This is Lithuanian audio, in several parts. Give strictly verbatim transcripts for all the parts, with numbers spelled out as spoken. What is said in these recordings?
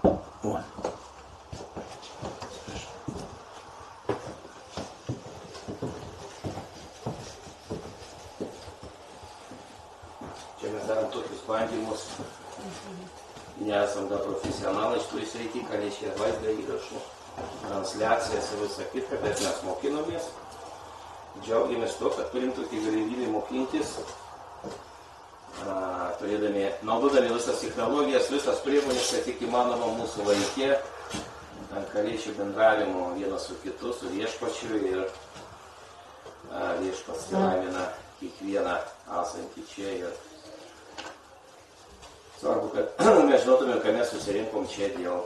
O. Čia mes darom tokius bandymus, nesam dar profesionalai šitoj srity, ką reiškia vaizdo įrašų, transliacijas ir visą kitką, bet mes mokinomės. Džiaugiamės to, kad turim tokį galimybę mokintis, a, turėdami, naudodami visas technologijas, visas priemonės, kad tik įmanoma mūsų laikė, ką liečia bendravimo vienas su kitu, su viešpačiu ir a, viešpats laimina kiekvieną esantį čia. Ir svarbu, kad mes žinotume, kad mes susirinkom čia dėl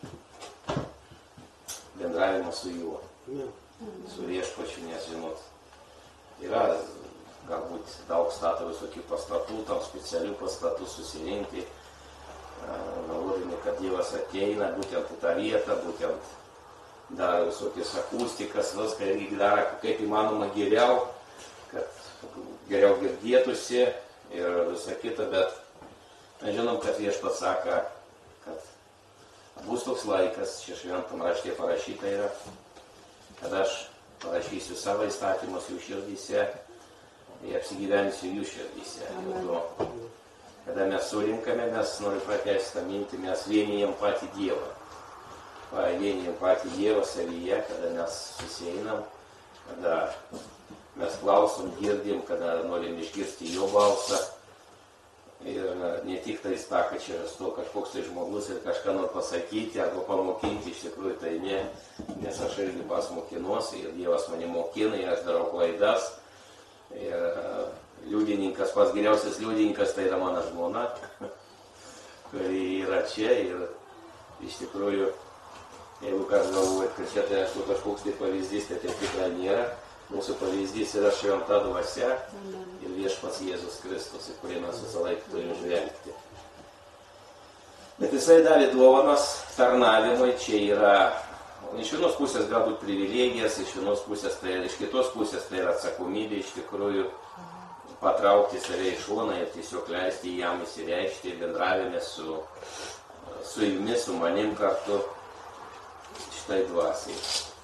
bendravimo su juo, su viešpačiu, nes žinot, yra galbūt daug stato visokių pastatų, tam specialių pastatų susirinkti, galvodami, kad Dievas ateina būtent į tą vietą, būtent daro visokias akustikas, viską irgi daro kaip įmanoma geriau, kad geriau girdėtųsi ir visa kita, bet mes žinom, kad viešpats sako, kad bus toks laikas, čia šventam rašte parašyta yra, kad aš parašysiu savo įstatymus jų širdyse ir apsigyvensiu jų širdyse. Dėl to, kada mes surinkame, mes noriu pratęsti tą mintį, mes vienijam patį Dievą. Vienijam patį Dievą savyje, kada mes susieinam, kada mes klausom, girdim, kada norim išgirsti jo balsą. Ir ne tik tai tą, kad čia sto kažkoks tai žmogus ir kažką nori pasakyti arba pamokinti, iš tikrųjų tai ne, nes aš irgi pas mokinuosi ir Dievas mane mokina ir aš darau klaidas. Ir liudininkas, pas geriausias liudininkas tai yra mano žmona, kuri yra čia ir iš tikrųjų, jeigu kas galvoja, kad čia tai esu kažkoks tai pavyzdys, tai tai tikrai nėra. Mūsų pavyzdys yra šventa dvasia ir viešpats Jėzus Kristus, į kurį mes visą laiką turim žvelgti. Bet jisai davė dovanas tarnavimui, čia yra iš vienos pusės galbūt privilegijas, iš vienos pusės tai, iš kitos pusės tai yra atsakomybė iš tikrųjų patraukti save į šoną ir tiesiog leisti jam įsireikšti bendravime su, su jumis, su manim kartu šitai dvasiai.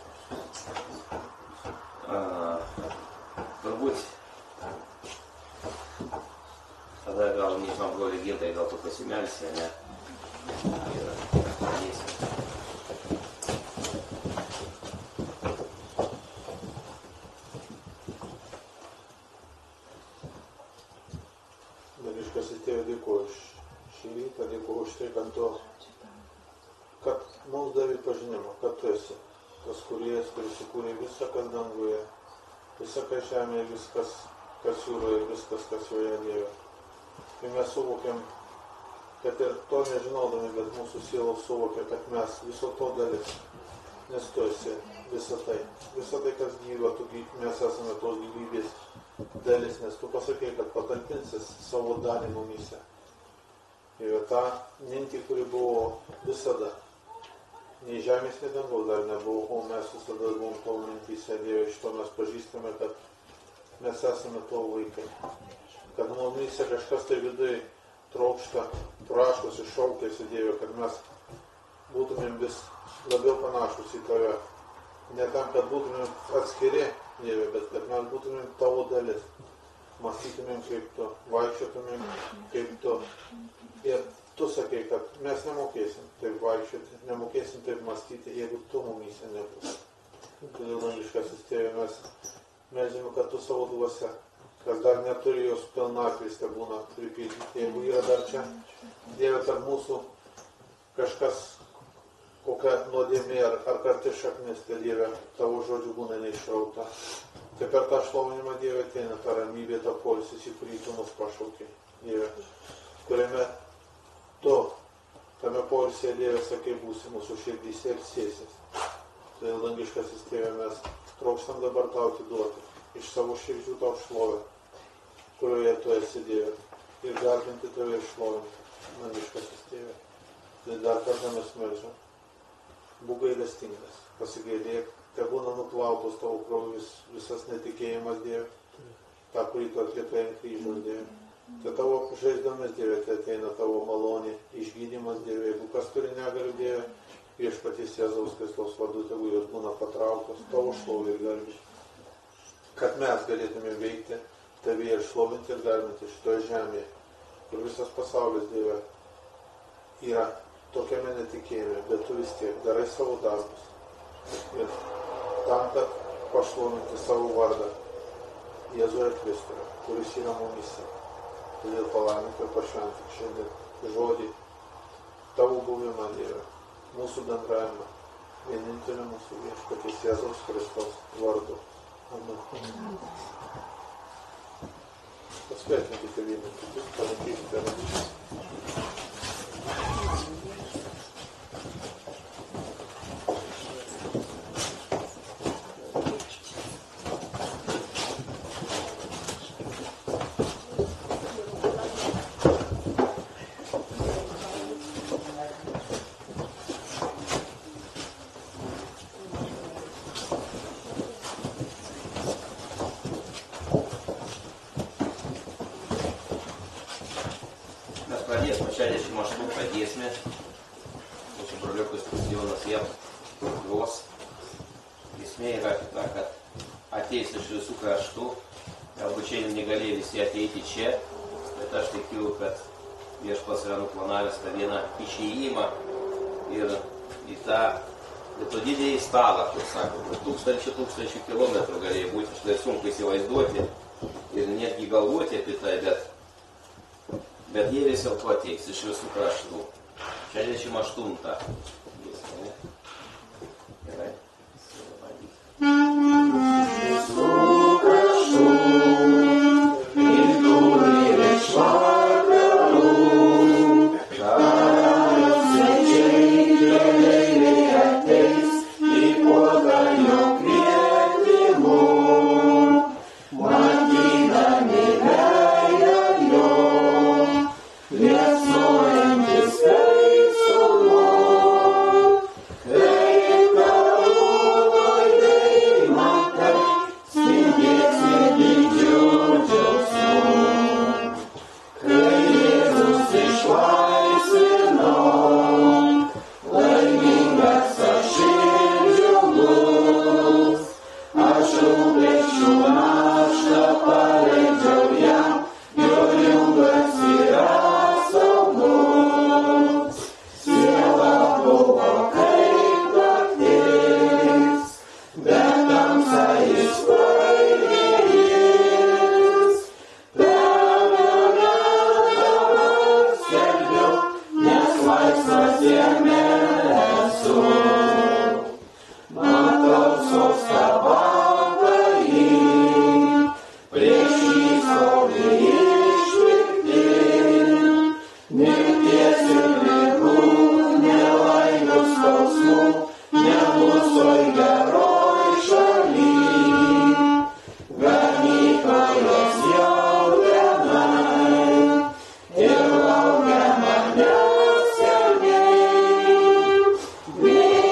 A, turbūt tada gal nežinau, broliai Gintai, gal tu pasimelsi, ne? Ir pradėsim. Dieviškasis Tėve, dėkuoju už šį rytą, dėkuoju už tai, kad tu, kad mums davė pažinimą, kad tu esi tas kūrėjas, kuris sukūrė visą, kas danguje, visą, kas žemėje, viskas, kas jūroje, viskas, kas joje, Dieve. Ir mes suvokiam, kad ir to nežinodami, bet mūsų sielos suvokia, kad mes viso to dalis, nes tu esi visą tai. Visą tai, kas gyva, tu, mes esame tos gyvybės dalis, nes tu pasakei, kad patalpinsis savo dalį mumyse. Ir tą mintį, kuri buvo visada. Nei žemės, nei dangaus dar nebuvo, o mes visada buvom tavo mintyse, Dieve, iš to mes pažįstame, kad mes esame tavo vaikai. Kad mumyse kažkas tai vidai trokšta, prašosi, šaukėsi, Dieve, kad mes būtumėm vis labiau panašus į tave. Ne tam, kad būtumėm atskiri, Dieve, bet kad mes būtumėm tavo dalis. Mąstytumėm kaip tu, vaikščiotumėm kaip tu. Ir tu sakei, kad mes nemokėsim taip vaikščioti, nemokėsim taip mąstyti, jeigu tu mumyse nebus. Todėl, dangiškasis Tėve, mes melžiame, kad tu savo dvasia, kas dar neturi jos pilnatvės, te būna pripildyti. Jeigu yra dar čia, Dieve, tarp mūsų kažkas, kokia nuodėmė ar, ar karti šaknis, tai Dieve, tavo žodžių būna neišrauta. Tai per tą šlovinimą, Dieve, ateina ta ramybė, ta poilsis, į kurį tu mus pašaukei, Dieve, kuriame tu, tame poilsėje, Dieve, sakai, būsi mūsų širdyse ir sėsis. Todėl, dangiškasis Tėve, mes trokštam dabar tau atiduoti iš savo širdžių tau šlovę, kurioje tu esi, Dieve, ir garbinti tave ir šlovinti, dangiškasis Tėve. Tai dar kartą mes melžiam. Būk gailestingas, pasigailėk, te būna nuplautos tavo kraujas, visas netikėjimas, Dieve, tą, kurį tu atliekai ant kryžiaus, Dieve. Tai tavo žaizdomis, Dieve, tai ateina tavo malonė, išgydymas, Dieve, jeigu kas turi negalių, Dieve, viešpaties Jėzaus Kristaus vardu, tegu jos būna patrauktos, tavo šlovė ir garbė. Kad mes galėtume veikti, tave ir šlovinti ir garbinti šitoje žemėje, kur visas pasaulis, Dieve, yra tokiame netikėjime, bet tu vis tiek darai savo darbus. Ir tam, kad pašlovinti savo vardą Jėzuje Kristuje, kuris yra mumise. Todėl palaimink ir pašventik šiandien žodį, tavo buvimą, Dieve, mūsų bendravimą, vienintelį mūsų viešpaties Jėzaus Kristaus vardu. Amen. Pasveikinkite vieną kitus, palaikykite rašys. šešiasdešimt aštuntą giesmę, mūsų broliukas Kristijonas jam gros. Giesmė yra kita, kad ateis iš visų kraštų, galbūt šiandien negalėjo visi ateiti čia, bet aš tikiu, kad viešpats yra nuplanavęs tą vieną išėjimą ir į tą, į to didįjį stalą, kur sako, tūkstančių tūkstančių kilometrų galėjo būti, aš tai sunku įsivaizduoti ir netgi galvoti apie tai, bet Bet jie vis dėlto ateis iš visų kraštų. šešiasdešimt aštuntą. Gerai. Visų kraštų ir turi iš vakarų, karalius svečiai keleiviai ateis į puotą jo kvietimu, matydami veidą jo. Liepsnojantis teisumu, kaip karūnoj deimantai, spindėsi didžiu džiaugsmu. Kai Jėzus išlaisvino, laimingas aš ir džiugus, aš rūpesčių naštą paleidžiau jam, jo ilgas yra. We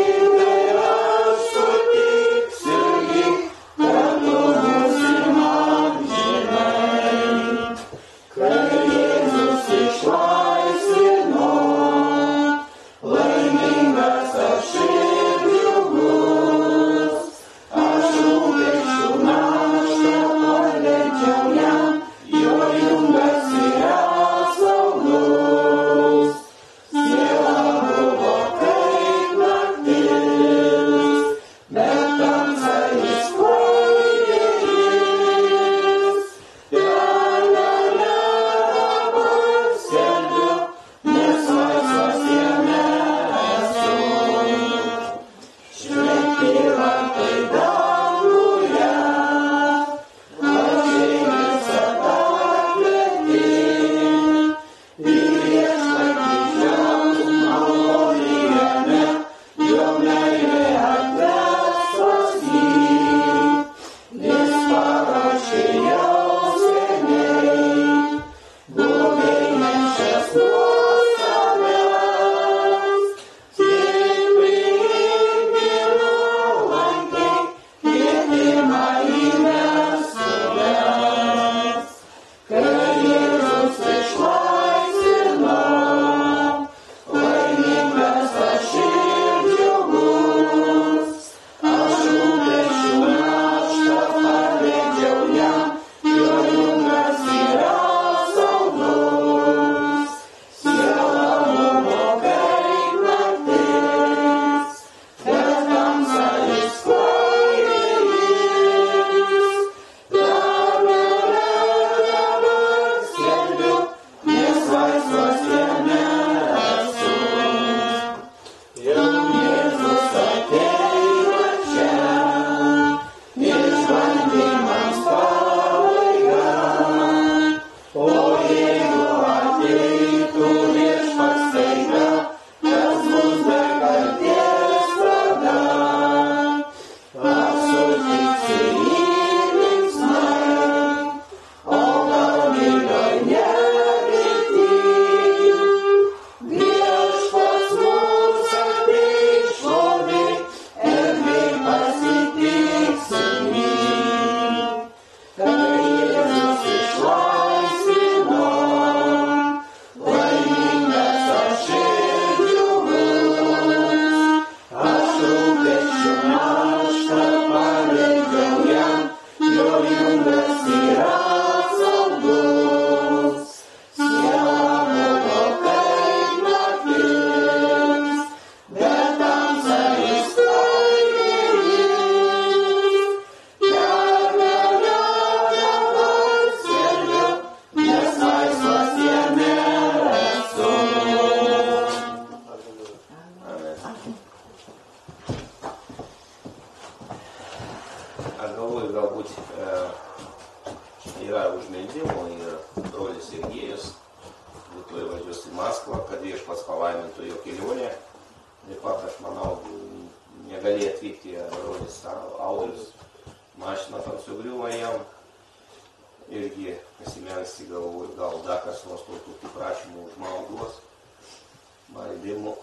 aš galvoju, galbūt e, yra užmeldimų ir brolis Sergėjus rytoj važiuos į Maskvą, kad viešpats palaimintų jo kelionę. Taip pat aš manau, negalėjo atvykti brolis Audrius, mašina tam sugriuvo jam. Irgi pasimelsti, galvoju, gal dar kas nors tokių prašymų už maldos, maldimų.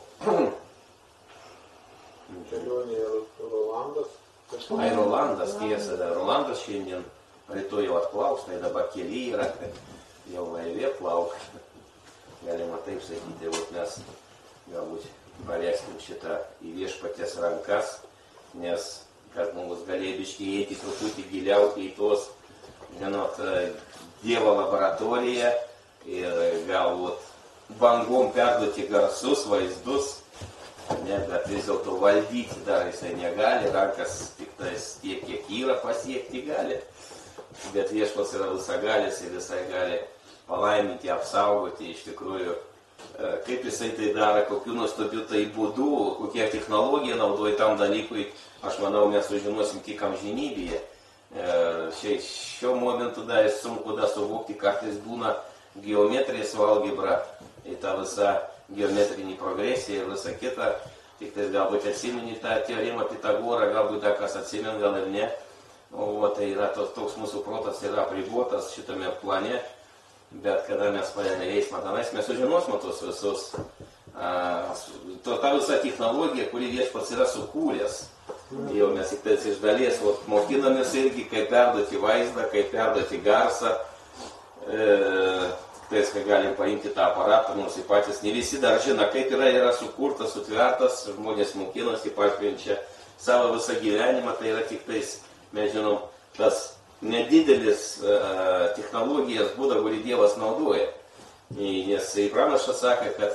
Kelionė Rolandas. Ai, Rolandas, tiesa, da. Rolandas šiandien rytoj jau atplauks, tai dabar kely yra, jau laivė plauk. Galima taip sakyti, vat mes galbūt palieskim šitą į viešpaties rankas, nes kad mums galėjo biškį įeiti truputį giliau į tos, žinot, Dievo laboratoriją ir galbūt bangom perduoti garsus, vaizdus, ne, bet vis dėlto valdyti dar jisai negali, rankas tik tais tiek, kiek yra, pasiekti gali. Bet viešpats yra visagalis ir jisai gali palaiminti, apsaugoti iš tikrųjų. Kaip jisai tai daro, kokiu nuostabiu tai būdu, kokia technologija naudoja tam dalykui, aš manau, mes sužinosim tik amžinybėje. Šiuo momentu dar sunku da suvokti, kartais būna geometrija su algebra, į tą visą geometrinį progresiją ir visą kitą. Tik tai galbūt atsimeni tą teoremą Pitagorą, galbūt dar kas atsimeni, gal ir ne. O tai yra tos, toks mūsų protas yra apribotas šitame plane, bet kada mes padėme eismą tenais, mes sužinosime tos visus, a, to, tą visą technologiją, kuri viešpats yra sukūręs. Jau mes tik tais iš dalies vat, mokinamės irgi, kaip perduoti vaizdą, kaip perduoti garsą. E, tais, kai galim paimti tą aparatą, nors į patys ne visi dar žino, kaip yra, yra sukurtas, sutvertas, žmonės mokinasi, pašvenčia savo visą gyvenimą, tai yra tik tais, mes žinom, tas nedidelis e, technologijas būda, kurį Dievas naudoja. Nes pranašas sakė, kad,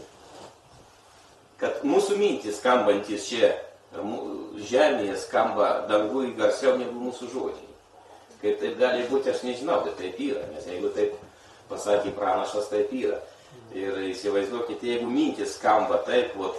kad mūsų mintys skambantis čia žemėje skamba dangui garsiau negu mūsų žodžiai. Kaip taip gali būti, aš nežinau, bet taip yra, nes jeigu taip pasakė pranašas, taip yra. Ir įsivaizduokite, jeigu mintis skamba taip, vat,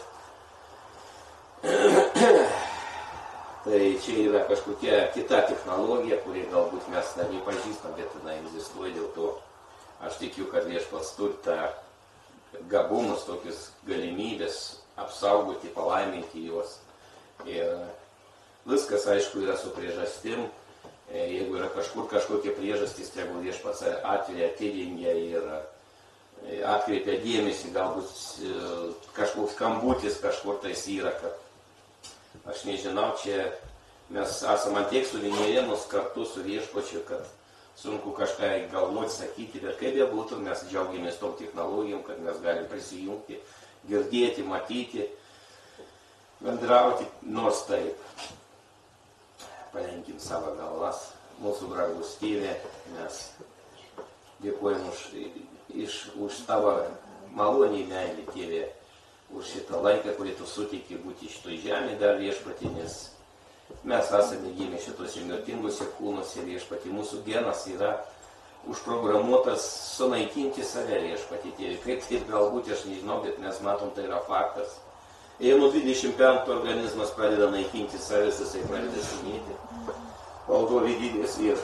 tai čia yra kažkokia kita technologija, kuri galbūt mes dar nepažįstam, bet jinai egzistuoja, dėl to aš tikiu, kad viešpats turi tą gabumus, tokius galimybės apsaugoti, palaiminti juos. Ir viskas, aišku, yra su priežastim. Jeigu yra kažkur kažkokie priežastys, jeigu viešpats atveria, atidengia ir atkreipia dėmesį, galbūt kažkoks skambutis kažkur tais yra, kad aš nežinau, čia mes esame ant tiek suvinėjimus kartu su viešpačiu, kad sunku kažką galvoti, sakyti, bet kaip jie būtų, mes džiaugiamės tom technologijom, kad mes galim prisijungti, girdėti, matyti, bendrauti, nors taip. Palenkim savo galvas, mūsų brangus tėve, mes dėkojam už, iš, už tavo malonį meilį, tėve, už šitą laiką, kurį tu suteiki būti šitoj žemė dar viešpatį, nes mes esame gimę šitose mirtingose kūnuose viešpatį, mūsų genas yra užprogramuotas sunaikinti save viešpatį, tėve. Kaip taip galbūt, aš nežinau, bet mes matom, tai yra faktas. Jei nuo dvidešimt penkto organizmas pradeda naikinti savęs, jisai pradeda senėti. Valdovė didės ir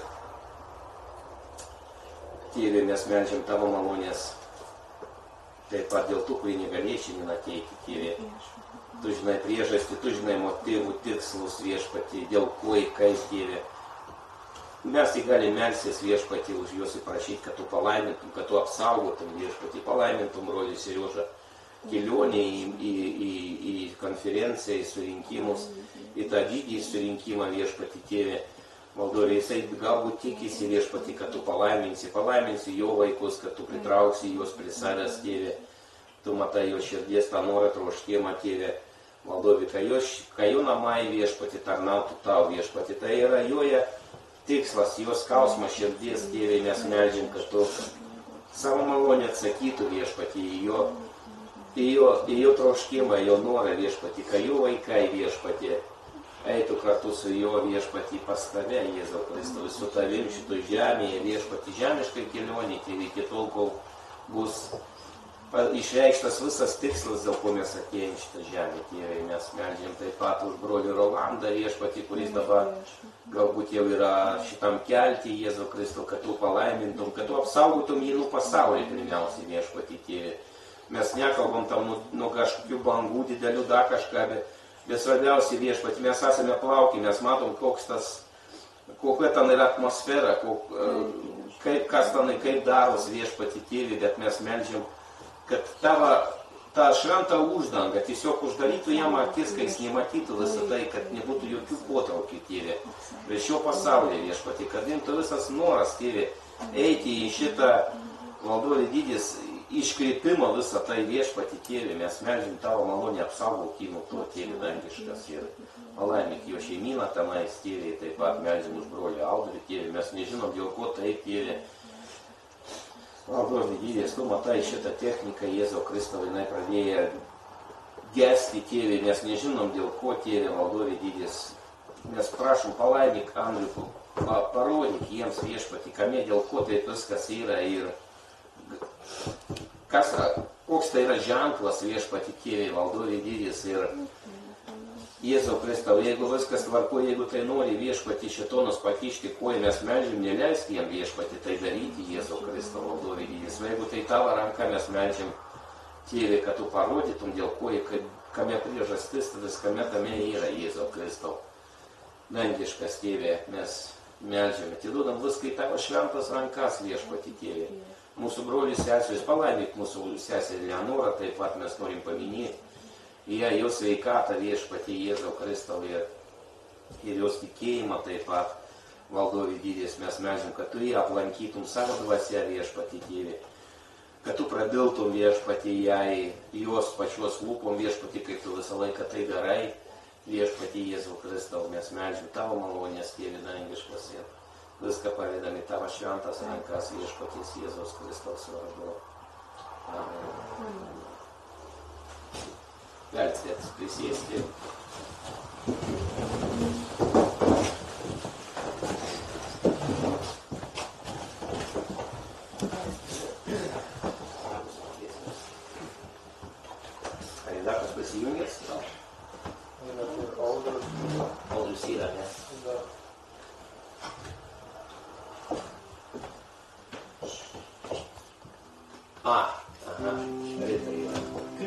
tėve, mes meldžiam tavo malonės. Taip pat dėl tų, kurie negalėjo šiandien ateiti, tėve. Tu žinai priežastį, tu žinai motyvų, tikslus viešpatį, dėl ko į kaip, tėve. Mes tai galime melstis viešpatį už juos įprašyti, kad tu palaimintum, kad tu apsaugotum viešpatį, palaimintum brolį Seriožą. Kelionė į, į, į, į konferenciją, į surinkimus, į tą didį surinkimą viešpatį, tėve. Valdovė, jisai galbūt tikisi viešpatį, kad tu palaiminsi, palaiminsi jo vaikus, kad tu pritrauksi juos prie savęs, tėve. Tu matai jo širdies tą norą, troškimą, tėve. Valdovė, kai jo, kai jo namai viešpatį tarnautų tau viešpatį, tai yra joje tikslas, jo skausmas širdies, tėve, mes meldžiam, kad tu savo malonę atsakytų viešpatį į jo į jo, į jo troškimą, jo norą viešpatį, kai jo vaikai viešpatį eitų kartu su jo viešpatį pas tave, Jėzau Kristau, su tavim šitoj žemėje viešpatį, žemiškai kelionė, tėve, iki tol, kol bus išreikštas visas tikslas, dėl ko mes atėjome į šitą žemę, tėvai. Mes meldžiam taip pat už brolį Rolandą viešpatį, kuris dabar galbūt jau yra šitam kelti Jėzų Kristų, kad tu palaimintum, kad tu apsaugotum jį nuo pasaulio pirmiausiai viešpatį, tėvai. Mes nekalbam tam nuo nu, kažkokių bangų didelių, da kažką, bet, bet svarbiausiai viešpatį, mes esame plaukiai, mes matom, koks tas, kokia ten yra atmosfera, kok, kaip, kas ten, kaip daros viešpatį, tėvai, bet mes meldžiam, kad tavo tą šventą uždangą tiesiog uždarytų jam akis, kai jis nematytų visą tai, kad nebūtų jokių potraukių, tėvė. Prie šio pasaulio viešpatį, kad imtų visas noras, tėvė, eiti į šitą valdovį didis iškreipimą visą tai viešpatį, tėvė. Mes meldžiam tavo malonę, apsaugok jį nuo to, tėvė dangiškas, ir palaimik jo šeimyną tenais, tėvė, taip pat meldžiam už brolį Audrį, tėvė. Mes nežinom, dėl ko taip, tėvė. Valdovį didės, tu matai šitą techniką Jėzau Kristau, jinai pradėjo gesti, tėvė, mes nežinom dėl ko, tėvė, valdovį didės. Mes prašom palaimik Andrių, parodyk jiems viešpatį, kame dėl ko tai viskas yra ir kas, koks tai yra ženklas viešpatį, tėvė, valdovį didės. Ir Jėzau Kristau, jeigu viskas tvarko, jeigu tai nori viešpatį šitonas pakišti koją, mes meldžiam, neleisk jam viešpatį tai daryti, Jėzau Kristau, valdovį didės. Jeigu tai tavo ranka, mes meldžiam, tėvė, kad tu parodytum dėl koją, kame priežastis, tada kame tame yra, Jėzau Kristau. Dangiškas, tėvė, mes meldžiame, atiduodam viską į tavo šventas rankas, viešpatį, tėvė. Mūsų brolis sesuris, palaimik mūsų seserį Leonorą, taip pat mes norim paminėti. Jie jau sveikatą viešpatį Jėzau Kristau ir, ir jos tikėjimą taip pat, valdovį didės, mes meldžiam, kad tu jį aplankytum savo dvasia viešpatį, tėvė, kad tu prabiltum viešpatį jai, jos pačios lūpom viešpatį, kaip tu visą laiką tai darai, viešpatį Jėzau Kristau, mes meldžiam tavo malonės, tėvė dangiškas, ir viską pavedami tavo šventas rankas viešpatys Jėzaus Kristaus vardu. Amen. Galite prisėsti. Kandidatas pasijungęs? Audrius yra, ne? A, aha, Rita yra.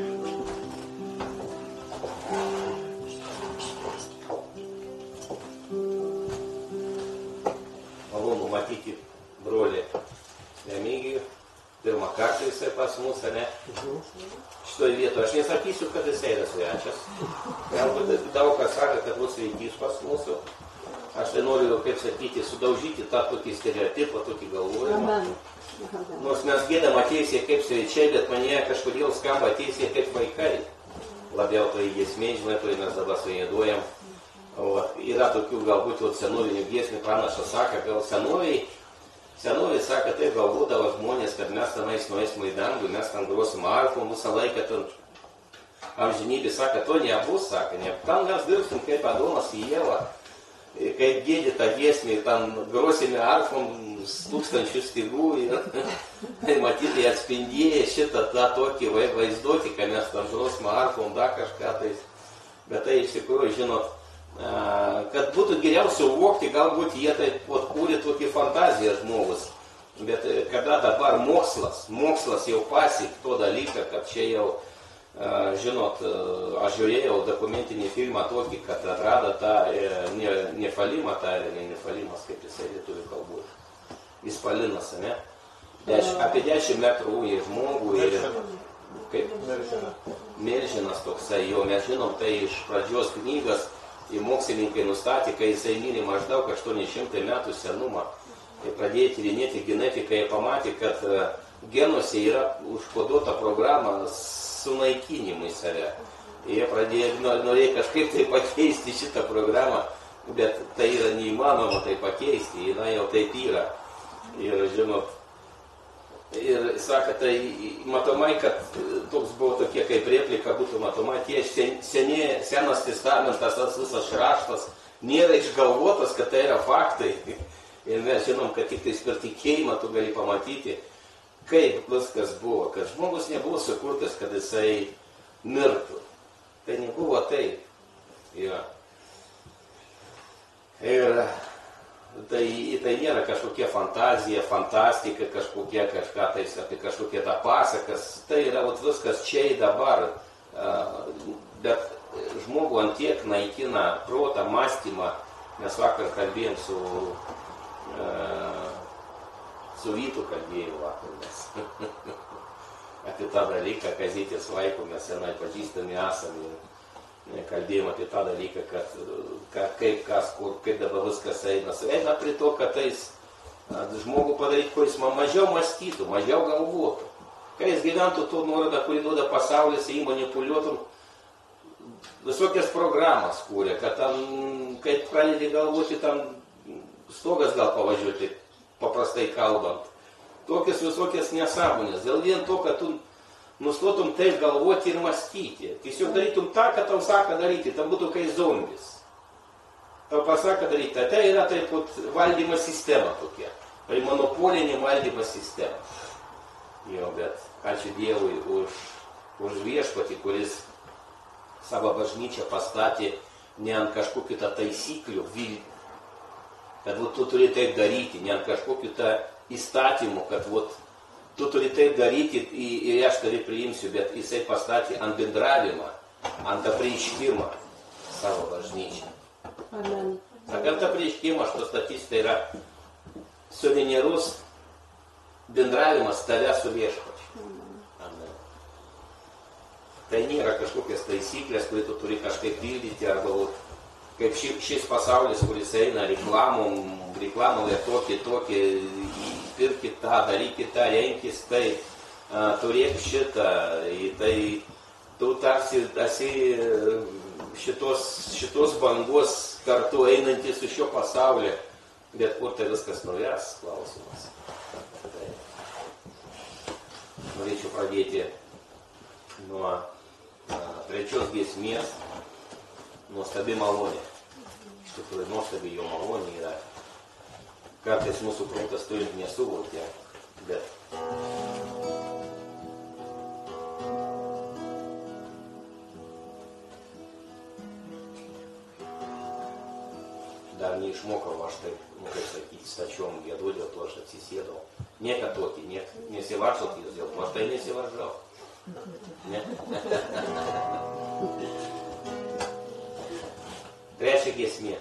Malonu matyti brolį Remigijų. Pirmą kartą jisai pas mus, ne? Šitoj vietoje. Aš nesakysiu, kad jisai yra svečias. Galbūt daug kas sako, kad bus sveikys pas mūsų. Aš tai noriu, kaip sakyti, sudaužyti tą tokį stereotipą, tokį galvojimą. Nors mes gėdam ateisė kaip svečiai, bet mane kažkodėl skamba ateisė kaip vaikai. Labiau tai giesmė, žinai, tai mes dabar suėduojam. Yra tokių galbūt senovinių giesmių, pranašas sako, gal senoviai, senoviai sako, taip galvodavo žmonės, kad mes tenais nueisim į dangų, mes ten grosim arfom visą laiką, ten amžinybė sako, to nebus, sako, ne, ten mes dirbsim kaip Adomas į Ievą, kaip gėdi tą giesmį, ten grosime arfom tūkstančių stygų ir matyti atspindėję šitą tą tokį vaizduotį, kad mes tam grosim arfom, da kažką tais, bet tai iš tikrųjų, žinot, kad būtų geriau suvokti, galbūt jie taip kūrė tokį fantaziją žmogus, bet kada dabar mokslas, mokslas jau pasiek to dalyką, kad čia jau, žinot, aš žiūrėjau dokumentinį filmą tokį, kad atrado tą nefalimą, tą nefalimas, kaip jisai lietuvių kalbų, ispalinas, ne? Apie dešimt metrų į žmogų ir kaip Melžinas toksai, jau mes žinom, tai iš pradžios knygas ir mokslininkai nustatė, kai jisai mirė maždaug aštuoni šimtai metų senumą. Ir pradėjo tyrinėti genetiką, jie pamatė, kad genuose yra užkoduota programa sunaikinimui save. Ir jie pradėjo, norėjo kažkaip tai pakeisti šitą programą, bet tai yra neįmanoma tai pakeisti, jinai jau taip yra. Ir žinot, ir sako, tai matomai, kad toks buvo tokie kaip replika, būtų matomai, tie senie, senas testamentas, tas visas raštas, nėra išgalvotas, kad tai yra faktai. Ir mes žinom, kad tik tais per tikėjimą tu gali pamatyti, kaip viskas buvo, kad žmogus nebuvo sukurtas, kad jisai mirtų. Tai nebuvo taip. Ja. Ir tai, tai nėra kažkokia fantazija, fantastika, kažkokia kažką tais apie kažkokie tą pasakas. Tai yra vat, viskas čia ir dabar. Bet žmogų antiek naikina protą, mąstymą. Mes vakar kalbėjom su, su Vytu kalbėjau vakar mes. Apie tą dalyką, Kazytės Vaiko mes senai pažįstami esame. Kalbėjom apie tą dalyką, kad ka, kaip, kas, kur, kaip dabar viskas eina. Eina prie to, kad tais žmogų padaryti, kuris mažiau mąstytų, mažiau galvotų. Kai jis gyventų to nuorodą, kurį duoda pasaulis, jį manipuliuotum, visokias programas kūrė, kad tam, kai pradedi galvoti, tam stogas gal pavažiuoti, paprastai kalbant. Tokias visokias nesąmonės. Dėl vien to, kad tu nustotum taip galvoti ir mąstyti. Tiesiog darytum tą, ką tau sako daryti, tam būtų kai zombis. Tau pasako daryti, tai yra taip pat valdymo sistema tokia. Tai monopolinė valdymo sistema. Jo, bet ačiū Dievui už, už viešpatį, kuris savo bažnyčią pastatė ne ant kažkokių tą taisyklių, vilnių. Kad vat, tu turi taip daryti, ne ant kažkokių tą įstatymų, kad vat, tu turi taip daryti ir aš tave priimsiu, bet jisai pastatė ant bendravimą, ant apreiškimą savo bažnyčią. Amen. Sakant apreiškimą, aš to statysiu, tai yra suvenyrus bendravimas tave su viešpačiu. Amen. Tai nėra kažkokias taisyklės, kurį tu turi kažkaip pildyti, arba kaip ši, šis pasaulis, kuris eina reklamom, reklamoje tokį, tokį, pirkit tą, darykit tą, renkis tai, a, turėk šitą, tai tu tarsi esi šitos, šitos bangos kartu einantis su šio pasaulio, bet kur tai viskas nuves, klausimas. Tai norėčiau pradėti nuo a, trečios giesmės, nuostabi malonė. Iš tikrųjų, nuostabi jo malonė yra. Kartais mūsų protas turint nesuvokia, bet dar neišmokau aš taip, nu kaip sakyti, stačiom gėdu, dėl to aš atsisėdau. Niekad tokį, nie, nesivaržot jūs dėl to, aš tai nesivaržau. Ne? Trečia giesmė.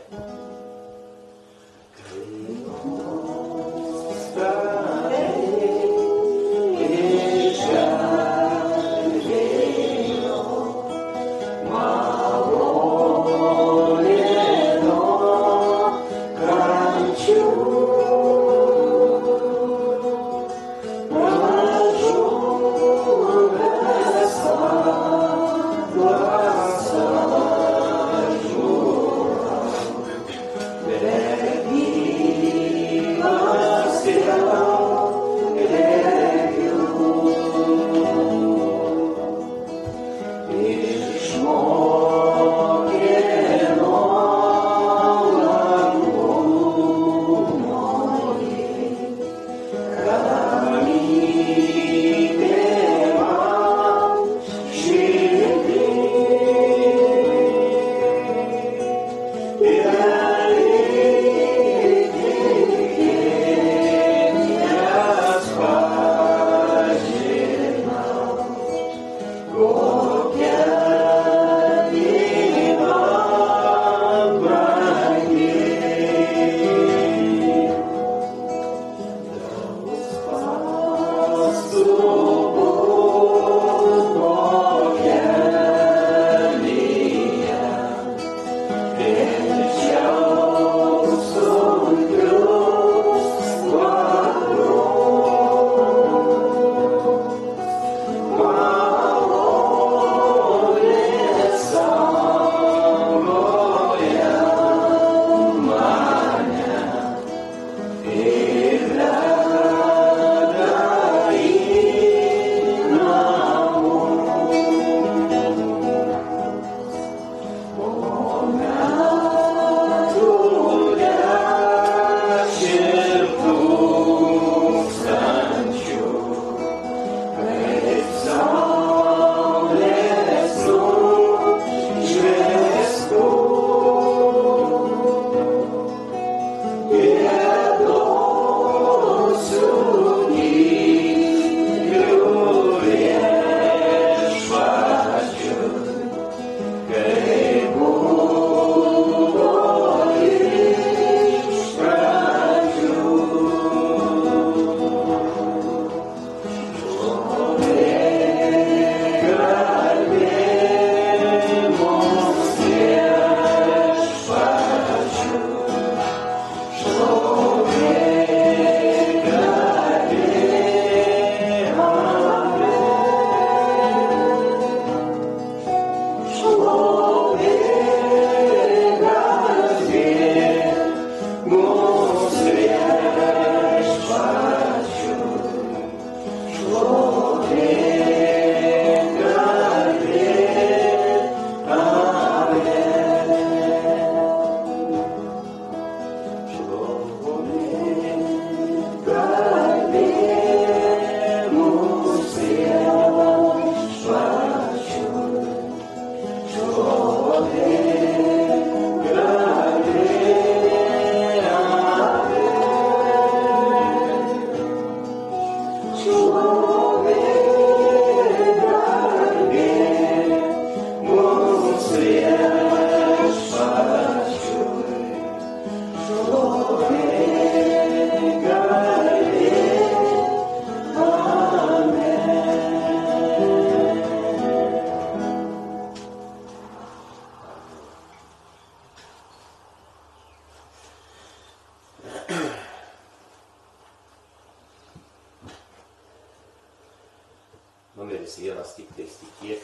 numeris vienas, tik tais tikėk.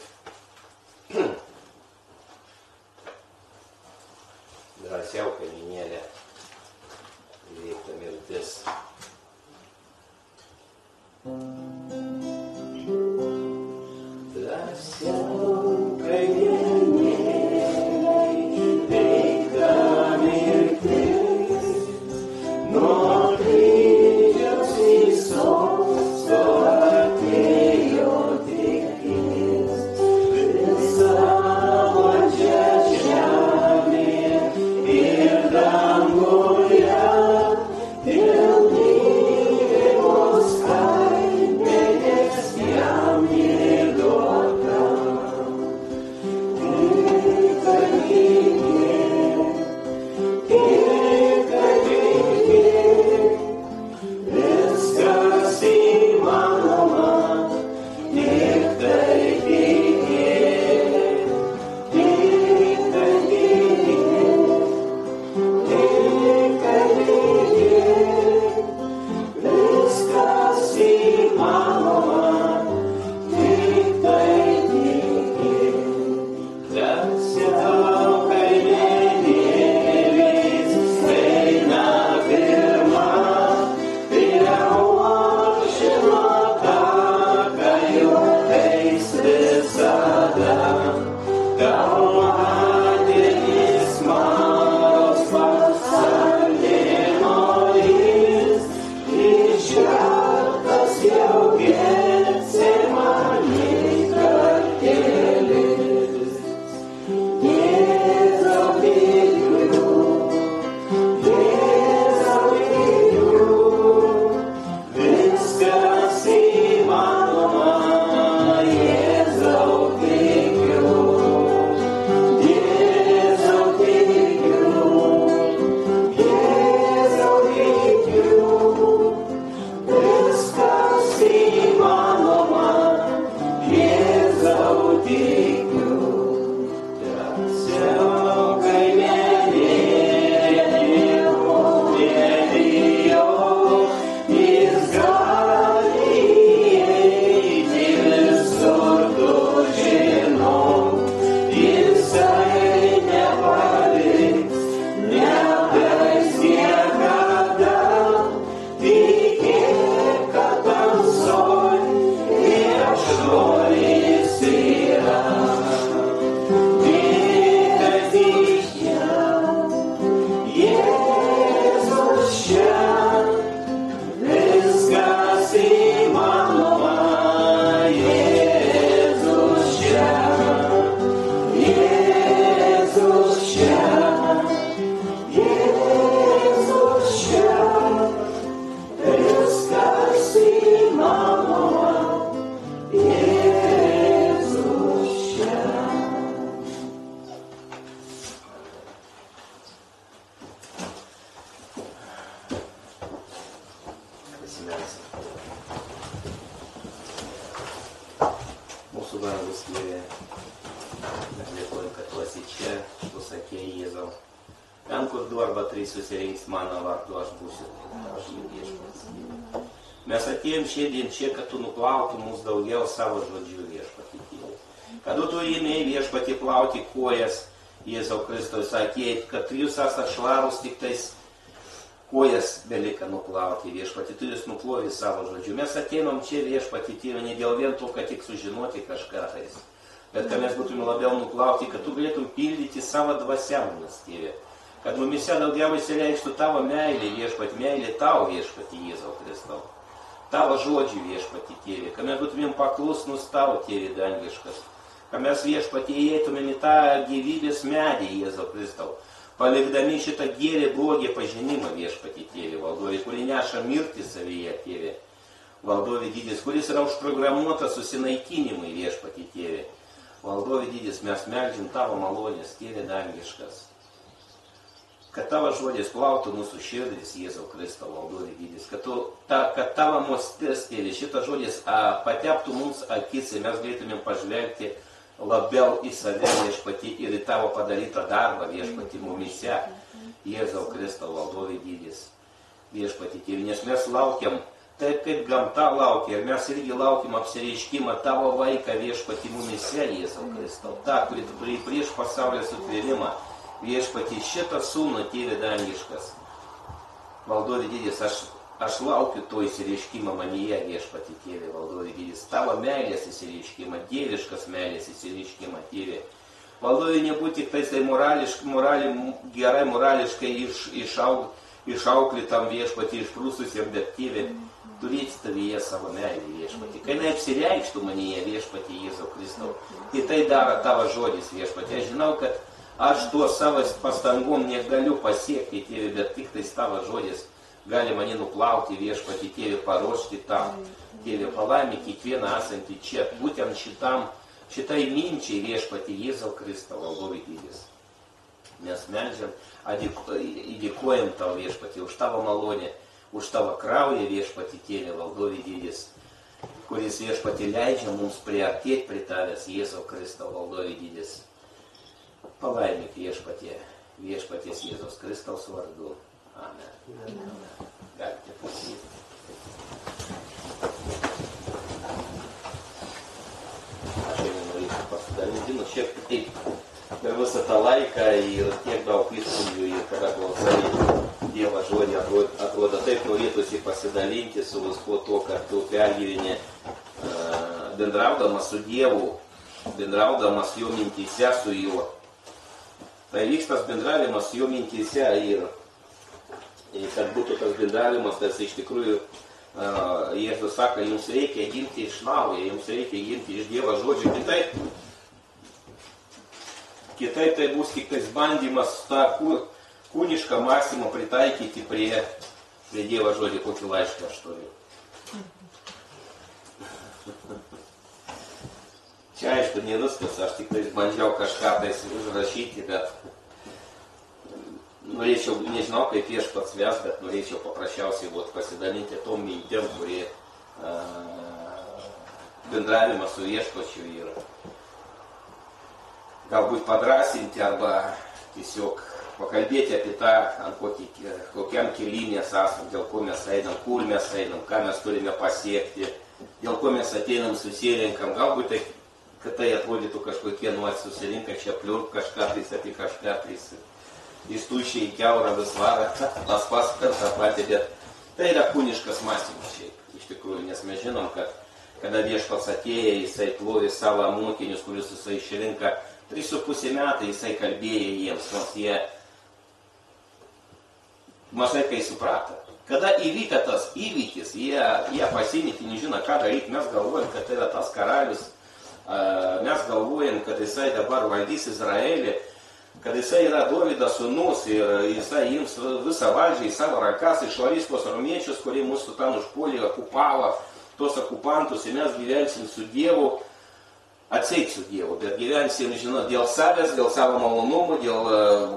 Drąsiau, kaimynėlė, įveikta mirtis. Drąsiau, kaimynėlė, įveikta mirtis. Nuo kryžiaus visos atėjo tikis. Visa valdžia žemėje ir danguje dėl mylimos kaimenės jam įduota. Tik kaimynė, tik kaimynė, viskas įmanoma, tik tai tikėk, tik tai tikėk, tik tai tikėk, viskas įmanoma, tik tai tikėk. Drąsiau, kaimynėlis, eina pirma, jau žino taką, jau eis visada. Kalnadienis maros pasaulėno jis, iškeltas jau Getsemanės kartėlis. Jėzau tikiu, Jėzau tikiu, viskas įmanoma, Jėzau tikiu, Jėzau tikiu, Jėzau tikiu, viskas įmanoma, Jėzau tikiu. Drąsiau, kaimynėli, nebijok, jis gali įeiti visur, tu žinok, jisai nepaliks, neapleis niekada. Tikėk, kad tamsoj viešuolis yra. Tik jam, Jėzus čia, viskas įmanoma, Jėzus čia, Jėzus čia, Jėzus čia, viskas įmanoma, Jėzus čia. Pasimelsim. Mūsų brangus Dieve, mes dėkojam, kad tu esi čia, tu sakei Jėzau. Ten, kur du arba trys susirinks mano vardu, aš būsiu. Aš viešpats. Mes atėjom šiandien čia, kad tu nuplautum mums daugiau savo žodžių viešpatį. Kad tu ėmėjai viešpatį plauti kojas Jėzau Kristaus, sakėjai, kad jūs esate švarūs, tik tais kojas belika nuplauti viešpatį, tu jūs nuplovi savo žodžių. Mes atėjom čia viešpatį, Tėve, ne dėl vien to, kad tik sužinoti kažką tais, bet kad mes būtume labiau nuplauti, kad tu galėtum pildyti savo dvasią mums, Tėve. Kad mumise daugiau įsireikštų tavo meilė viešpatį, meilė tau viešpatį Jėzau Kristau. Tavo žodžių viešpatį, Tėve, kad mes būtumėm paklusnus tavo, Tėve dangiškas. Kad mes viešpatį įeitumėm į tą gyvybės medį Jėzau Kristau, palikdami šitą gėrį blogį pažinimą viešpatį, Tėve, valdovė, kuri neša mirtį savyje, Tėve. Valdovė didis, kuris yra užprogramuotas susinaikinimui viešpatį, Tėve. Valdovė didis, mes meldžiam tavo malonės, Tėve dangiškas. Kad tavo žodis plautų mūsų širdis, Jėzau Kristau, valdovė didis. Kad, tu, ta, kad tavo mostis, Tėve, šitas žodis a, pateptų mums akis ir mes galėtumėm pažvelgti labiau į save viešpatį ir į tavo padarytą darbą viešpatį mumise. Jėzau Kristau, valdovė didis. Viešpatį, Tėve, nes mes laukiam taip kaip gamta laukia, ir mes irgi laukim apsireiškimą tavo vaiką viešpatį mumyse, Jėzau Kristau, tą, kurį tu turi prieš pasaulio sutvėrimą, viešpatį šitą sūnų, tėve dangiškas. Valdovė didis, aš, aš laukiu to įsireiškimą manyje, viešpatį, tėve, valdovė didis, tavo meilės įsireiškimą, dieviškas meilės įsireiškimą, tėve. Valdovė nebūti tik tais tai morališkai, morali, gerai morališkai iš, išaug, išauklitam viešpatį išprūsusiam, bet tėve, turėti tavyje savo meilį, viešpatį. Kai neapsireikštų manyje, viešpatį, Jėzau Kristau, tai tai daro tavo žodis, viešpatį. Aš žinau, kad aš tuo savo pastangom negaliu pasiekti, tėve, bet tik tais tavo žodis gali mane nuplauti, viešpatį, tėve, paruošti tam. Tėve, palaimink kiekvieną esantį čia, būtent šitam, šitai minčiai, viešpatį, Jėzau Kristau, valdovė didis. Mes meldžiam, įdėkojam tau, viešpatį, už tavo malonę, už tavo kraują, viešpatį, tėve, valdovė didis, kuris, viešpatį, leidžia mums priartėti prie tavęs, Jėzau Kristau, valdovė didis. Palaimink, viešpatie, viešpaties Jėzaus Kristaus vardu. Amen. Amen. Galite pasakyti. Aš jau norėčiau pasidalinti, nu šiek tiek per visą tą laiką ir tiek daug įspūdžių, ir kada klausai Dievo žodį, atrodo, atrodo taip norėtųsi pasidalinti su viskuo to, kad tu pergyveni bendraudamas su Dievu, bendraudamas jo mintyse su juo. Tai vyks tas bendravimas jo mintyse ir, ir kad būtų tas bendravimas, tas iš tikrųjų Jėzus sako, jums reikia gimti iš naujo, jums reikia gimti iš Dievo žodžio. Kitaip, kitaip tai bus tik tais bandymas tą kūnišką mąstymą pritaikyti prie, prie Dievo žodžio, kokį laišką aš turiu. Čia aišku, ne viskas, aš tik tais bandžiau kažką tais užrašyti, bet norėčiau, nežinau kaip viešpats ves, bet norėčiau paprasčiausiai būt pasidalinti tom mintim, kurie bendravimas su viešpačiu yra. Galbūt padrasinti arba tiesiog pakalbėti apie tą, ant kokį, kokiam kely mes esam, dėl ko mes einam, kur mes einam, ką mes turime pasiekti, dėl ko mes ateinam, susirinkam. Galbūt tai, kad tai atrodytų kažkokie nuot susirinka čia pliurp kažką tais apie kažką tais įstušiai kiaurą vis varą, tas pasakant tą patį, bet tai yra kūniškas mąstymas šiaip, iš tikrųjų, nes mes žinom, kad kada viešpats atėjo, jisai plovė savo mokinius, kuris jisai išrinka, tris su pusė metai jisai kalbėjo jiems, nors jie mažai kai suprato. Kada įvyka tas įvykis, jie, jie pasimetė, nežino, ką daryti, mes galvojam, kad tai yra tas karalius, mes galvojam, kad jisai dabar valdys Izraelį, kad jisai yra Dovydo sūnus ir jisai ims visą valdžią į savo rankas, išvarys tuos romiečius, kurie mūsų ten užpuolė, okupavo tuos okupantus ir mes gyvensim su Dievu, atseit su Dievu, bet gyvensim, žinot, dėl savęs, dėl savo malonumų, dėl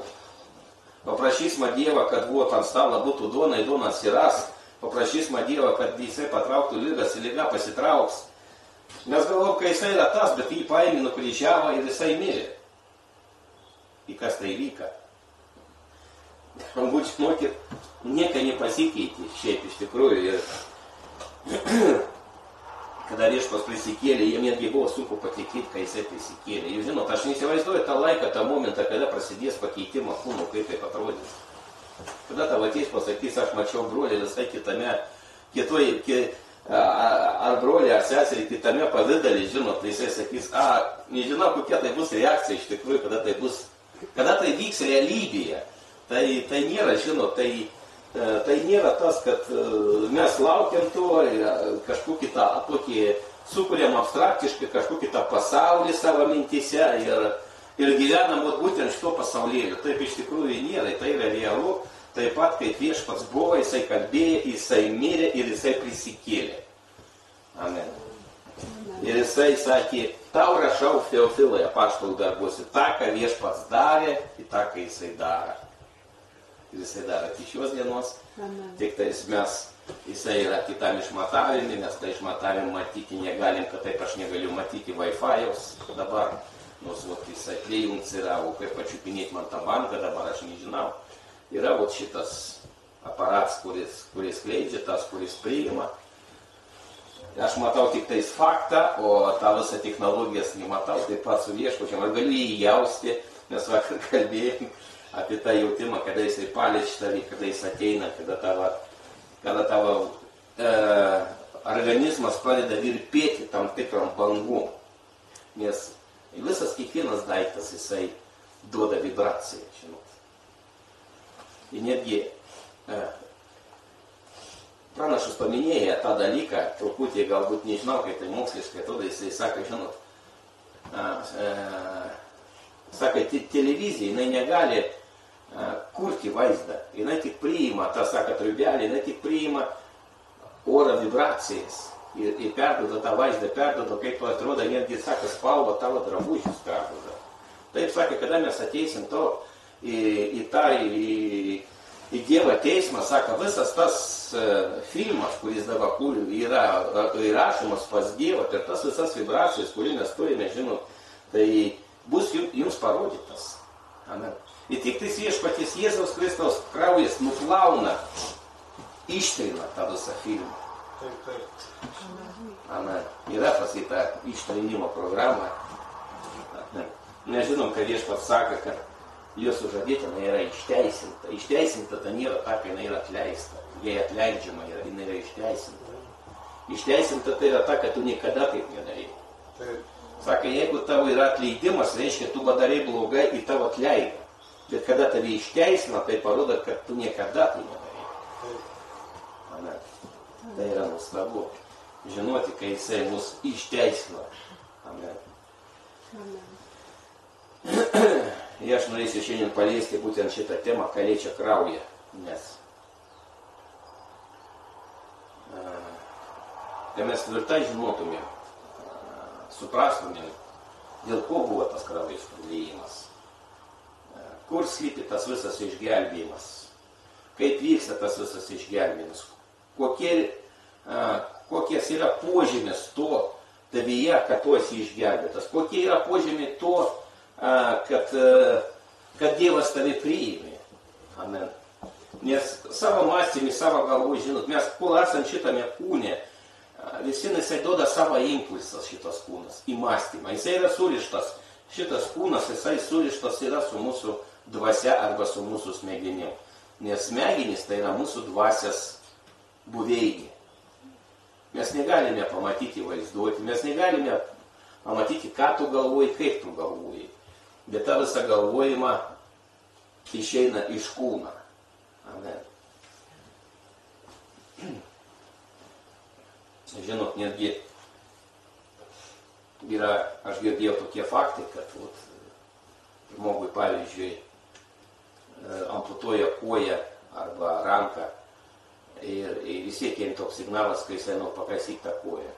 paprašysime Dievą, kad buvo ant stalo būtų duona, į duoną atsiras, paprašysime Dievą, kad jisai patrauktų lygas ir lyga pasitrauks. Mes galvom, kad jisai yra tas, bet jį paėmė, nukryžiavo ir jisai mirė. Ir kas tai vyka? Galbūt, žinokit, nieko nepasikeitė šiaip iš tikrųjų. Ir kada viešpas prisikėlė, jiem netgi buvo sunku patikėti, kai jisai prisikėlė. Jūs žinot, aš neįsivaizduoju tą laiką, tą momentą, kada prasidės pakeitimo kūno, kaip tai atrodys. Kada tavo ateis pasakys, aš mačiau brolį visai kitame, kitoj, ki, ar brolį, ar seserį kitame pavidalį, žinot, tai jisai sakys, a, nežinau, kokia tai bus reakcija iš tikrųjų, kada tai bus, kada tai vyks realybėje. Tai, tai nėra, žinot, tai Tai nėra tas, kad mes laukiam to, kažkokį tą, tokį sukuriam abstraktiškai, kažkokį tą pasaulį savo mintyse ir, ir gyvenam būtent šito pasaulėliu. Taip iš tikrųjų nėra, tai yra realu. Taip pat, kaip viešpats buvo, jisai kalbėjo, jisai mirė ir jisai prisikėlė. Amen. Ir jisai sakė, tau rašau Teofilai apaštalų darbuose, tą, ką viešpats darė, ir tą, ką jisai daro. Ir jisai daro iki šios dienos. Amen. Tik tais mes, jisai yra kitam išmatavimui, mes tą išmatavimą matyti negalim, kad taip aš negaliu matyti Wi-Fi'aus dabar. Nors vat, jisai prijungs yra, o kaip pačiupinėti man tą banką dabar aš nežinau. Yra vat šitas aparatas, kuris, kuris kleidžia, tas, kuris priima. aš matau tik tais faktą, o tą visą technologijas nematau, taip pat su viešpačiu, aš galiu jį jausti, mes vakar kalbėjom apie tą jautimą, kada jisai paliečia tavį, kada jis ateina, kada tavo, kada tavo e, organizmas pradeda virpėti tam tikram bangu. Nes visas kiekvienas daiktas jisai duoda vibraciją, žinot. Ir netgi e, pranašas paminėjo tą dalyką, truputį galbūt nežinau, kaip tai moksliškai atrodo, jisai sako, žinot, a, e, sako, televizija, jinai negali a, kurti vaizdą, jinai tik priima, tą sako, triubelį, jinai tik priima oro vibracijas ir, ir perduoda tą vaizdą, perduoda, kaip to atrodo, netgi, sako, spalva tavo drabužius perduoda. Taip, sako, kada mes ateisim to į, į tą, į, į Dievo teismą, sako, visas tas uh, filmas, kuris dabar kuriu, yra įrašomas pas Dievą, ir tas visas vibracijas, kurį mes turime, žinot, tai bus jums parodytas. Amen. Ir tik tais viešpaties Jėzaus Kristaus kraujas nuplauna, ištrina tą visą filmą. Taip, taip. Amen. Yra pasakyta ištrinimo programa. Amen. Nežinom, kad viešpats sako, kad jo sužadėtina yra išteisinta. Išteisinta tai nėra ta, kai jinai yra atleista. Jei atleidžiama yra, jinai yra išteisinta. Išteisinta tai yra ta, kad tu niekada taip nedarai. Sako, jeigu tavo yra atleidimas, reiškia, tu padarai blogai į tavo atleidą. Bet kada tave išteisina, tai parodo, kad tu niekada tai nedarai. Amen. Tai yra nuostabu. Žinoti, kai jisai mus išteisina. Amen. Amen. Ir aš norėsiu šiandien paliesti būtent šitą temą, ką liečia kraują, nes kai mes tvirtai žinotumėm, suprastumėm, dėl ko buvo tas kraujas praliejimas, kur slypi tas visas išgelbėjimas, kaip vyksta tas visas išgelbėjimas, kokie, kokies yra požymės to tavyje, kad tu esi išgelbėtas, kokie yra požymiai to, Kad, kad Dievas tave priėmė. Amen. Nes savo mąstymį, savo galvų, žinot, mes kol esam šitame kūne, visi jisai duoda savo impulsas šitas kūnas į mąstymą. Jisai yra surištas, šitas kūnas, jisai surištas yra su mūsų dvasia arba su mūsų smegenim. Nes smegenys tai yra mūsų dvasias buveinė. Mes negalime pamatyti, vaizduoti, mes negalime pamatyti, ką tu galvoji, kaip tu galvoji. Bet ta visą galvojimą išeina iš kūną. Amen. Žinot, netgi yra, aš girdėjau tokie faktai, kad vat, žmogui, pavyzdžiui, amputuoja koją arba ranką ir, ir vis tiek jiems toks signalas, kai jisai nori pakaisyt tą koją.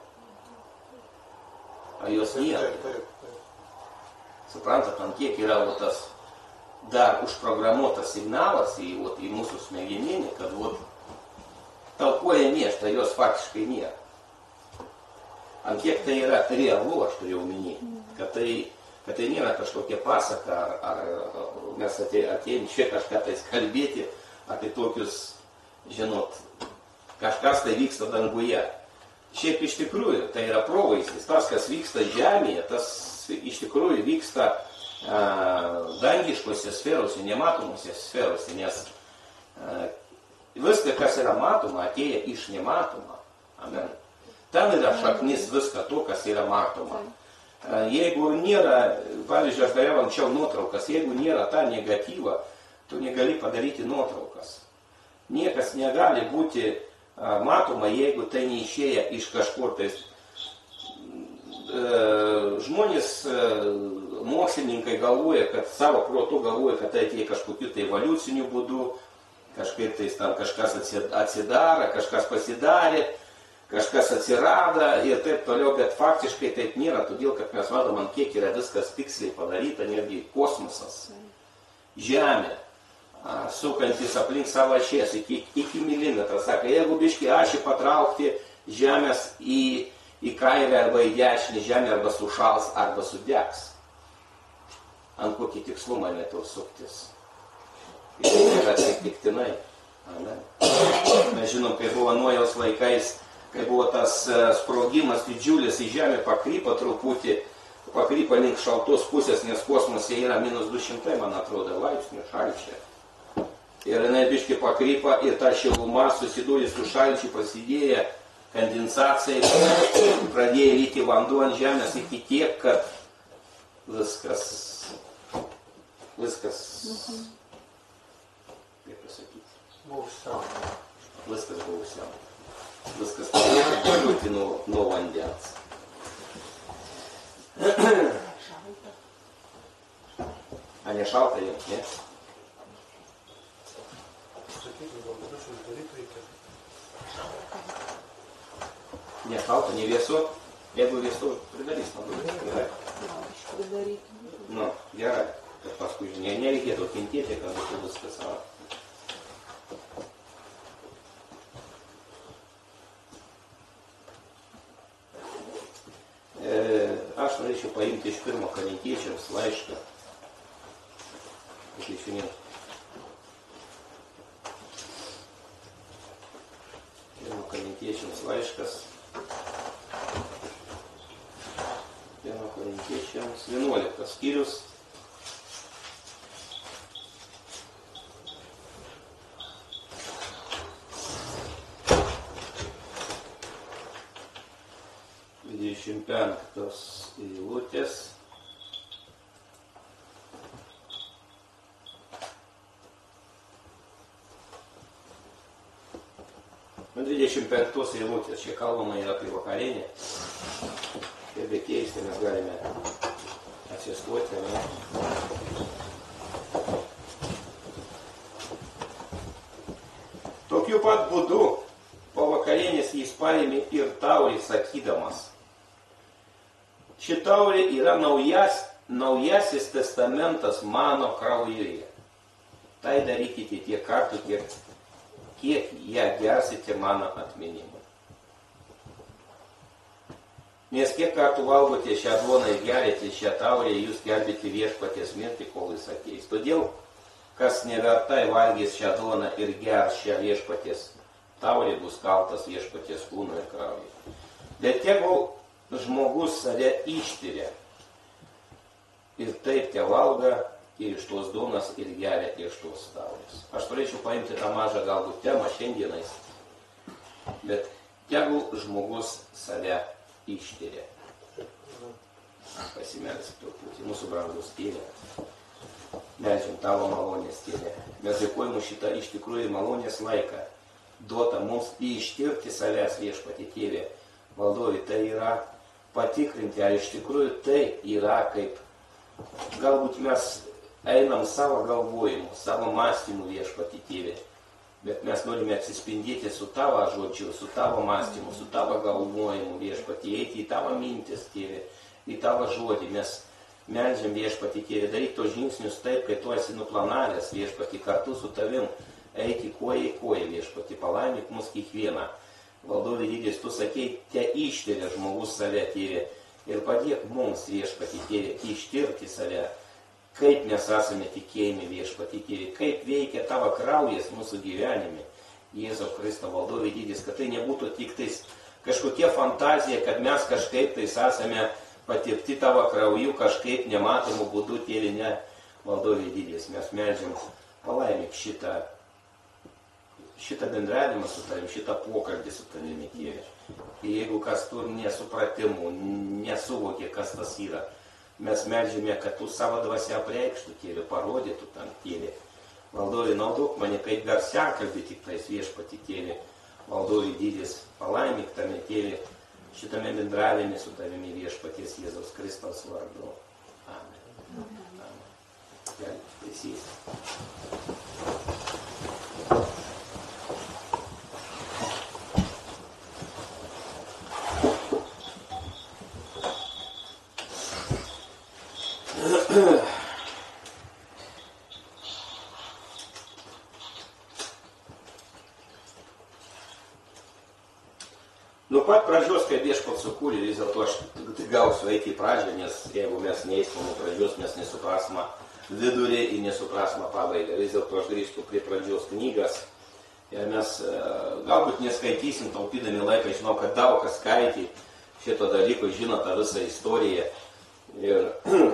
A jos nėra. Suprantat, ant kiek yra vat, tas dar užprogramuotas signalas į, vat, į mūsų smegeninį, kad vat, tau koja nėšta, jos faktiškai nėra. Ant kiek tai yra realu, aš turiu omeny, kad tai, kad tai nėra kažkokia pasaka, ar, ar mes atėjom čia kažką tais kalbėti apie tokius, žinot, kažkas tai vyksta danguje. Šiaip iš tikrųjų, tai yra provaizdis, tas, kas vyksta žemėje, tas iš tikrųjų vyksta a, dangiškose sferose, nematomose sferose, nes a, viską, kas yra matoma, atėja iš nematoma. Amen. Ten yra šaknis viską to, kas yra matoma. A, jeigu nėra, pavyzdžiui, aš dariau anksčiau nuotraukas, jeigu nėra ta negatyva, tu negali padaryti nuotraukas. Niekas negali būti a, matoma, jeigu tai neišėja iš kažkur tais. Žmonės, mokslininkai galvoja, kad savo protu galvoja, kad tai atėjo kažkokiu tai evoliuciniu būdu, kažkaip tai tam kažkas atsidaro, kažkas pasidarė, kažkas atsirado ir taip toliau, bet faktiškai taip nėra, todėl kad mes matom, ant kiek yra viskas tiksliai padaryta, netgi kosmosas, Žemė, sukantis aplink savo ašies iki, iki milimetrą, sako, jeigu biški ašį patraukti Žemės į į kairę arba į dešinį, žemė arba sušals, arba sudegs. Ant kokį tikslumą lietuv suktis. Ir tai yra atsitiktinai. Amen. Mes žinom, kai buvo Nojaus laikais kai buvo tas sprogimas didžiulis, į žemę pakrypo truputį, pakrypo link šaltos pusės, nes kosmose yra minus du šimtai, man atrodo, laipsnių šalčio. Ir jinai biški pakrypo ir ta šiluma susidūrė su šalčiu, prasidėjo kondensacija, pradėjo lyti vanduo ant žemės iki tiek, kad viskas, viskas, kaip pasakyti, buvo užsiauna. Viskas buvo užsiauna. Viskas paliūti nuo, nuo vandens. A ne šalta jums, ne? Ne šalta, ne vėsu. Jeigu vėsu, pridarys, man būtų gerai. Nu, gerai. Kad paskui, ne, nereikėtų kentėti, kad būtų viskas savo. Aš norėčiau paimti iš pirmo Korintiečiams laišką. Išlišinė. Pirmo Korintiečiams laiškas. Pirmo Korintiečiams vienuoliktas skyrius. dvidešimt penktos eilutės. dvidešimt penktos eilutės. Čia kalbama yra apie vakarienę. Ir be keisti mes galime atsistoti. Ne? Tokiu pat būdu po vakarienės jis paėmė ir taurę sakydamas. Ši taurė yra naujas, naujasis testamentas mano kraujuje. Tai darykite tiek kartų, kiek, kiek ją gersite mano atminimui. Nes kiek kartų valgote šią duoną ir gerite šią taurę, jūs gelbite viešpaties mirtį, kol jis ateis. Todėl, kas nevertai valgys šią duoną ir gers šią viešpaties taurė, bus kaltas viešpaties kūno ir kraujui. Bet tegul žmogus save ištiria ir taip te valga ir iš tos duonos ir geria iš tos taurės. Aš turėčiau paimti tą mažą galbūt temą šiandienais, bet tegul žmogus save ištiria. Pasimelsk truputį, mūsų brangus tėve. Meldžiam tavo malonės tėve. Mes dėkojame šitą iš tikrųjų malonės laiką. Duota mums ištirti savęs viešpatie tėve. Valdovai, tai yra patikrinti, ar iš tikrųjų tai yra kaip, galbūt mes einam savo galvojimu, savo mąstymu viešpatie tėve, bet mes norime atsispindėti su tavo žodžiu, su tavo mąstymu, su tavo galvojimu viešpatie, eiti į tavo mintis tėve, į tavo žodį. Mes meldžiam viešpatie tėve, daryk tos žingsnius taip, kai tu esi nuplanavęs viešpatie kartu su tavim, eiti koja į koją viešpatie, palaimik mus kiekvieną. Valdovė didis, tu sakei, te ištiria žmogus save, tėve, ir padėk mums, viešpatie tėve, ištirti save, kaip mes esame tikėjimi, viešpatie tėve, kaip veikia tavo kraujas mūsų gyvenime, Jėzau Kristo, valdovė didis, kad tai nebūtų tik tais kažkokia fantazija, kad mes kažkaip tais esame patirti tavo krauju, kažkaip nematomų būdų, tėve, ne, valdovė didis, mes meldžiam, palaimik šitą šitą bendravimą su tavim, šitą pokalbį su tavimi, tėve. Ir jeigu kas turi nesupratimų, nesuvokė, kas tas yra, mes meldžiame, kad tu savo dvasią apreikštų, tėve, parodytų tam, tėve. Valdovė, naudok mane kaip garsiakalbį tik tais viešpatie, tėve. Valdovė didis, palaimik tame, tėve, šitame bendravime su tavimi viešpaties Jėzaus Kristaus vardu. Amen. Amen. Galite prisėsti. Nuo pat pradžios, kai viešpats sukūrė, vis dėlto aš gausiu eiti į pradžią, nes jeigu mes neįsime nuo pradžios, mes nesuprasime vidurį ir nesuprasime pabaigą. Vis dėlto aš grįžtu prie pradžios knygas Ir mes galbūt neskaitysim, taupydami laiką, žinau, kad daug kas skaitė šito dalyko, žino tą visą istoriją. Ir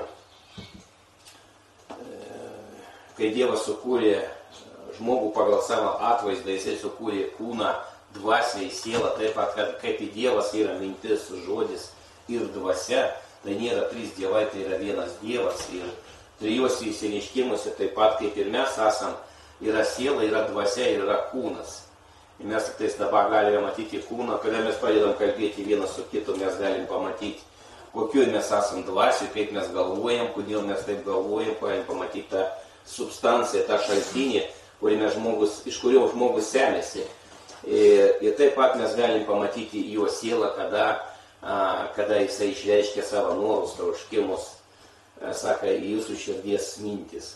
kai Dievas sukūrė žmogų pagal savo atvaizdą, jisai sukūrė kūną, dvasią į sielą, taip pat, kad kaip į Dievas yra mintis, žodis ir dvasia, tai nėra trys dievai, tai yra vienas Dievas. Ir trijuose įsireiškimuose, taip pat kaip ir mes esam, yra siela, yra dvasia ir yra kūnas. Ir mes tik tais dabar galime matyti kūną, kada mes pradedam kalbėti vienas su kitu, mes galim pamatyti, kokiu mes esam dvasiu, kaip mes galvojam, kodėl mes taip galvojam, galim pamatyti tą substanciją, tą šaltinį, žmogus, iš kurio žmogus semėsi. Ir, ir taip pat mes galim pamatyti jo sielą, kada, kada jisai išreiškia savo norus, troškimus, sako, jūsų širdies mintis.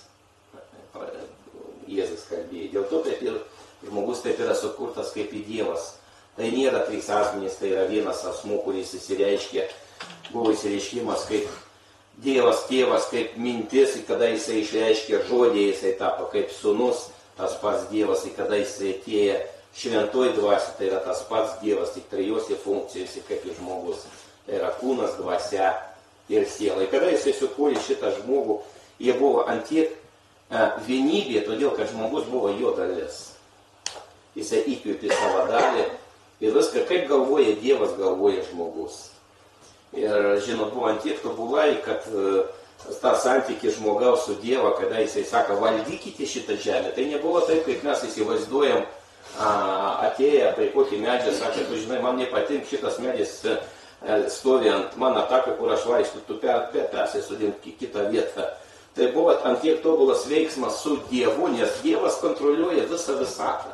Jėzus kalbėjo. Dėl to taip ir žmogus taip yra sukurtas kaip į Dievas. Tai nėra trys asmenys, tai yra vienas asmuo, kuris įsireiškia, buvo įsireiškimas kaip Dievas, tėvas, kaip mintis, ir kada jisai išreiškia žodį, jisai tapo kaip sūnus, tas pats Dievas, ir kada jisai atėjo šventoji dvasia, tai yra tas pats Dievas, tik trijose funkcijose kaip ir žmogus. Tai yra kūnas, dvasia ir siela. Ir kada jisai sukūrė šitą žmogų, jie buvo ant tiek vienybė, todėl kad žmogus buvo jo dalis. Jisai įkvėpė savo dalį ir viską, kaip galvoja Dievas, galvoja žmogus. Ir žinot, buvo ant tiek tobulai, kad tą santykį žmogaus su Dievu, kada jisai sako, valdykite šitą žemę. Tai nebuvo taip, kaip mes įsivaizduojam, atėję prie kokį medžią, sakė, tu žinai, man nepatink šitas medis stovi ant mano tako, kur aš vaikštu, tu persisodink į kitą vietą. Tai buvo ant tiek tobulas veiksmas su Dievu, nes Dievas kontroliuoja visą visatą.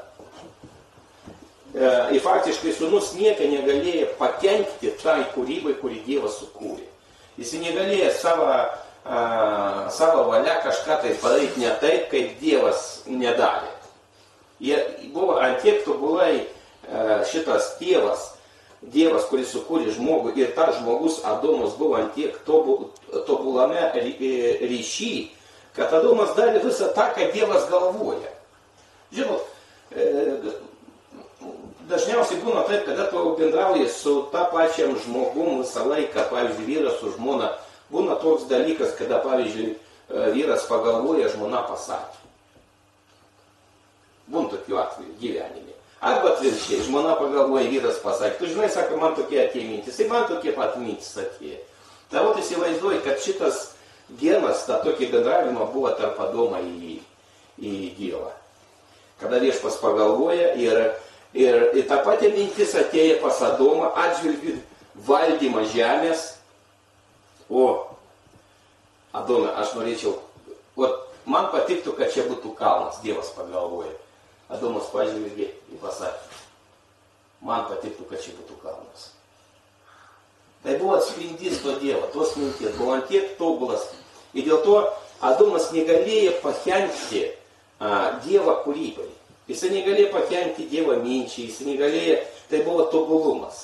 Ir faktiškai sūnus nieko negalėjo pakenkti tai kūrybai, kurį Dievas sukūrė. Jis negalėjo savo, a, savo valia kažką tai padaryti ne taip, kaip Dievas nedarė. Jie buvo ant tiek tobulai a, šitas tėvas, Dievas, kuris sukūrė žmogų, ir tas žmogus Adomas buvo ant tiek tobulame ryšy, kad Adomas darė visą tą, ką Dievas galvoja. Žinot, dažniausiai būna taip, kada tu bendrauji su tą pačiam žmogum visą laiką, pavyzdžiui, vyras su žmona, būna toks dalykas, kada, pavyzdžiui, vyras pagalvoja, žmona pasakė. Būna tokių atvejų gyvenime. Arba atvirkščiai, žmona pagalvoja, vyras pasakė, tu žinai, sako, man tokie atėjo mintis, ir man tokie pat mintis atėjo. Tai vat įsivaizduoju, kad šitas genas, tą tokį bendravimą buvo tarp Adomą į, į Dievą. Kada viešpas pagalvoja ir, ir, ir tą patį mintis atėjo pas Adomą atžvilgiu valdymą žemės. O, Adome, aš norėčiau, o, man patiktų, kad čia būtų kalnas, Dievas pagalvoja. Adomas pažvelgė ir pasakė, man patiktų, kad čia būtų kalnas. Tai buvo atspindys to Dievo, tos minties, buvo ant tiek tobulas. Ir dėl to Adomas negalėjo pakenkti a, Dievo kūrybai. Jis negalėjo pakenkti Dievo minčiai, jis negalėjo, tai buvo tobulumas.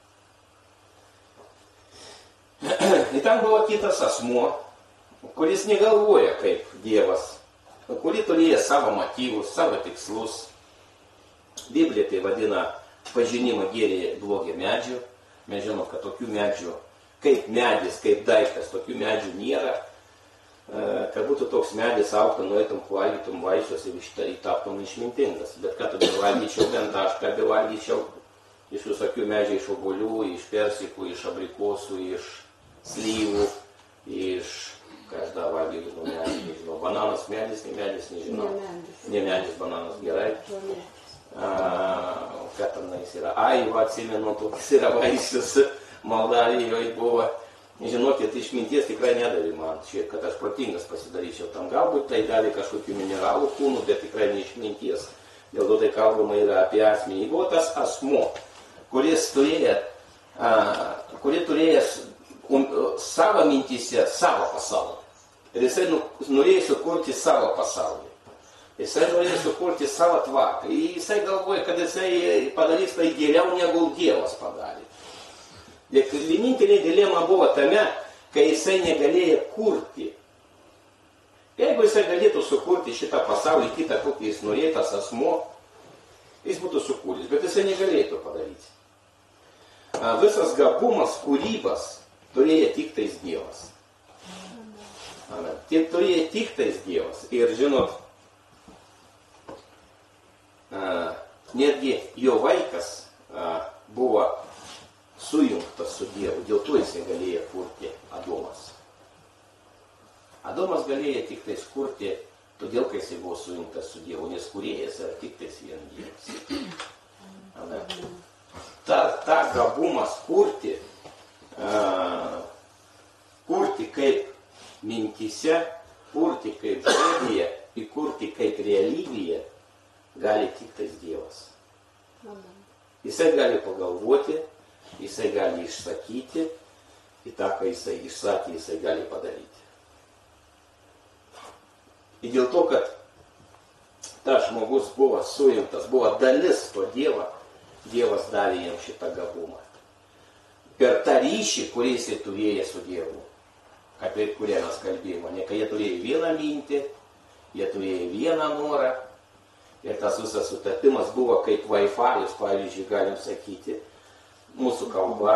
Ir tam buvo kitas asmuo, kuris negalvoja kaip Dievas, kuri turėjo savo motyvus, savo tikslus. Biblija tai vadina pažinimo gėrį blogį medžių. Mes žinom, kad tokių medžių, kaip medis, kaip daiktas, tokių medžių nėra. Kad būtų toks medis auktų, nueitum, valgytum vaisius ir taptum išmintingas. Bet kad tu bevalgyčiau bent tašką, bevalgyčiau iš visokių medžių, iš obuolių, iš persikų, iš abrikosų, iš slyvų, iš... Ką aš dar valgiau, žinau, medis, nežinau. Bananas medis, ne medis, nežinau. Ne medis, bananas, gerai. A, ką tenais yra? Ai, va, atsimenu, toks yra vaisius Moldavijoje buvo. Žinokit, išminties tikrai nedavė man, šiek, kad aš protingas pasidaryčiau. Tam galbūt tai davė kažkokių mineralų kūnų, bet tikrai ne išminties. Dėl to tai kalbama yra apie asmenį. Buvo tas asmuo, kuris turėjo, a, kuris turėjo um, savo mintise, savo pasaulį. Ir jisai norėjo sukurti savo pasaulį. Jisai norėjo sukurti savo tvarką. Ir jisai galvoja, kad jisai padarys tai geriau negu Dievas padarė. Ir vienintelė dilema buvo tame, kai jisai negalėjo kurti. Jeigu jisai galėtų sukurti šitą pasaulį, kitą, kokį jis norėjo, tas asmuo, jis būtų sukūręs, bet jisai negalėjo to padaryti. Visas gabumas, kūrybas turėjo tik tais Dievas. Amen. Tik turėjo tik tais Dievas. Ir žinot, netgi jo vaikas buvo sujungtas su Dievu, dėl to jisai galėjo kurti Adomas. Adomas galėjo tik tais kurti, todėl, kai jisai buvo sujungtas su Dievu, nes kūrėjas yra tik tais vien Dievas. Amen. Ta, ta gabumas kurti, uh, kurti kaip mintyse, kurti kaip žodėje, įkurti kaip realybėje, gali tik tais Dievas. Jisai gali pagalvoti, jisai gali išsakyti, į tą, ką jisai išsakė, jisai gali padaryti. Ir dėl to, kad tas žmogus buvo sujungtas, buvo dalis to Dievo, Dievas davė jam šitą gabumą. Per tą ryšį, kurį jisai turėjo su Dievu, apie kurią mes kalbėjome, ne, kai jie turėjo vieną mintį, jie turėjo vieną norą, ir tas visas sutapimas buvo kaip Wi-Fi'us, pavyzdžiui, galim sakyti, mūsų kalba.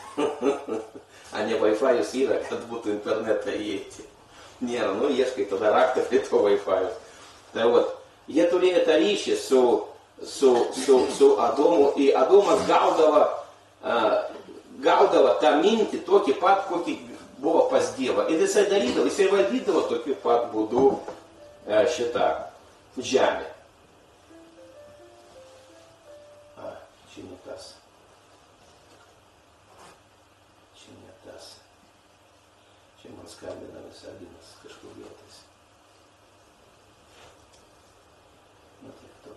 A ne Wi-Fi'us yra, kad būtų internetą įeiti. Nėra, nu, ieškai tada raktą prie to Wi-Fi'us. Tai vat, jie turėjo tą ryšį su, su, su, su Adomu, ir Adomas gaudavo, uh, gaudavo tą mintį tokį pat, kokį buvo pas Dievą. Ir jisai darydavo, jisai valdydavo tokiu pat būdu uh, šitą žemę. A, čia ne tas. Čia ne tas. Čia man skambina Visaginas kažkur vietais. Nu, tiek to.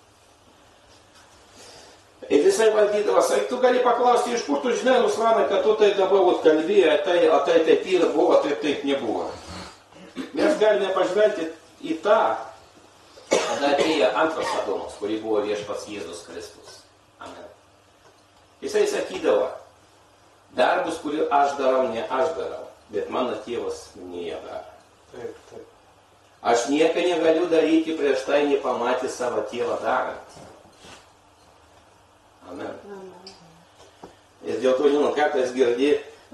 Ir visai valdydavo, sakai, tu gali paklausti, iš kur tu žinai, Ruslanai, kad tu tai dabar vat kalbėjai, tai, o tai taip yra buvo, tai taip nebuvo. Mes galime pažvelgti į tą, kada atėjo antras Adomas, kurį buvo viešpats Jėzus Kristus. Amen. Jisai sakydavo, darbus, kurių aš darau, ne aš darau, bet mano tėvas jie daro. Taip, taip. Aš nieko negaliu daryti prieš tai nepamatę savo tėvą darant. Amen. Amen. Ir dėl to, žinot, kartais girdi,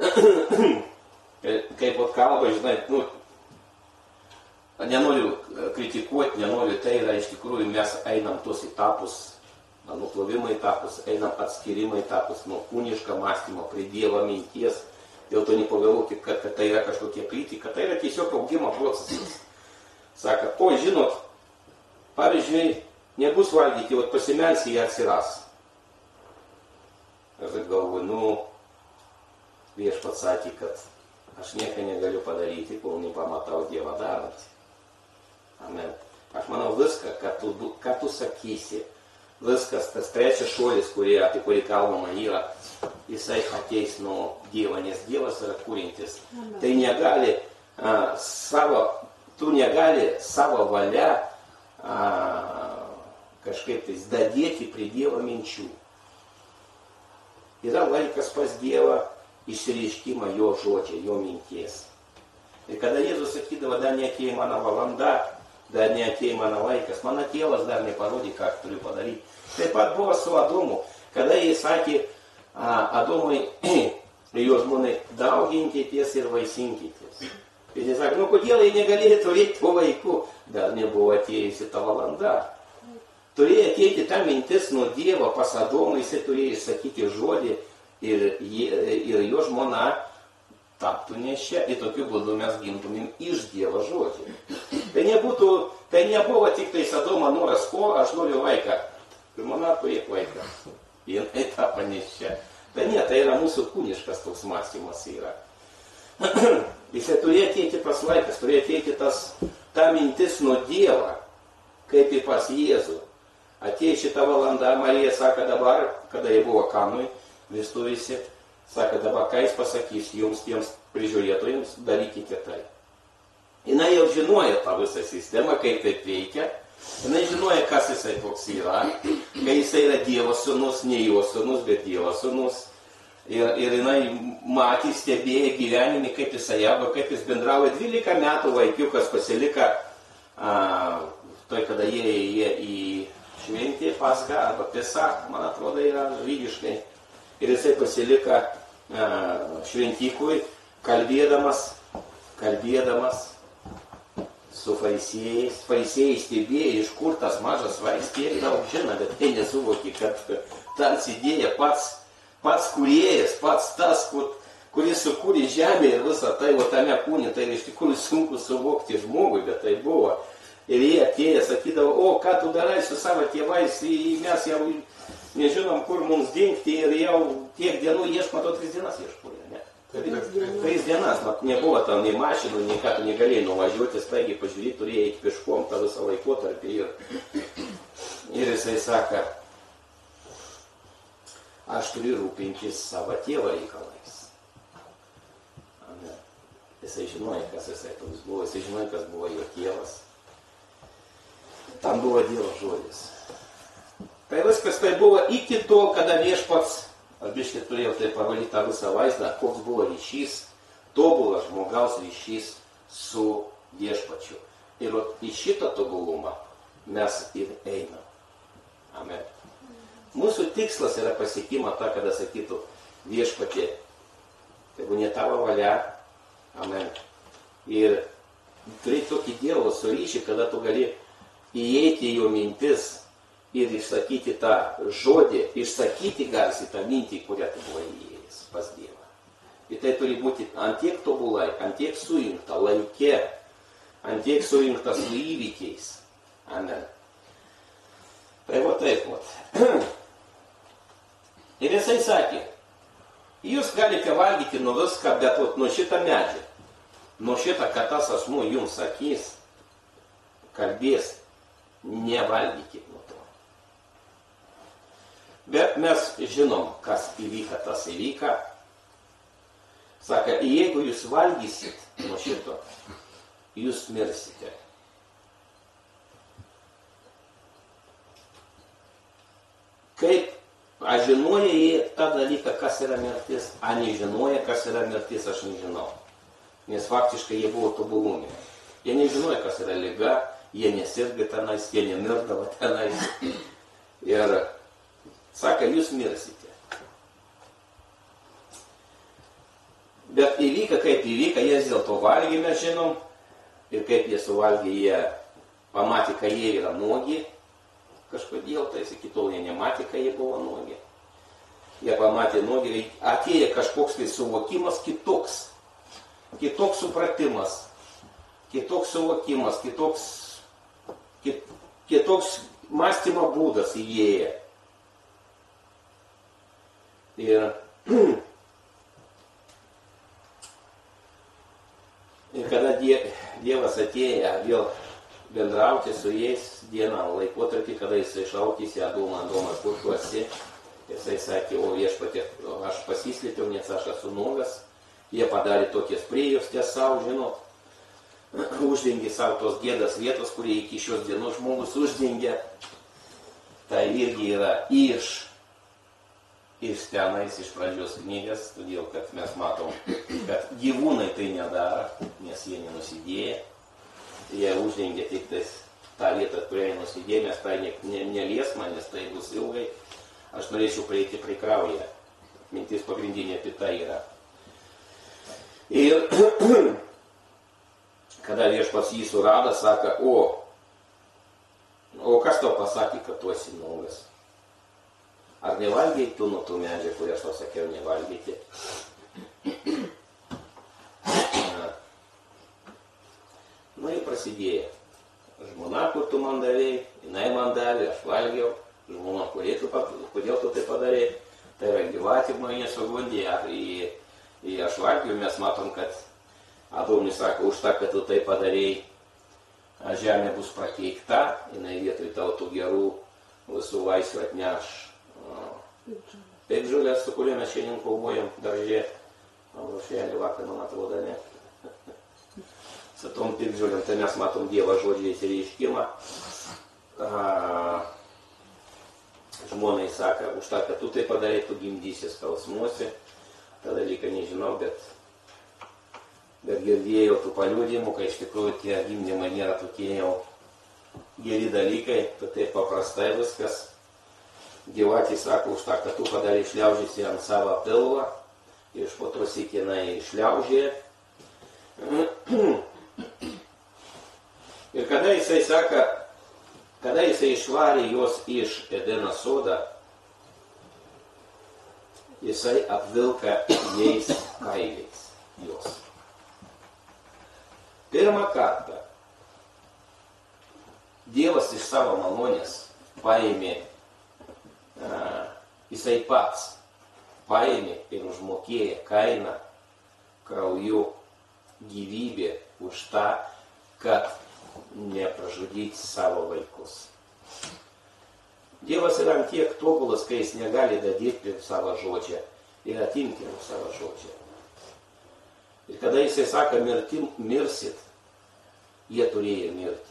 kaip pat kalba, žinai, nu, nenoriu kritikuoti, nenoriu, tai yra iš tikrųjų mes einam tos etapus, nuplovimo etapus, einam atskirimą etapus nuo kūniško mąstymo prie Dievo minties. Dėl to nepagalvokit, kad, kad tai yra kažkokia kritika, tai yra tiesiog augimo procesas. Saka, o žinot, pavyzdžiui, nebus valgyti, vat pasimelsi, jie atsiras. Aš galvoju, nu, viešpats sakė, kad aš nieko negaliu padaryti, kol nepamatau Dievą darant. Amen. Aš manau viską, kad tu, kad tu sakysi, viskas, tas trečias šuolis, kurį, apie kurį kalbama yra, jisai ateis nuo Dievo, nes Dievas yra kūrintis. Amen. Tai negali a, savo, tu negali savo valia a, kažkaip tais dadėti prie Dievo minčių. Yra laikas pas Dievą išsireiškimą jo žodžiai, jo minties. Ir kada Jėzus sakydavo, dar neatėjo mano valanda, dar neatėjo mano laikas, mano tėvas dar neparodė, ką aš turiu padaryti. Taip pat buvo su Adomu, kada jis sakė a, Adomui ir jo žmonai, dauginkitės ir vaisinkitės. Ir jis sakė, nu kodėl jie negalėjo turėti to vaikų, dar nebuvo atėjusi ta valanda. Turėjo ateiti ta mintis nuo Dievo pas Adomą, jis turėjo išsakyti žodį ir, ir jo žmona taptų nešia. Ir tokiu būdu mes gimtumėm iš Dievo žodžio. Tai, nebūtų, tai nebuvo tik tai Adomo noras, ko aš noriu vaiką. Žmona turėk vaiką. Jinai tapo nešia. Tai ne, tai yra mūsų kūniškas toks mąstymas yra. Jis turėjo ateiti pas laikas, turėjo ateiti tas, ta mintis nuo Dievo, kaip ir pas Jėzų. Atėjo šitą valandą, Marija sako dabar, kada jie buvo Kanui, vestuvėse, sako dabar, ką jis pasakys jums, tiems prižiūrėtojams, darykite tai. Jis jau žinojo tą visą sistemą, kaip taip veikia, jis žinojo, kas jisai toks yra, kai jisai yra Dievo sūnus, ne jo sūnus, bet Dievo sūnus. Ir, ir jinai matė, stebėjo gyvenimį, kaip jisai augo, kaip jis bendrauja. dvylika metų vaikiukas pasilika, a, tai kada jie įėjo į šventė Pascha arba Pesach, man atrodo, yra žydiškai. Ir jisai pasilika šventikui, kalbėdamas, kalbėdamas su farisėjais. Farisėjai stebėjo, iš kur tas mažas vaikas tiek daug žino, bet tai nesuvokė, kad ten sėdėjo pats, pats kūrėjas, pats tas, kur, kuris sukūrė žemę ir visą tai, o tame kūne, tai iš tikrųjų sunku suvokti žmogui, bet tai buvo. Ir jie atėję sakydavo, o ką tu darai su savo tėvais, mes jau nežinom, kur mums dingti ir jau tiek dienų ieško, to tris dienas ieškojo, ne? Tris dienas, mat, nebuvo tam nei mašinų, nei ką tu negalėjai nuvažiuoti, staigiai pažiūrėti, turėjai eiti pieškom tą visą laikotarpį. Ir, ir jisai sako, aš turiu rūpintis savo tėvo reikalais. Amen. Jisai žinojo, kas jisai toks buvo, jisai žinojo, kas buvo jo tėvas. Tam buvo Dievo žodis. Tai viskas tai buvo iki to, kada viešpats, aš biškai turėjau tai pavalyti tą visą vaizdą, koks buvo ryšys, tobulas žmogaus ryšys su viešpačiu. Ir į šitą tobulumą mes ir einam. Amen. Mūsų tikslas yra pasiekimo tą, kada sakytų viešpatie, jeigu ne tavo valia, amen. Ir turėti tokį Dievo suryšį, kada tu gali įeiti į jo mintis ir išsakyti tą žodį, išsakyti garsiai tą mintį, kurią tu buvai įėjęs pas Dievą. Ir tai turi būti antiek tobulai, antiek sujungta laike, antiek sujungta su įvykiais. Amen. Tai va taip vat. Ir jisai sakė, jūs galite valgyti nuo viską, bet vat, nuo šitą medžią, nuo šitą, kad tas asmuo jums sakys, kalbės, nevalgykit nuo to. Bet mes žinom, kas įvyka, tas įvyka. Saka, jeigu jūs valgysit nuo šito, jūs mirsite. Kaip, aš žinoja jie tą dalyką, kas yra mirtis, a nežinoja, kas yra mirtis, aš nežinau. Nes faktiškai jie buvo tobulumi. Jie nežinoja, kas yra liga, jie nesirga tenais, jie nemirdavo tenais. Ir sako, jūs mirsite. Bet įvyka, kaip įvyka, jie dėl to valgė, mes žinom. Ir kaip jie suvalgė, jie pamatė, kad jie yra nuogi. Kažkodėl, tai iki tol jie nematė, kad jie buvo nuogi. Jie pamatė nuogi, atėjo kažkoks tai suvokimas kitoks. Kitoks supratimas. Kitoks suvokimas, kitoks, kit, kitoks mąstymo būdas įėjo. Ir, ir kada die, Dievas atėjo vėl bendrauti su jais dieną laikotarpį, kada jisai šaukėsi, Adomą, Adomą, kur tu esi, jisai sakė, o viešpatie, aš pasislėpiau, nes aš esu nuogas. Jie padarė tokias priejostės savo, žinot, uždengė savo tos gėdas vietos, kurie iki šios dienos žmogus uždengė. Tai irgi yra iš, iš tenais, iš pradžios knygas, todėl kad mes matom, kad gyvūnai tai nedaro, nes jie nenusidėję. Jie uždengė tik tais tą vietą, kurią jie nusidėję, mes tai ne, ne, nelies man, nes tai bus ilgai. Aš norėčiau prieiti prie kraują. Mintis pagrindinė apie tai yra. Ir kada viešpats jį surado, sako, o, o kas tau pasakė, kad tu esi nuogas? Ar nevalgiai tu nuo tų medžių, kurią aš tau sakiau nevalgyti? Nu ir prasidėjo. Žmona, kur tu man davėjai, jinai man davė, aš valgiau. Žmona, kodėl tu tai padarėjai? Tai yra gyvatė mane sugundė. Ir aš valgiau, mes matom, kad Adomis sako, už tą, kad tu tai padarėjai, žemė bus prakeikta, jinai vietoj tau tų gerų visų vaisių atneš piktžolės, su kuriuo mes šiandien kovojam daržė. Ruošėlį vakar, man atrodo, ne. Su tom piktžolėm, tai mes matom Dievo žodžiais reiškimą. Žmonai sako, už tą, kad tu tai padarėjai, tu gimdysi skausmuosi. tą dalyką nežinau, bet, bet girdėjau tų paliūdimų, kai iš tikrųjų tie gimdymai nėra tokie jau geri dalykai, tai taip paprastai viskas. Gyvatė sako, už tą, kad tu padarė šliaužėsi ant savo pilvą, iš po to sėkinai šliaužė. Ir kada jisai sako, kada jisai išvarė juos iš Edeno sodą, jisai apvilka jais kailiais juos. Pirmą kartą Dievas iš savo malonės paėmė, uh, jisai pats paėmė ir užmokėjo kainą krauju gyvybė už tą, kad nepražudyti savo vaikus. Dievas yra ant tiek tobulas, kai jis negali dadėti savo žodžią ir atimti nuo savo žodžią. Ir kada jisai sako, mirtim, mirsit, jie turėjo mirti.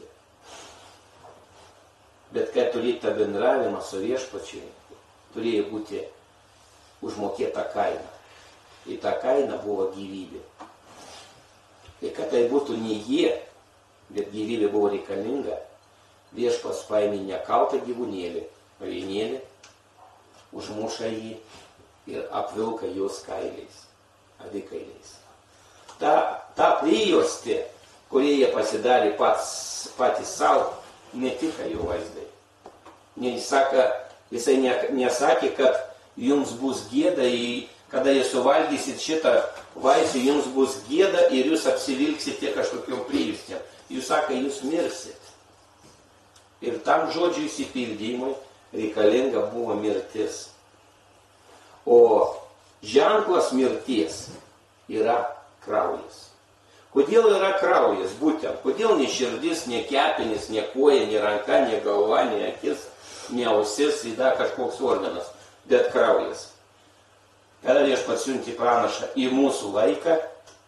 Bet kai turėjo tą bendravimą su viešpačiu, turėjo būti užmokėta kaina. Ir ta kaina buvo gyvybė. Ir kad tai būtų ne jie, bet gyvybė buvo reikalinga, viešpas paėmė nekaltą gyvūnėlį, avinėlį, užmuša jį ir apvilka jos kailiais, avikailiais. Ta, ta prijuostė, kurie jie pasidarė pats, patys savo, netiko jų vaizdai. Jis saka, jisai ne, nesakė, kad jums bus gėda, kada jūs suvalgysit šitą vaisių, jums bus gėda ir jūs apsivilksite kažkokiom prijuostėm. Jūs sako, jūs mirsit. Ir tam žodžių įsipildymui reikalinga buvo mirtis. O ženklas mirties yra kraujas. Kodėl yra kraujas? Būtent. Kodėl ne širdis, ne kepenis, ne koja, ne ranka, ne galva, ne akis, ne ausis, ir dar kažkoks organas, bet kraujas. Kada Viešpats siuntė pranašą į mūsų laiką,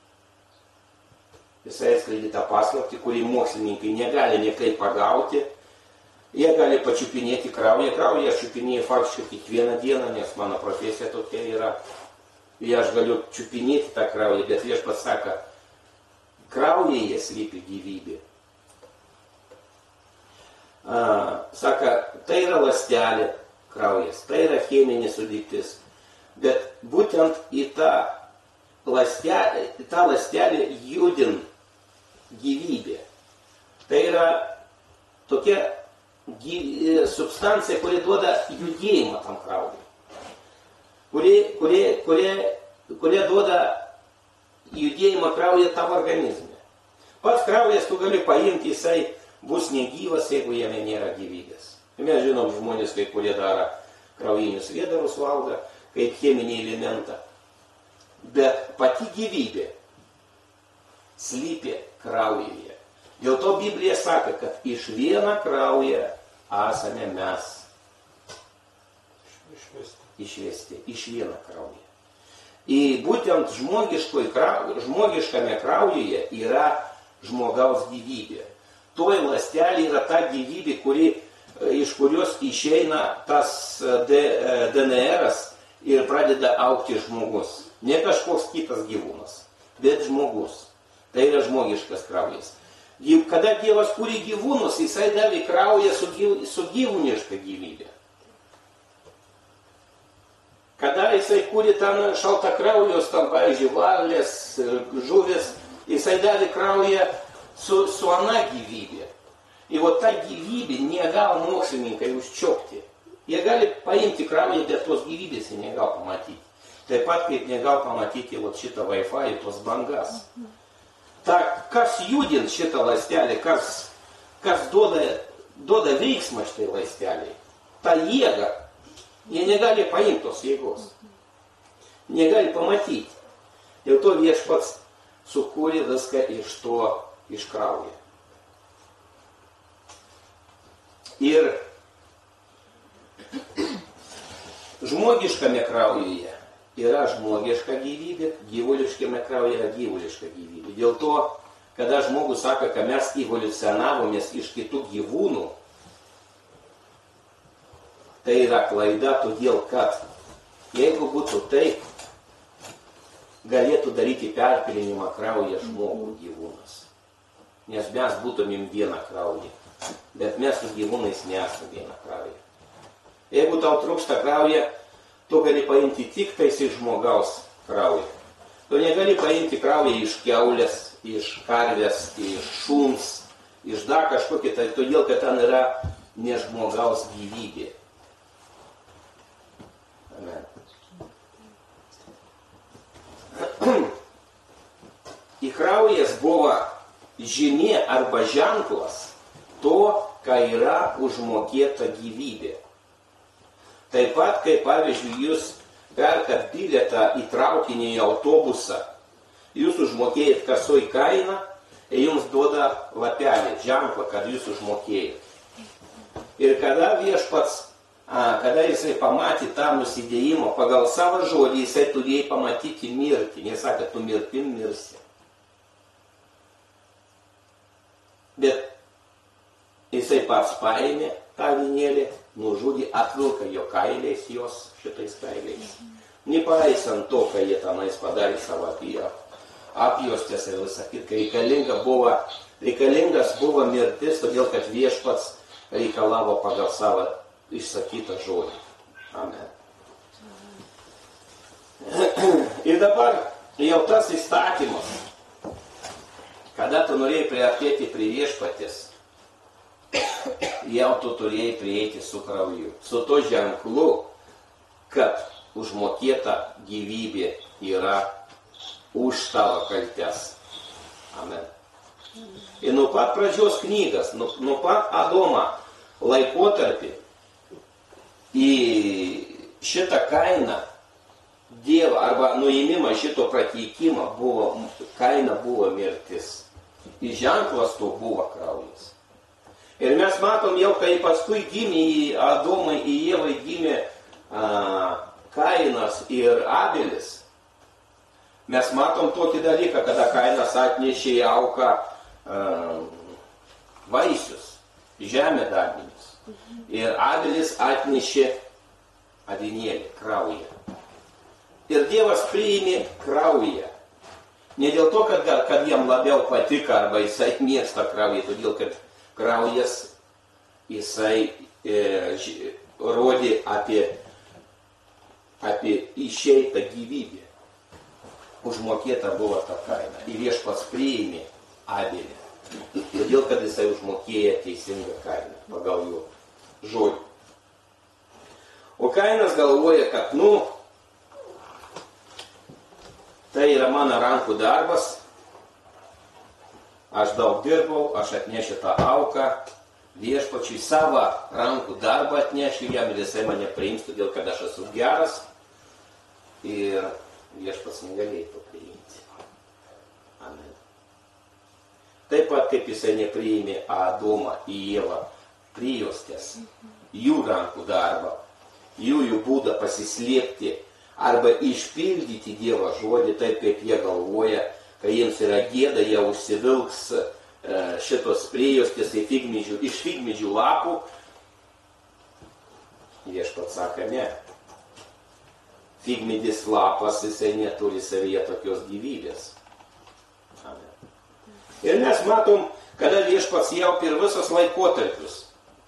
jisai atskleidė tą paslaptį, kurį mokslininkai negali niekaip pagauti. Jie gali pačiupinėti kraują. Kraują aš čiupinėju faktiškai kiekvieną dieną, nes mano profesija tokia yra. Ir aš galiu čiupinėti tą kraują, bet Viešpats sako, kraujyje slypi gyvybė. A, saka, tai yra ląstelė kraujas, tai yra cheminė sudėtis. Bet būtent į tą ląstelę, tą ląstelę judin gyvybė. Tai yra tokia gyv... substancija, kuri duoda judėjimą tam kraujui. Kuri, kuri, kuri, kuri duoda judėjimą kraują tam organizme. Pats kraujas tu gali paimti, jisai bus negyvas, jeigu jame nėra gyvybės. Mes žinom žmonės, kai kurie daro kraujinius vėdarus valgo, kaip cheminį elementą. Bet pati gyvybė slypi kraujyje. Dėl to Biblija sako, kad iš vieno kraujo esame mes išvesti. Išvesti iš vieno kraujo. Ir būtent žmogiškame kraujyje yra žmogaus gyvybė. Toj ląstelė yra ta gyvybė, kuri, iš kurios išeina tas D N R ir pradeda augti žmogus. Ne kažkoks kitas gyvūnas, bet žmogus. Tai yra žmogiškas kraujas. Kada Dievas kūrė gyvūnus, jisai davė kraują su, gyv, su gyvūniška gyvybė. Kada jisai kūrė ten šaltakraujos, tam, pavyzdžiui, varlės, žuvis, jisai davė kraują su, su ana gyvybė. Ir o ta gyvybė negali mokslininkai užčiopti. Jie gali paimti kraują, bet tos gyvybės jie negali pamatyti. Taip pat kaip negali pamatyti vat, šitą Wi-Fi, tos bangas. Ta, kas judint šitą ląstelę, kas, kas duoda, duoda veiksmą šitai ląsteliai, ta jėga, jie negali paimti tos jėgos. Negali pamatyti. Dėl to Viešpats sukūrė viską iš to, iš kraujo. Ir žmogiškame kraujyje yra žmogiška gyvybė, gyvuliškame kraujyje yra gyvuliška gyvybė. Dėl to, kada žmogus sako, kad mes evoliucionavomės iš kitų gyvūnų, tai yra klaida, todėl kad jeigu būtų taip, galėtų daryti perpilinimą kraują žmogų gyvūnas. Nes mes būtumėm vieną kraują. bet mes su gyvūnais nesame viena krauja. Jeigu tau trūksta krauja, tu gali paimti tik tais iš žmogaus kraują. Tu negali paimti kraują iš kiaulės, iš karvės, iš šuns, iš dar kažkokį, tai todėl, kad ten yra ne žmogaus gyvybė. Amen. Į kraujas buvo žymė arba ženklas to, ką yra užmokėta gyvybė. Taip pat, kaip pavyzdžiui, jūs perkat bilietą į traukinį, į autobusą, jūs užmokėjat kasoj kainą ir jums duoda lapelį, ženklą, kad jūs užmokėjat. Ir kada viešpats, a, kada jisai pamatė tą nusidėjimą, pagal savo žodį jisai turėjo pamatyti mirtį. Jis sakė, tu mirtim mirsi. Bet jisai pats paėmė tą avinėlį, nužudė, atvilka jo kailiais, jos šitais kailiais. Nepaisant to, ką jie tenais padarė savo apie apjuostės ir visą kitką, reikalinga buvo, reikalingas buvo mirtis, todėl kad viešpats reikalavo pagal savo išsakytą žodį. Amen. Ir dabar jau tas įstatymas, kada tu norėjai priartėti prie viešpatės, jau tu turėjai prieiti su krauju, su to ženklu, kad užmokėta gyvybė yra už tavo kaltes. Amen. Ir nuo pat pradžios knygas, nuo, nuo pat Adomo laikotarpį į šitą kainą Dievo arba nuėmimą šito prakeikimo buvo, kaina buvo mirtis. Ir ženklas to buvo kraujas. Ir mes matom jau, kai paskui gimė į Adomai, į Ievai gimė a, Kainas ir Abelis. Mes matom tokį dalyką, kada Kainas atnešė į auką a, vaisius, žemę darbinius. Ir Abelis atnešė avinėlį, kraują. Ir Dievas priėmė kraują. Ne dėl to, kad, kad jam labiau patika arba jisai mėgsta kraują, todėl kad kraujas jisai e, ž, rodė apie, apie išeitą gyvybę. Užmokėta buvo ta kaina. Ir viešpats priėmė Abelį. Todėl, kad jisai užmokėjo teisingą kainą pagal jo žodį. O Kainas galvoja, kad nu, tai yra mano rankų darbas, aš daug dirbau, aš atnešiu tą auką, viešpačiui savo rankų darbą atnešiu jam ir jisai mane priims, todėl kad aš esu geras ir viešpats negalėjo to priimti. Amen. Taip pat kaip jisai nepriėmė Adomą į Ievą prijuostės, jų rankų darbą, jų jų būdą pasislėpti arba išpildyti Dievo žodį taip, kaip jie galvoja, kai jiems yra gėda, jie užsivilks e, šitos prijuostės iš figmedžių lapų. Viešpats sako, ne. Figmedis lapas, jisai neturi savyje tokios gyvybės. Amen. Ir mes matom, kada viešpats jau per visus laikotarpius,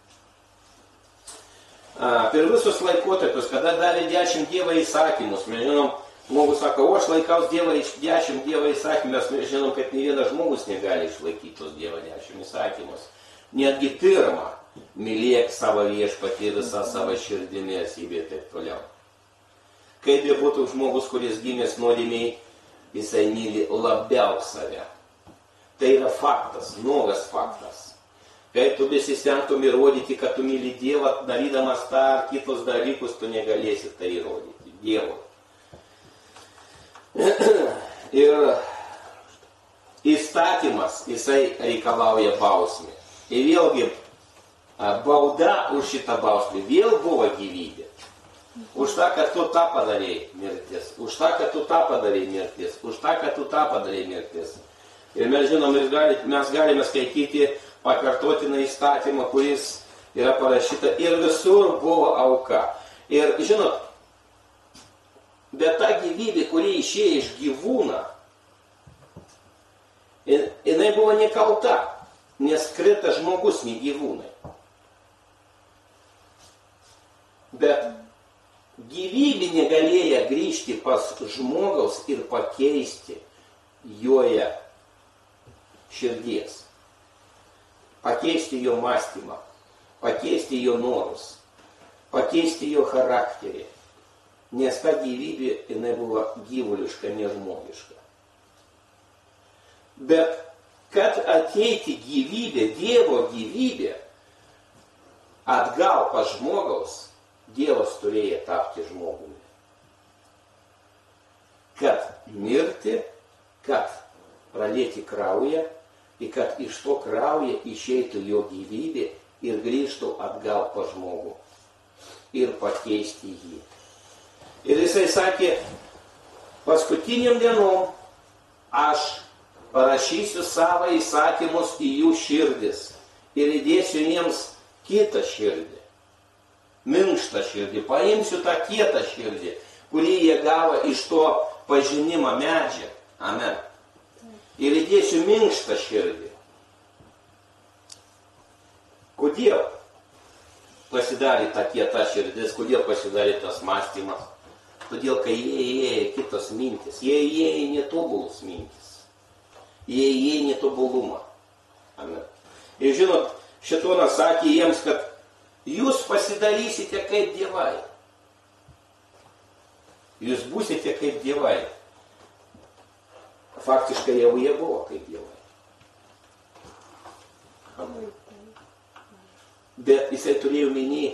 per visus laikotarpius, kada davė dešimt Dievo įsakymus. Mes žinom, žmogus sako, o aš laikaus Dievo iš dešimt Dievo įsakymus. Mes žinom, kad ne vienas žmogus negali išlaikyti tos Dievo dešimt įsakymus. Netgi pirmą, mylėk savo viešpatį visą savo širdimi esybę ir taip toliau. Kaip ir būtų žmogus, kuris gimęs nuodėmiai, jisai myli labiau save. Tai yra faktas, nuogas faktas. Kai tu besistengtum įrodyti, kad tu myli Dievą, darydamas tą ar kitus dalykus, tu negalėsi tai įrodyti Dievo. Ir įstatymas, jisai reikalauja bausmę. Ir vėlgi, bauda už šitą bausmę vėl buvo gyvybė. Už tą, kad tu tą padarėjai mirtis. Už tą, kad tu tą padarėjai mirtis. Už tą, kad tu tą padarėjai mirtis. Ir mes žinom, mes galime skaityti pakartotiną įstatymą, kuris yra parašyta ir visur buvo auka. Ir žinot, bet ta gyvybė, kuri išėjo iš gyvūną, jinai buvo nekalta, nes krita žmogus, ne gyvūnai. Bet gyvybė negalėjo grįžti pas žmogaus ir pakeisti joje širdies. Pakeisti jo mąstymą, pakeisti jo norus, pakeisti jo charakterį. Nes ta gyvybė, jinai buvo gyvuliška, nežmogiška. Bet kad ateiti gyvybė, Dievo gyvybė, atgal pas žmogaus, Dievas turėjo tapti žmogumi. Kad mirti, kad pralieti kraują ir kad iš to kraujo išeitų jo gyvybė ir grįžtų atgal pas žmogų ir pakeisti jį. Ir jisai sakė, paskutiniam dienom aš parašysiu savo įsakymus į jų širdis ir įdėsiu jiems kitą širdį, minkštą širdį, paimsiu tą kietą širdį, kurį jie gavo iš to pažinimo medžio. Amen. Ir įdėsiu minkštą širdį. Kodėl pasidarė ta kieta širdis, kodėl pasidarė tas mąstymas? Todėl, kai jie įėjo kitos mintis, jie įėjo netobulus mintis. Jie įėjo netobulumą. Amen. Ir žinot, Šėtonas sakė jiems, kad jūs pasidarysite kaip dievai. Jūs būsite kaip dievai. Faktiškai jau jie buvo kaip dievai. Amen. Bet jisai turėjo minį,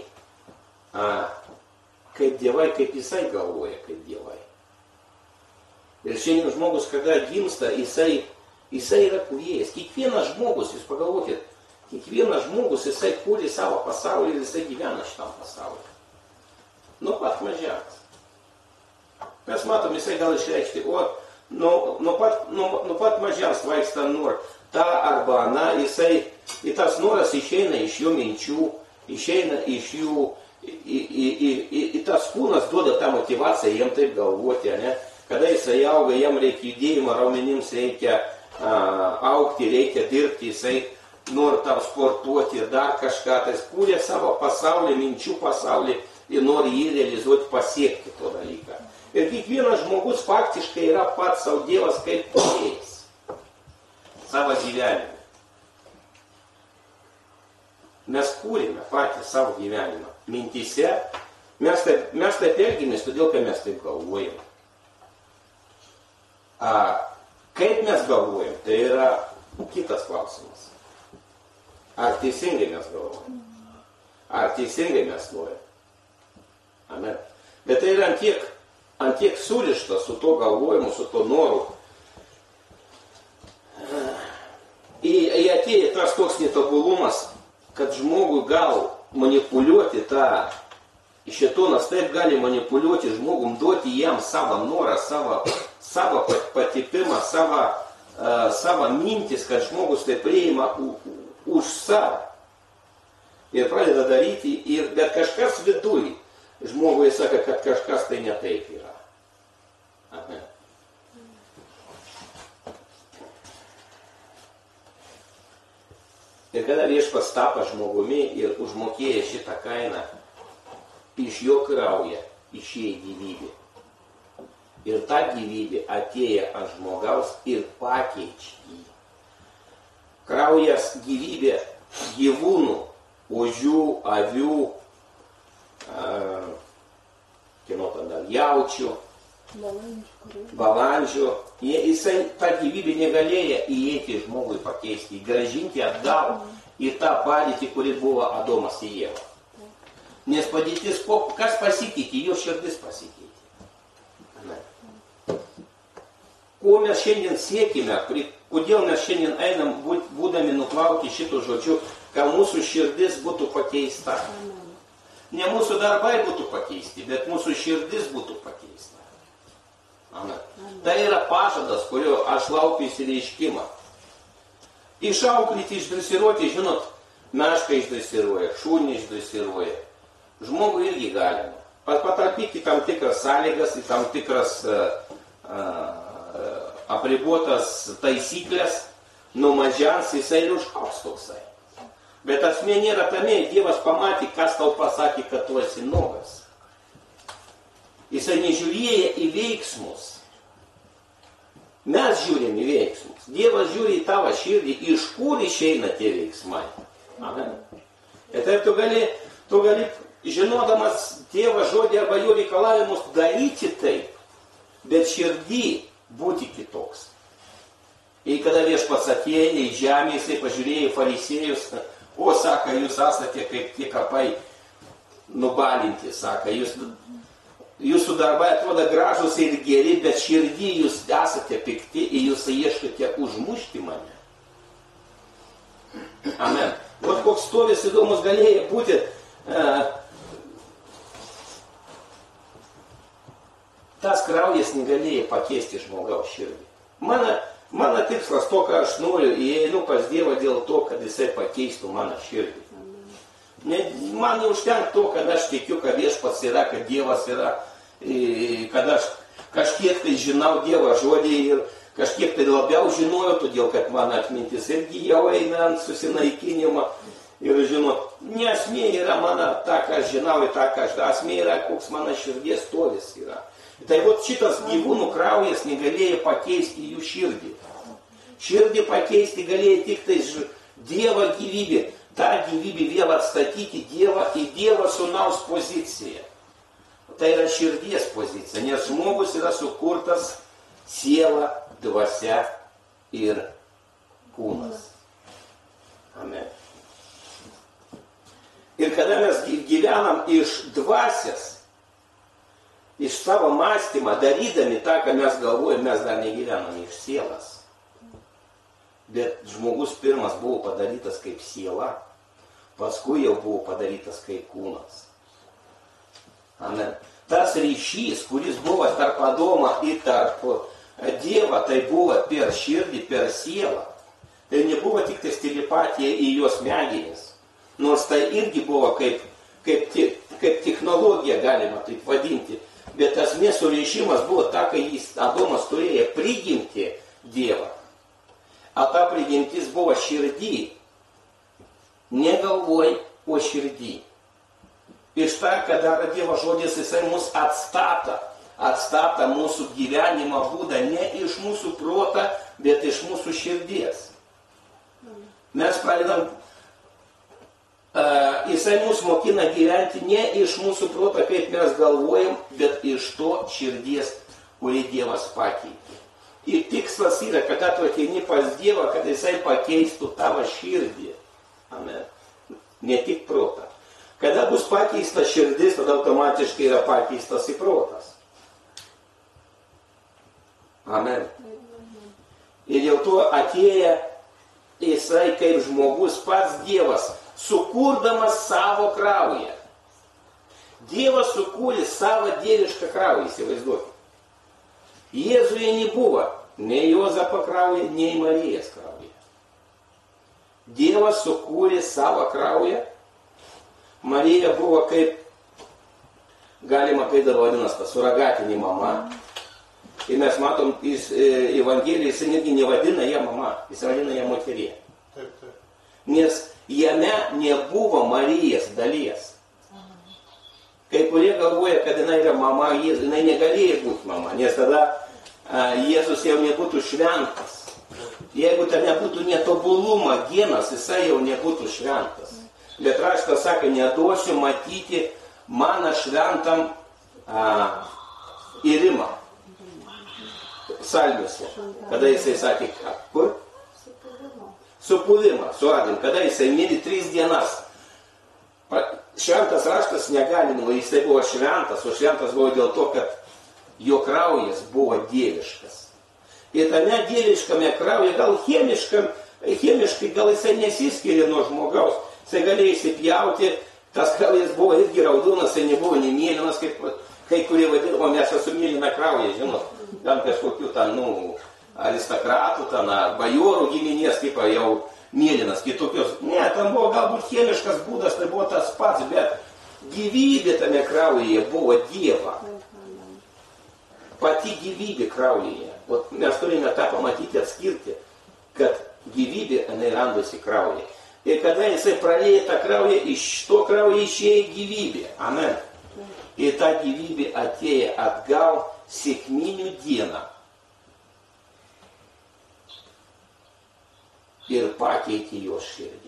kaip dievai, kaip jisai galvoja kaip dievai. Ir šiandien žmogus, kada gimsta, jisai, jisai yra kūrėjas. Kiekvienas žmogus, jūs pagalvokit, kiekvienas žmogus, jisai kūrė savo pasaulį ir jisai gyvena šitam pasaulyje. Nuo pat mažiausias. Mes matom, jisai gal išreikšti, o nuo, nuo, pat, nuo, nuo pat mažiausias vaiksta nor, ta arba ana, jisai, ir tas noras išeina iš jo minčių, išeina iš jų, į, į, į, į, į tas kūnas duoda tą motivaciją jam taip galvoti, ne? Kada jisai auga, jam reikia judėjimo, raumenims reikia a, augti, reikia dirbti, jisai nori tam sportuoti ir dar kažką, tai kūrė savo pasaulį, minčių pasaulį ir nori jį realizuoti, pasiekti to dalyką. Ir kiekvienas žmogus faktiškai yra pats savo Dievas kaip kūrėjas savo gyvenime. Mes kūrėme patys savo gyvenimą. Mintise mes taip, mes taip elgimės, todėl, kad mes taip galvojame. A, kaip mes galvojame, tai yra kitas klausimas. Ar teisingai mes galvojame? Ar teisingai mes norime? Amen. Bet tai yra ant tiek, ant tiek surišta su to galvojimu, su to noru. Ir atėjo tas toks netobulumas, kad žmogui gal manipuliuoti tą, Šėtonas taip gali manipuliuoti žmogum, duoti jam savo norą, savo, savo patipimą, savo, uh, savo mintis, kad žmogus tai priima u, u, už savo. Ir pradeda daryti, ir, bet kažkas viduj žmogui sako, kad kažkas tai ne taip yra. Amen. Ir kada viešpats tapo žmogumi ir užmokėjo šitą kainą, iš jo kraujo išėjo gyvybė. Ir ta gyvybė atėjo ant žmogaus ir pakeičia jį. Kraujas gyvybė gyvūnų, ožių, avių, uh, kino tada, jaučių, balandžių. Jisai tą gyvybę negalėjo įeiti žmogui pakeisti, grąžinti atgal į tą padėtį, kuri buvo Adomas ir Ieva. Nes padėtis, kas pasikeitė, jo širdis pasikeitė. Ne. Ko mes šiandien siekime, kodėl mes šiandien einam, būdami nuplauti šito žodžiu, kad mūsų širdis būtų pakeista. Ne mūsų darbai būtų pakeisti, bet mūsų širdis būtų pakeista. Amen. Tai yra pažadas, kurio aš laukiu įsireiškimą. Išauklyti, išdresiruoti, žinot, mešką išdresiruoja, šunį išdresiruoja. Žmogui irgi galima. Patalpyti tam tikras sąlygas, į tam tikras uh, uh, apribotas taisyklės, nuo mažens jisai ir užkaups toksai. Bet esmė nėra tame, Dievas pamatė, kas tau pasakė, kad tu esi nuogas. Jisai nežiūrėjo į veiksmus. Mes žiūrim į veiksmus. Dievas žiūri į tavo širdį, iš kur išeina tie veiksmai. Amen. Ir taip tu gali, tu gali, žinodamas Dievo žodį arba jo reikalavimus, daryti taip, bet širdį būti kitoks. Ir kada viešpats atėjo į žemę, jisai pažiūrėjo į farisėjus, o, sako, jūs esate kaip tie kapai nubalinti, sako, jūs, jūsų darbai atrodo gražus ir geri, bet širdį jūs esate pikti ir jūs ieškote užmušti mane. Amen. Vat koks stovis įdomus galėjo būti, e, tas kraujas negalėjo pakeisti žmogaus širdį. Mano, mano tikslas to, ką aš noriu, įeinu pas Dievą dėl to, kad jisai pakeistų mano širdį. Ne, man neužtenka to, kad aš tikiu, kad viešpats yra, kad Dievas yra, kad aš kažkiek tai žinau Dievo žodį ir kažkiek tai labiau žinojau, todėl kad mano atmintis irgi jau eina ant susinaikinimo. Ir žinot, ne esmė yra mano tą, ką aš žinau ir tą, ką aš darau, esmė yra, koks mano širdies stovis yra. Tai vat šitas gyvūnų kraujas negalėjo pakeisti jų širdį. Širdį pakeisti galėjo tik tai Dievo gyvybė. Ta gyvybė vėl atstatyti Dievą į Dievo sūnaus poziciją. Tai yra širdies pozicija, nes žmogus yra sukurtas siela, dvasia ir kūnas. Amen. Ir kada mes gyvenam iš dvasias, iš savo mąstymą, darydami tą, ką mes galvojame, mes dar negyvename iš sielas. Bet žmogus pirmas buvo padarytas kaip siela, paskui jau buvo padarytas kaip kūnas. Amen. Tas ryšys, kuris buvo tarp Adomo ir tarp Dievo, tai buvo per širdį, per sielą. Tai nebuvo tik tai telepatija į jos smegenis. Nors tai irgi buvo kaip, kaip, kaip technologija, galima taip vadinti. Bet esmės surišimas buvo ta, kai jis, Adomas turėjo prigimti Dievą. O ta prigimtis buvo širdį. Ne galvoj, o širdį. Iš tą, kad daro Dievo žodis, jisai mus atstata. Atstata mūsų gyvenimo būdą ne iš mūsų protą, bet iš mūsų širdies. Mes pradedam, uh, jisai mus mokina gyventi ne iš mūsų protą, kaip mes galvojam, bet iš to širdies, kurį Dievas pakeitė. Ir tikslas yra, kada tu ateini pas Dievą, kad jisai pakeistų tavo širdį. Amen. Ne tik protą. Kada bus pakeista širdis, tada automatiškai yra pakeistas į protas. Amen. Ir dėl to atėję jisai kaip žmogus pats Dievas, sukurdamas savo kraują. Dievas sukūrė savo dievišką kraują, įsivaizduokit. Jėzuje nebuvo nei Jozapo krauja, nei Marijos krauja. Dievas sukūrė savo kraują. Marija buvo kaip, galima kaip dabar vadinas, ta suragatinė mama. Ir mes matom, jis Evangelijai, jis netgi nevadina ją mama, jis vadina ją moterė. Taip, taip. Nes jame nebuvo Marijos dalies. Kai kurie galvoja, kad jinai yra mama, jinai negalėjo būti mama, nes tada a, Jėzus jau nebūtų šventas. Jeigu tai nebūtų netobulumo genas, jisai jau nebūtų šventas. Bet raštas sako, neduosiu matyti mano šventam a, įrimą. Salmiuose. Kada jisai sakė, kur? Supuvimą. Suadėm. Kada jisai mirė tris dienas. Šventas raštas negalima, jisai buvo šventas, o šventas buvo dėl to, kad jo kraujas buvo dieviškas. Ir tame dieviškame krauje, gal chemiškam, chemiškai gal jisai nesiskiria nuo žmogaus. Jisai galėjo įsipjauti, tas kraujas buvo irgi raudonas, jisai nebuvo nei mėlynas, kaip kai kurie vadino, o mes esu mėlyną kraują, žinot. Ten kažkokių ten, nu, aristokratų, ten, bajorų giminės, kaip jau mėlynas, kitokios. Ne, ten buvo galbūt chemiškas būdas, tai buvo tas pats, bet gyvybė tame kraujyje buvo Dievo. Pati gyvybė kraujyje. O mes turime tą pamatyti, atskirti, kad gyvybė, jinai randosi kraujyje. Ir kada jisai pralieja tą kraują, iš to kraujo išėjo gyvybė. Amen. Ir ta gyvybė atėjo atgal sekminių dieną. Ir pakeitė jo širdį.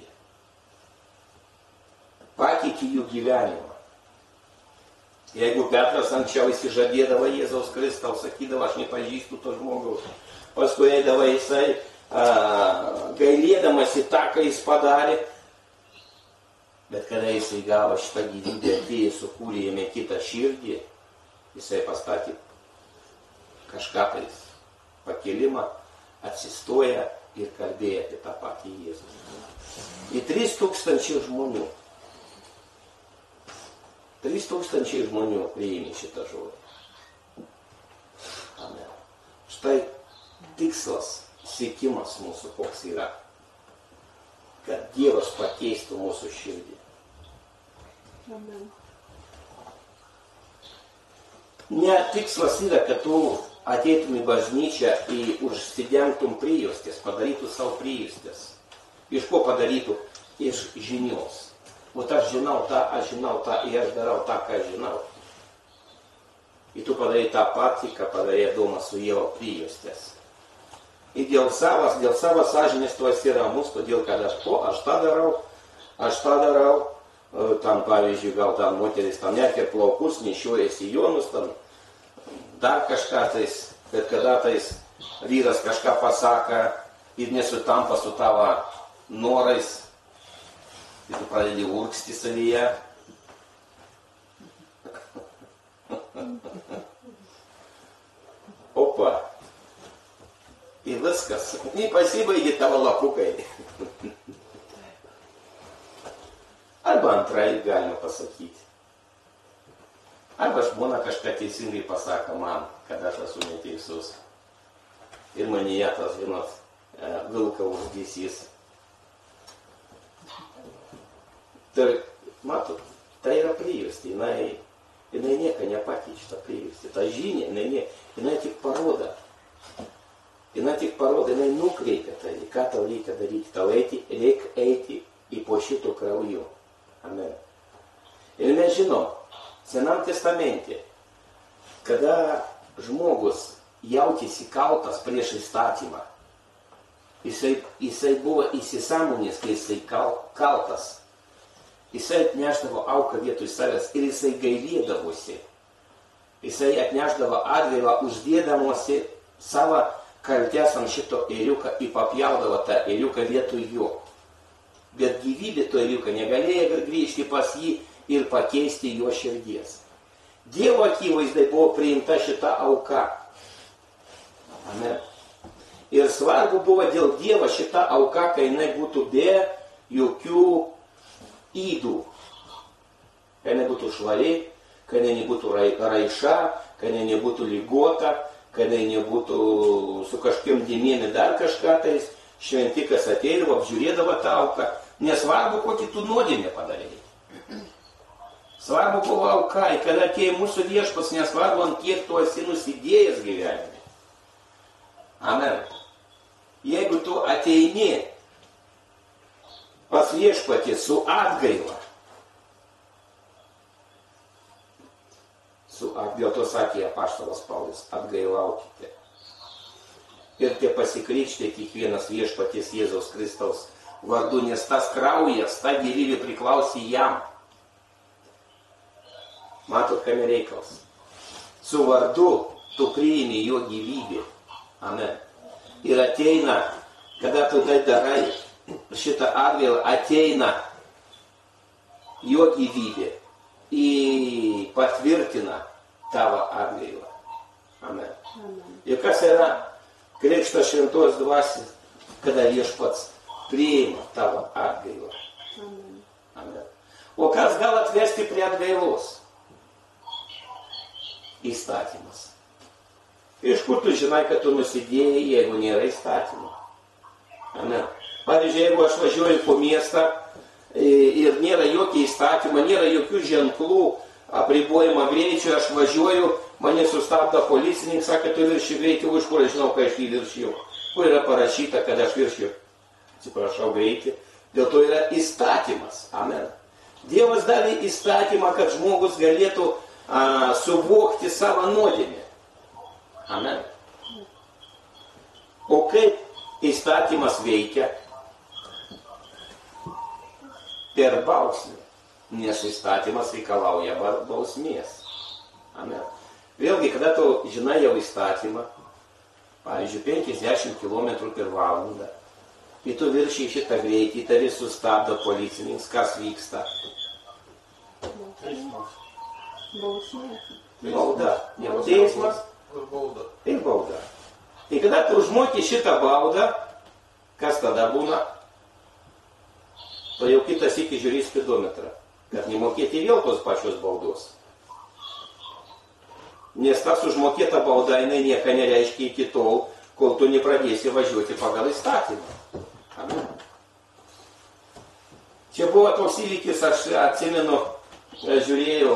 Pakeitė jų gyvenimą. Jeigu Petras anksčiau įsižadėdavo Jėzaus Kristaus, sakydavo, aš nepažįstu to žmogaus. Paskui eidavo jisai, a, gailėdamas į tą, ką jis padarė. Bet kada jisai gavo šitą gyvybę, atėjai sukūrė jame kitą širdį, jisai pastatė kažką tais pakelimą, atsistoja ir kalbėjo apie tą patį Jėzų. Į tris tūkstančiai žmonių. Trys tūkstančiai žmonių priėmė šitą žodį. Amen. Štai tikslas, siekimas mūsų koks yra. Kad Dievas pakeistų mūsų širdį. Amen. Ne tikslas yra, kad tu ateitum į bažnyčią ir užsidengtum prijuostės, padarytų savo prijuostės. Iš ko padarytų? Iš žinios. O aš žinau tą, aš žinau tą, ir aš darau tą, ką aš žinau. Ir tu padarai tą patį, ką padarė Adomas su Ieva prijuostės. Ir dėl savas, dėl savo sąžinės tu esi ramus, todėl kad aš po, aš tą darau, aš tą darau. Tam pavyzdžiui, gal tam moteris tam net ir plaukus, nešiojasi jonus, tam dar kažką tais, bet kada tais vyras kažką pasaka ir nesutampa su tavo norais, ir tu pradedi urgsti savyje. Opa. Ir viskas. Nepasibaigė tavo lapukai. Arba antrai galima pasakyti. Arba žmona kažką teisingai pasako man, kad aš esu neteisus. Ir manyje tas, žinot, vilka užgesys. Tai, matot, tai yra prijuostė, jinai, jinai nieko nepakeičia tą prijuostę. Ta žinia, jinai, jinai tik parodo. Jinai tik parodo, jinai nukreipia tai, ką tau reikia daryti. Tau eiti, reikia eiti į po šito krauju. Amen. Ir mes žinom, Senam testamente, kada žmogus jautėsi kaltas prieš įstatymą, jisai, jisai buvo įsisąmonęs, kai jisai kal, kaltas. Jisai atneždavo auką vietoj savęs ir jisai gailėdavosi. Jisai atneždavo atgailą, uždėdamosi savo kaltes ant šito ėriuką ir papjaudavo tą ėriuką vietoj jo. Bet gyvybė to ėriuką negalėjo grįžti pas jį ir pakeisti jo širdies. Dievo akivaizdai buvo priimta šita auka. Amen. Ir svarbu buvo dėl Dievo šita auka, kai jinai būtų be jokių įdų. Kai jinai būtų švari, kai jinai nebūtų raiša, kai jinai nebūtų lygota, kai jinai nebūtų su kažkiem dėmėmi dar kažką, tai šventikas ateidavo, apžiūrėdavo tą auką. Nesvarbu, kokį tu nuodėmę padarėjai. Svarbu buvo auka, ir kada atėjo mūsų viešpats, nesvarbu, ant kiek tu esi nusidėjęs gyvenime. Amen. Jeigu tu ateini pas viešpatį su atgaila, su atgaila, to sakė apaštalas Paulius, atgailaukite. Ir te pasikrikštė kiekvienas viešpaties Jėzaus Kristaus vardu, nes tas kraujas, ta gyvybė priklausė jam. Matot, kame reikalas. Su vardu tu priimi jo gyvybę. Amen. Ir ateina, kada tu tai darai, šitą atgailą, ateina jo gyvybė ir patvirtina tavo atgailą. Amen. Amen. Ir kas yra krikštas šventos dvasios, kada viešpats priima tavo atgailą. Amen. Amen. O kas gal atvesti prie atgailos? Įstatymas. Iš kur tu žinai, kad tu nusidėjai, jeigu nėra įstatymo? Amen. Pavyzdžiui, jeigu aš važiuoju po miestą ir nėra jokio įstatymo, nėra jokių ženklų, apribojimo greičio, aš važiuoju, mane sustabdo policininkas, sako, tu virši greitį, už kur aš žinau, ką aš jį viršijau. Kur yra parašyta, kad aš viršiu? Atsiprašau greitį, Dėl to yra įstatymas. Amen. Dievas davė įstatymą, kad žmogus galėtų a, suvokti savo nuodėmę. Amen. O kaip įstatymas veikia? Per bausmę. Nes įstatymas reikalauja bausmės. Amen. Vėlgi, kada tu žinai jau įstatymą, pavyzdžiui, penkiasdešimt kilometrų per valandą, kai tu viršiai šitą greitį, tave sustabdo policininkas, kas vyksta? Teismas. Bausmė. Bauda. Jau teismas Ir bauda. ir bauda. Tai kada tu užmoki šitą baudą, kas tada būna? To jau kitas iki žiūri spidometrą, kad nemokėti vėl tos pačios baudos. Nes tas užmokėta bauda, jinai nieko nereiškia iki tol, kol tu nepradėsi važiuoti pagal įstatymą. Amen. Čia buvo toks įvykis, aš atsimenu, žiūrėjau,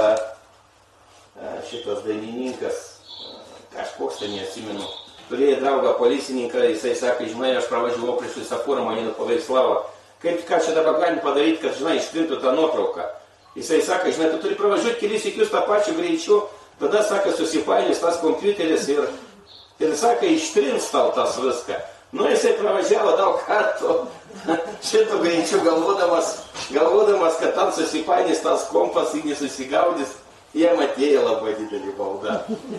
šitas dainininkas, kažkoks ten neatsimenu, turėjo draugą policininką, jisai sakė, žinai, aš pravažiavau prieš Lisaforą, mane nupaveislavo. Kaip ką čia dabar galim padaryti, kad, žinai, ištrintų tą nuotrauką. Jisai sakė, žinai, tu turi pravažiuoti kelis sykius tą pačiu greičiu, tada, sakė, susipainės tas kompiuteris ir, ir sakė, ištrins tau tas viską. Nu, jisai pravažiavo daug kartų šito greičiu, galvodamas, galvodamas, kad tam susipainės tas kompas, jį nesusigaudys, jam atėjo labai didelį baudą.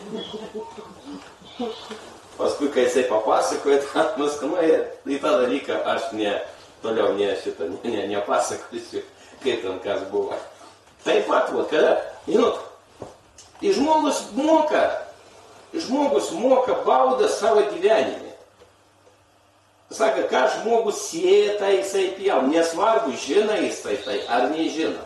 Paskui, kai jisai papasakoja, nuskanuoja į tą dalyką, aš ne, toliau ne šitą, ne, ne, nepasakosiu, kaip ten kas buvo. Taip pat, vat, kada, žinot, žmogus moka, žmogus moka baudą savo gyvenime. Sako, ką žmogus sieja, tai jisai pjauna. Nesvarbu, žino jisai tai ar nežino.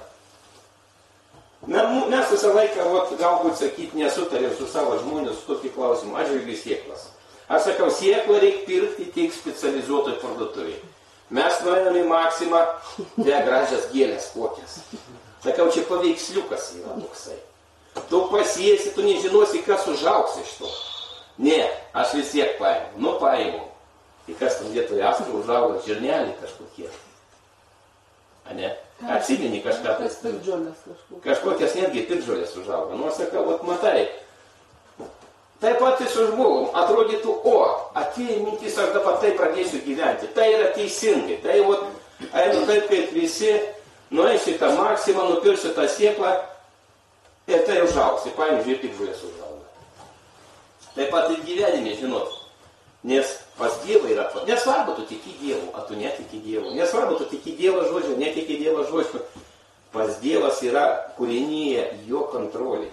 Mes visą laiką, vat, galbūt sakyti, nesutarėm su savo žmonės su tokį klausimą. Atžvilgiu sieklas. Aš sakau, sieklą reikia pirkti tik specializuotoj parduotuvėje. Mes nuėjome į Maksimą, te gražias gėlės kokias. Sakau, čia paveiksliukas yra toksai. Tu pasiesi, tu nežinosi, kas užaugs iš to. Ne, aš vis tiek paimu. Nu, paimu. Tai kas tam vietoje astrų užauga, žirnelį kažkokie. A ne? Atsimeni kažką. Kažkokias netgi piktžolės užauga. Nu, sakau, vat matai. Taip pat su žmogum atrodytų, o, atėjo mintis, aš dabar taip pradėsiu gyventi. Tai yra teisingai. Tai vat, einu taip, kaip visi, nueisiu tą Maksimą, nupirsiu tą sieklą ir tai užaugs. Pavyzdžiui, piktžolės užauga. Taip pat ir gyvenime, žinot. Nes pas Dievą yra, nesvarbu, tu tiki Dievu, ar tu netiki Dievu. Nesvarbu, tu tiki Dievo žodžiu, netiki Dievo žodžiu. Pas Dievas yra kūrinyje, jo kontrolė.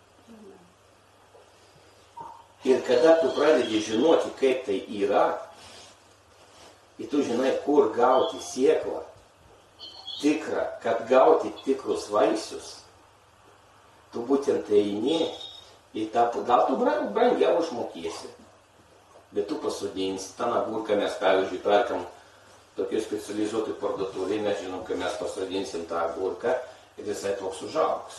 Ir kada tu pradedi žinoti, kaip tai yra, ir tu žinai, kur gauti sieklą, tikrą, kad gauti tikrus vaisius, tu būtent eini, ir tą, gal tu brangiau užmokėsi. Bet tu pasodinsi, tą agurką mes, pavyzdžiui, perkam tokiai specializuotai parduotuvėje, mes žinom, kad mes pasodinsim tą agurką ir visai toks užaugs.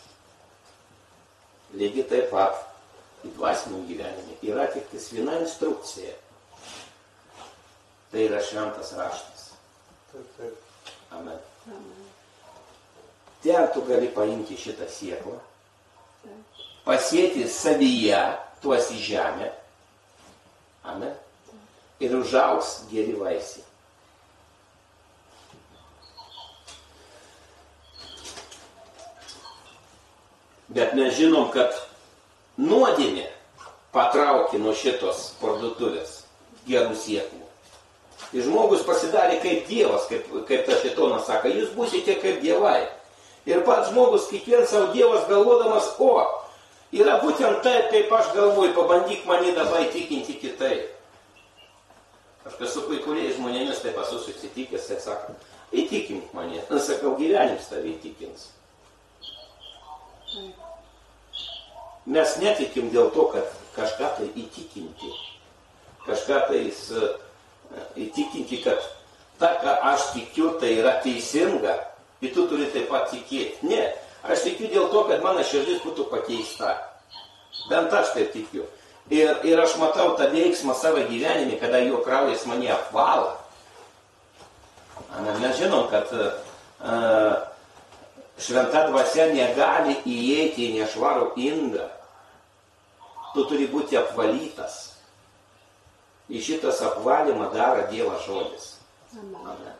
Lygiai taip pat į dvasinį gyvenimą yra tik tais viena instrukcija. Tai yra šventas raštas. Taip, taip. Amen. Ten tu gali paimti šitą sieklą, pasėti savyje, tuos į žemę, amen, ir užaugs geri vaisiai. Bet mes žinom, kad nuodėmė patraukė nuo šitos parduotuvės gerų sieklų. Ir žmogus pasidarė kaip Dievas, kaip, kaip ta šėtonas sako, jūs būsite kaip dievai. Ir pats žmogus, kiekvien savo Dievas galvodamas, o, yra būtent taip, kaip aš galvoju, pabandyk mane dabar įtikinti kitaip. Aš su kai kuriais žmonėmis taip esu susitikęs ir sako, įtikink mane. Sakau, gyvenims tave įtikins. Mes netikim dėl to, kad kažką tai įtikinti. Kažką tai įtikinti, kad ta, ką aš tikiu, tai yra teisinga, ir tu turi taip pat tikėti. Ne. Aš tikiu dėl to, kad mano širdis būtų pakeista. Bent aš taip tikiu. Ir, ir aš matau tą veiksmą savo gyvenime, kada jo kraujas mane apvala. Mes žinom, kad uh, šventa dvasia negali įeiti į nešvarų indą. Tu turi būti apvalytas. Į šitas apvalymą daro Dievo žodis. Amen.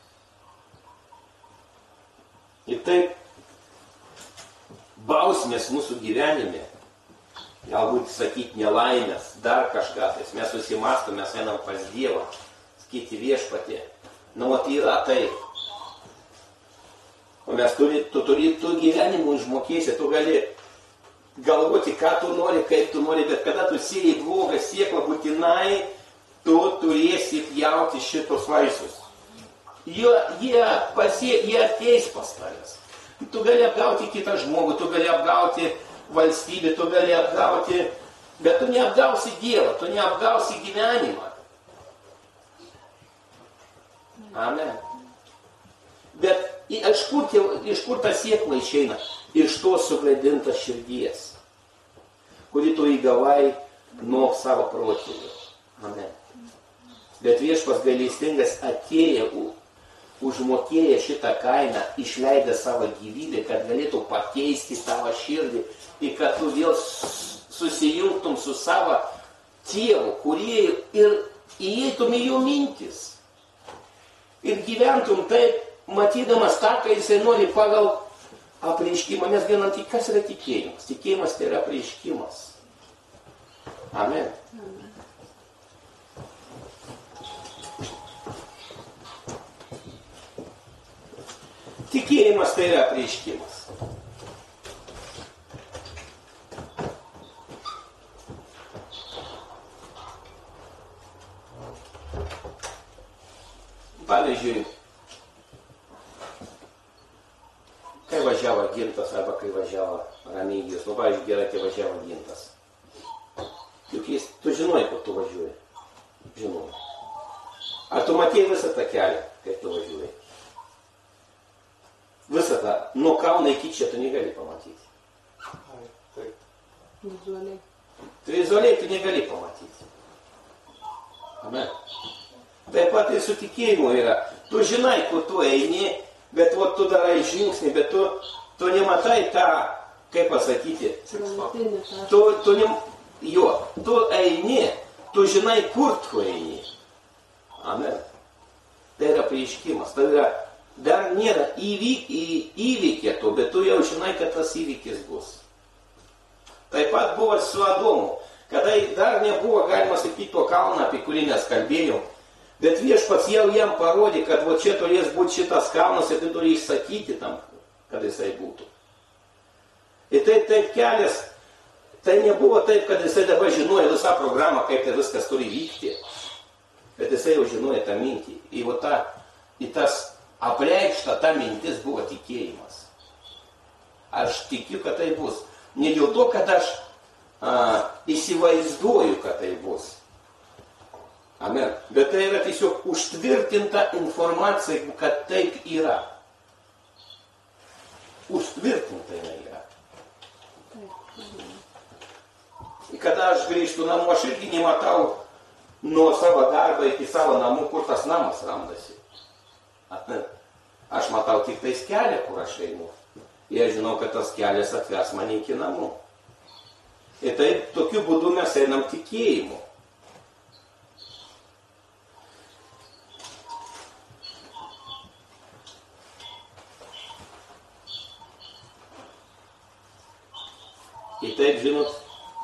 Ir taip, bausmės mūsų gyvenime, galbūt sakyti nelaimės, dar kažką, tai mes susimastom, mes einam pas Dievą, sakyti viešpatį. Nu, vat yra taip. O mes turi, tu turi tų gyvenimų išmokėsi, tu gali galvoti, ką tu nori, kaip tu nori, bet kada tu sėjai blogą sėklą, būtinai tu turėsi pjauti šitos vaisius. Jie, jie, pasie, jie ateis pas tavęs. Tu gali apgauti kitą žmogų, tu gali apgauti valstybę, tu gali apgauti, bet tu neapgausi Dievą, tu neapgausi gyvenimą. Amen. Bet iš kur, tie, iš kur ta sėkla išeina? Iš to sugadintas širdies, kurį tu įgavai nuo savo protėvių. Amen. Bet viešpas gailestingas atėjo, užmokėję šitą kainą, išleidę savo gyvybę, kad galėtų pakeisti tavo širdį ir kad tu vėl susijungtum su savo tėvu, kurie ir įeitum į jų mintis. Ir gyventum taip, matydamas tą, ką jisai nori pagal apreiškimą. Mes vienam tik, kas yra tikėjimas? Tikėjimas tai yra apreiškimas. Amen. Amen. Tikėjimas tai yra apreiškimas. Pavyzdžiui, kai važiavo Gintas arba kai važiavo Ramygijus, nu, pavyzdžiui, gerai, kai važiavo Gintas. Juk jis, tu žinojai, kur tu važiuoji. Žinojai. Ar tu matėjai visą tą kelią, kaip tu važiuoji? Visą tą, nuo Kauno iki čia tu negali pamatyti. Vizualiai. Tu vizualiai tu negali pamatyti. Amen. Taip pat ir su tikėjimu yra. Tu žinai, kur tu eini, bet vat, tu darai žingsnį, bet tu, tu nematai tą, kaip pasakyti. Tu, tu, ne, jo, tu eini, tu žinai, kur tu eini. Amen. Tai yra prieškimas. Tai yra, dar nėra įvyk, į, įvykė to, bet tu jau žinai, kad tas įvykis bus. Taip pat buvo su Adomu, kada dar nebuvo, galima sakyti, to kalną, apie kurį mes kalbėjom, bet viešpats jau jam parodė, kad va čia turės būti šitas kalnas ir tu turi įsakyti tam, kad jisai būtų. Ir taip, taip kelias, tai nebuvo taip, kad jisai dabar žinojo visą programą, kaip tai viskas turi vykti, bet jisai jau žinojo tą mintį. Ir va ta, į tas apreikšta ta mintis buvo tikėjimas. Aš tikiu, kad tai bus. Ne dėl to, kad aš a, įsivaizduoju, kad tai bus. Amen. Bet tai yra tiesiog užtvirtinta informacija, kad taip yra. Užtvirtinta yra. Ir kada aš grįžtu namo, aš irgi nematau nuo savo darbo iki savo namų, kur tas namas randasi. Aš matau tik tais kelią, kur aš einu. Ir aš žinau, kad tas kelias atves mane iki namų. Ir taip, tokiu būdu mes einam tikėjimu. Ir taip, žinot,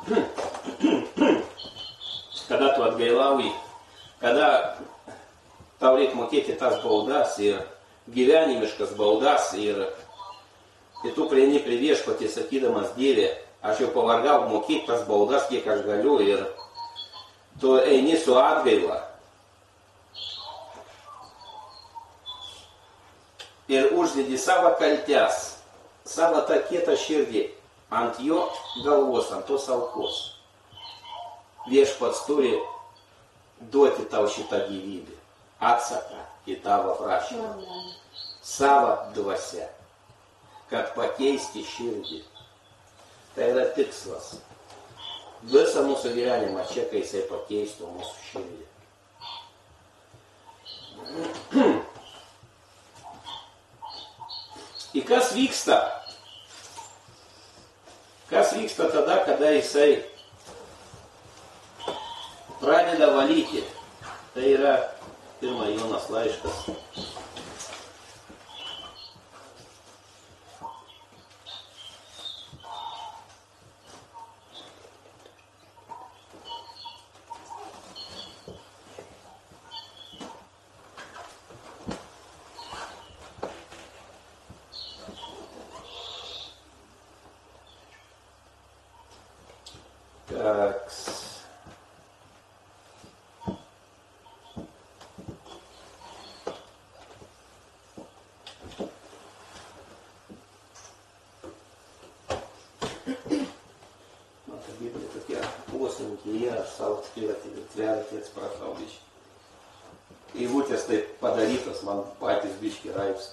kada tu atgailauji, kada tau reikia mokėti tas baudas ir gyvenimiškas baudas ir, ir tu prieini prie viešpatį sakydamas, Dieve, aš jau pavargau mokėti tas baudas, kiek aš galiu ir tu eini su atgaila. Ir uždedi savo kaltes, savo tą kietą širdį ant jo galvos, ant tos aukos. Viešpats turi duoti tau šitą gyvybę, atsaką į tavo prašymą, savo dvasią, kad pakeisti širdį. Tai yra tikslas. Visą mūsų gyvenimą čia, kai jisai pakeistų mūsų širdį. Ir kas vyksta? Kas vyksta tada, kada jisai pradeda valyti? Tai yra pirma Jonas laiškas. Jie savo tvirtį atsiprašau biškį. Eilutės taip padarytos, man patys biškį raips.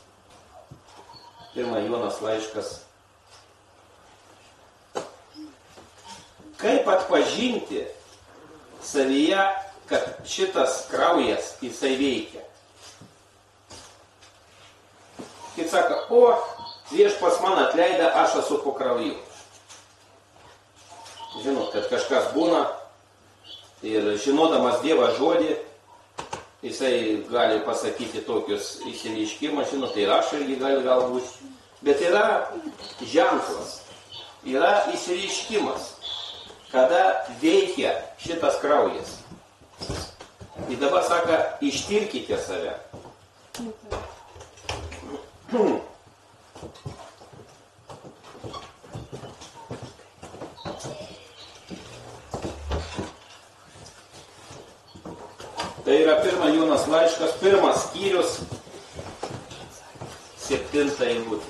Pirma Jonas laiškas. Kaip atpažinti savyje, kad šitas kraujas jisai veikia? Kaip sako, o, viešpats man atleido, aš esu po krauju. Žinot, kad kažkas būna ir žinodamas Dievo žodį, jisai gali pasakyti tokius išsireiškimus, žinot, ir aš irgi gali galbūt. Bet yra ženklas, yra išsireiškimas, kada veikia šitas kraujas. Ir dabar saka, ištirkite save. Tai yra pirma Jonas laiškas, pirmas skyrius, septinta eilutė.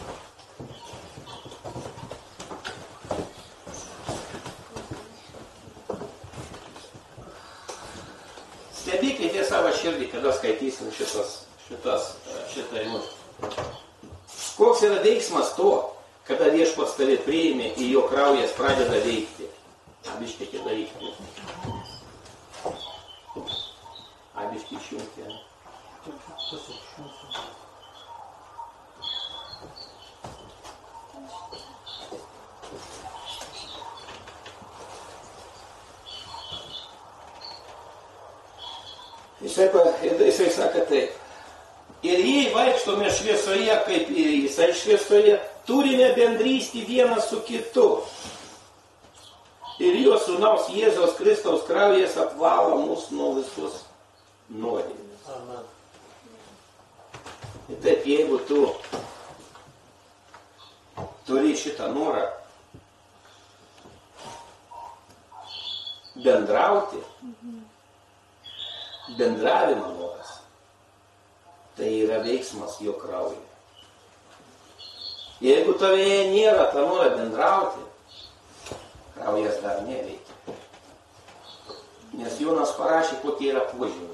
Stebėkite savo širdį, kada skaitysim šitas, šitas, šitą eilutę. Koks yra veiksmas to, kada viešpats tave priėmė ir jo kraujas pradeda veikti? Abiškite daryti. Abiški išjungti. Jisai, jisai sako taip. Ir jei vaikštome šviesoje, kaip ir jisai šviesoje, turime bendrystį vienas su kitu. Ir jo sūnaus Jėzaus Kristaus kraujas apvalo mus nuo visus nuodėmės. Amen. Ir taip, jeigu tu turi šitą norą bendrauti, bendravimo noras, tai yra veiksmas jo kraujai. Jeigu tavėje nėra tą norą bendrauti, kraujas dar neveikia. Nes Jonas parašė, kokie yra požymiai.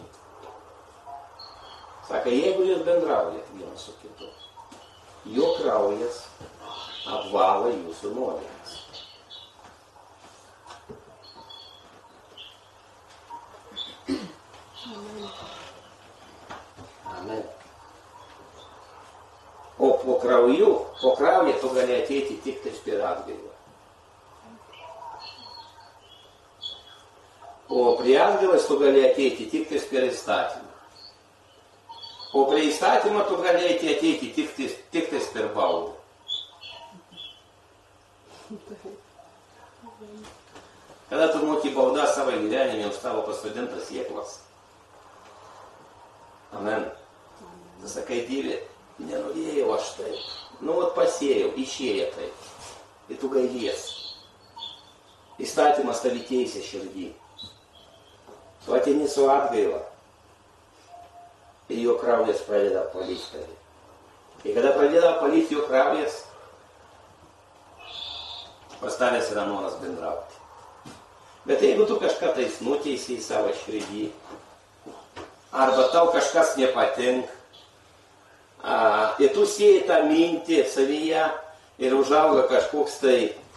Saka, jeigu jūs bendraujat vienas su kitu, jo kraujas apvalo jūsų nuodėmes. Amen. O po krauju, po kraują tu gali ateiti tik tais per atgailą. O prie atgailos tu gali ateiti tik tais per įstatymą. O prie įstatymą tu gali ateiti tik tais, tik tais per baudą. Kada tu moki baudą savo gyvenime už tavo pasodintas sėklas. Amen. Tu sakai, Dieve, nenorėjau aš taip. Nu, vat pasėjau, išėjo taip. Ir tu gailies. Įstatymas tavi teisė širdį. Tu ateini su atgaila. Ir jo kraujas pradeda palyti tavi. Ir kada pradeda palyti jo kraujas, pas tavęs yra noras bendrauti. Bet jeigu tu kažką tais nuteisi į savo širdį, arba tau kažkas nepatink, a, ir tu sieji tą mintį savyje ir užauga kažkoks tai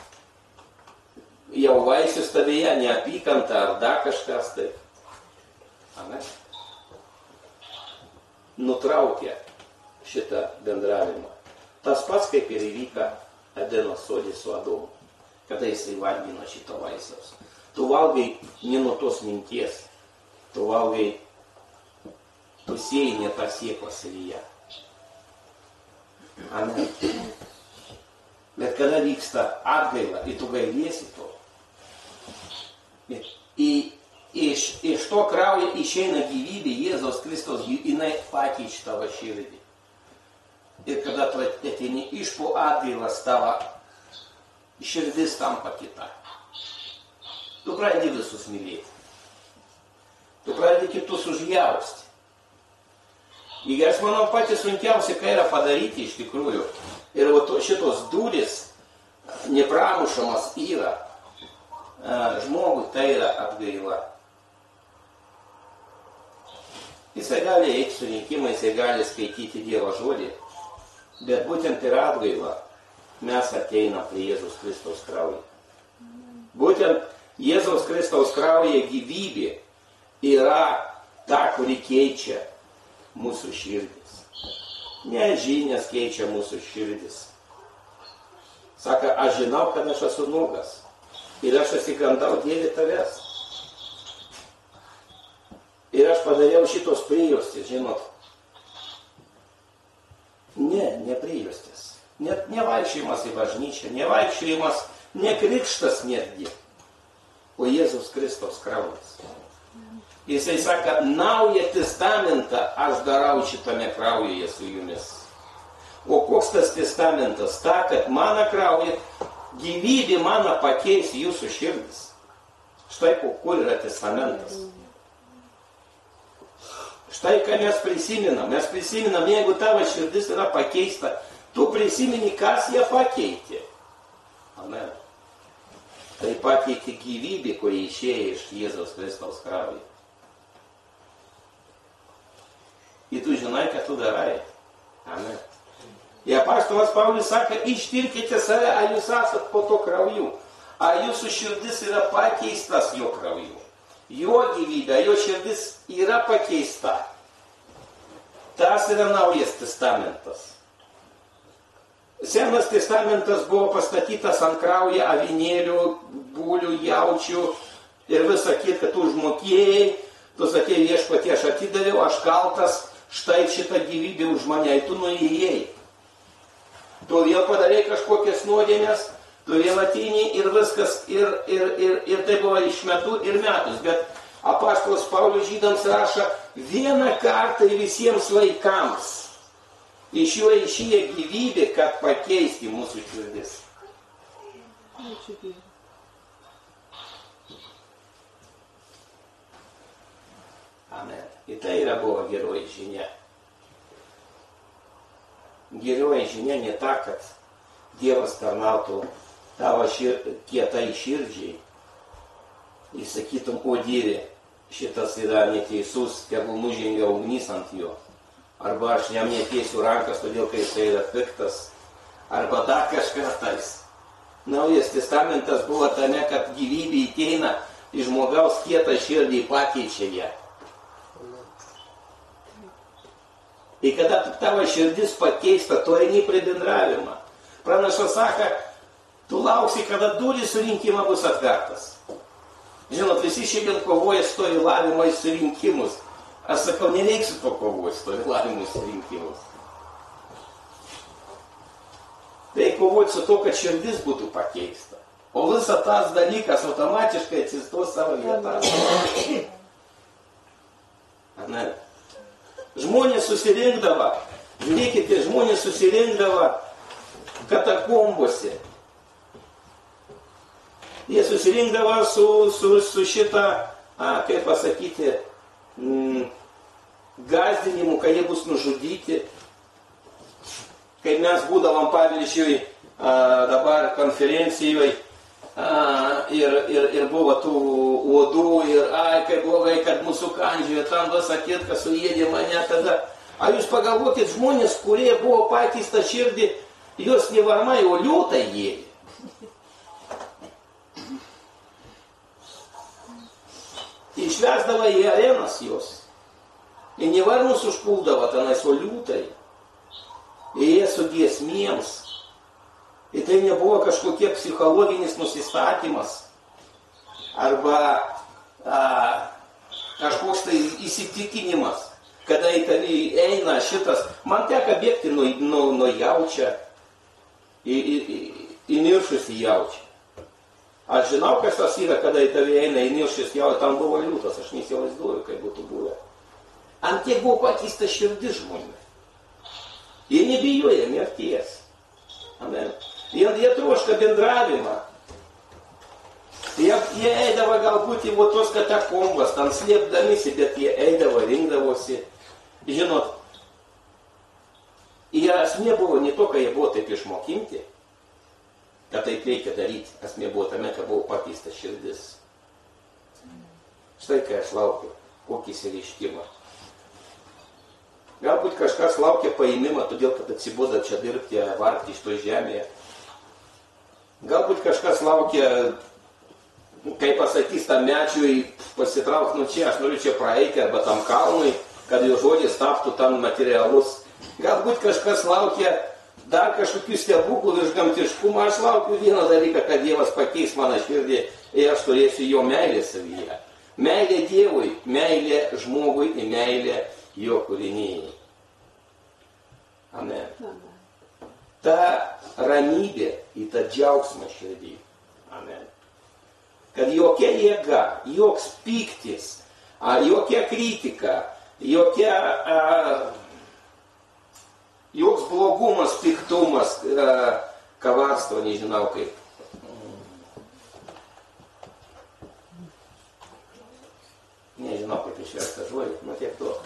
jau vaisius tavyje, neapykanta ar dar kažkas tai. Amen. Nutraukia šitą bendravimą. Tas pats kaip ir įvyka Edeno sode su Adomu, kada jisai valgė nuo šito vaisiaus. Tu valgai ne nuo tos minties, tu valgai, tu sėjai ne tą sėklą savyje. Amen. Bet kada vyksta atgaila, ir tu gailiesi to, į, iš, iš to kraujo išeina gyvybė, Jėzaus Kristaus gyvybė, jinai pakeičia tavo širdį. Ir kada tu ateini iš po atgailas, tavo širdis tampa kita. Tu pradedi visus mylėti. Tu pradedi kitus užjausti. Ir aš manau, patys sunkiausia, ką yra padaryti iš tikrųjų. Ir va šitos durys nepramušamas yra. Žmogui tai yra atgaila. Jisai gali eiti su rinkimais, jisai gali skaityti Dievo žodį. Bet būtent ir atgaila mes ateinam prie Jėzaus Kristaus kraujo. Būtent Jėzaus Kristaus kraujo gyvybė yra ta, kuri keičia mūsų širdis. Ne žinias keičia mūsų širdis. Saka, aš žinau, kad aš esu nuogas. Ir aš atsigandau Dieve tavęs. Ir aš padariau šitos priežastis, žinot. Ne, ne priežastis. Net nevaikščiojimas į bažnyčią, nevaikščiojimas, ne krikštas netgi, o Jėzus Kristaus kraujas. Jisai sako, naują testamentą aš darau šitame kraujuje su jumis. O koks tas testamentas? Ta, kad mano kraujė gyvybė mano pakeis jūsų širdis. Štai kur yra testamentas. Štai ką mes prisiminam. Mes prisiminam, jeigu tavo širdis yra pakeista, tu prisimeni, kas ją pakeitė. Amen. Tai pakeitė gyvybė, kuri išėjo iš Jėzaus Kristaus kraujo. Ir tu žinai, ką tu darai. Amen. Ir apaštalas Paulius sako, ištirkite save, ar jūs esat po to krauju. Ar jūsų širdis yra pakeistas jo krauju. Jo gyvybė, jo širdis yra pakeista. Tas yra naujas testamentas. Senas testamentas buvo pastatytas ant kraujo avinėlių, būlių, jaučių ir visą kitą, tu užmokėjai, tu sakė, viešpatie, aš atidaviau, aš kaltas, štai šitą gyvybę už mane, tu nuėjai. Tu vėl padarai kažkokias nuodėmės, tu vėl ateini ir viskas, ir, ir, ir, ir tai buvo iš metų ir metus. Bet apaštalas Paulius žydams rašo, vieną kartą visiems laikams. Iš jo išėjo gyvybė, kad pakeisti mūsų širdis. Amen. Ir tai yra buvo geroji žinia. Geroji žinia ne ta, kad Dievas tarnautų tavo šir... kietai širdžiai. Ir sakytum, o Dieve, šitas yra neteisus, tegul nužengia ugnis ant jo. Arba aš jam netiesiu rankas, todėl kai jisai yra piktas. Arba dar kažkartais. Naujas testamentas buvo tame, kad gyvybė ateina į žmogaus kietą širdį pakeičia ją. Ir kada tavo širdis pakeista, tu eini prie bendravimą. Pranašas sako, tu lauksi, kada durys surinkimą bus atvertas. Žinot, visi šiandien kovoja stovylavimą į surinkimus. Aš sakau, nereiksiu to kovoti, stovylavimų surinkimus. Tai kovoti su to, kad širdis būtų pakeista. O visas tas dalykas automatiškai atsistos savo vietą. Amen. Žmonės susirinkdavo, žiūrėkite, žmonės susirinkdavo katakombose. Jie susirinkdavo su, su, su šitą, a, kaip pasakyti, mm, gazdinimu, kad jie bus nužudyti. Kai mes būdavom, pavyzdžiui, a, dabar konferencijoje, A, ir, ir, ir buvo tų uodų, ir ai, kaip blogai, kad mūsų kandžioje, tam visą kitką suėdė mane tada. A jūs pagalvokit, žmonės, kurie buvo pakeista širdį, jos ne varmai, o liūtai jėdė. Išvesdavo į arenas jos. Ir ne varmus užpuldavo tenais, o liūtai. ėjo su giesmėms. Ir tai nebuvo kažkokie psichologinis nusistatymas arba a, kažkoks tai įsitikinimas, kada į tavį eina šitas. Man teka bėgti nuo, nuo, nuo jaučia į, į, į, į niršusį jaučią. Aš žinau, kas tas yra, kada į tavį eina į niršus jaučią, tam buvo liūtas, aš neįsivaizduoju, kaip būtų buvę. Ant tiek buvo pakeista širdis žmonių. Jie nebijoja mirties. Amen. Jie, jie troška bendravimą. Jie, jie eidavo galbūt į tos katakombas, ten slėpdamisi, bet jie eidavo, rinkdavosi. Žinot, jie esmė buvo ne to, kad jie buvo taip išmokinti, kad taip reikia daryti. Esmė buvo tame, kad buvo pakeista širdis. Štai kai aš laukiu, kokį įsireiškimą. Galbūt kažkas laukia paėmimą, todėl kad atsiboda čia dirbti, vargti iš to žemėje. Galbūt kažkas laukia, kaip pasakys tam mečiui, pasitrauk, nu čia, aš noriu čia praeiti, arba tam kalnui, kad jo žodis taptų tam materialus. Galbūt kažkas laukia dar kažkokių stebuklų iš gamtiškumo. Aš laukiu vieną dalyką, kad Dievas pakeis mano širdį ir aš turėsiu jo meilę savyje. Meilė Dievui, meilė žmogui ir meilė jo kūrinėjai. Amen. Amen. Ta ramybė į tą džiaugsmą širdį. Amen. Kad jokia jėga, joks pyktis, jokia kritika, jokia, a, joks blogumas, piktumas, kavarstvo, nežinau kaip. Nežinau, kaip išversta žodį, nu tiek to.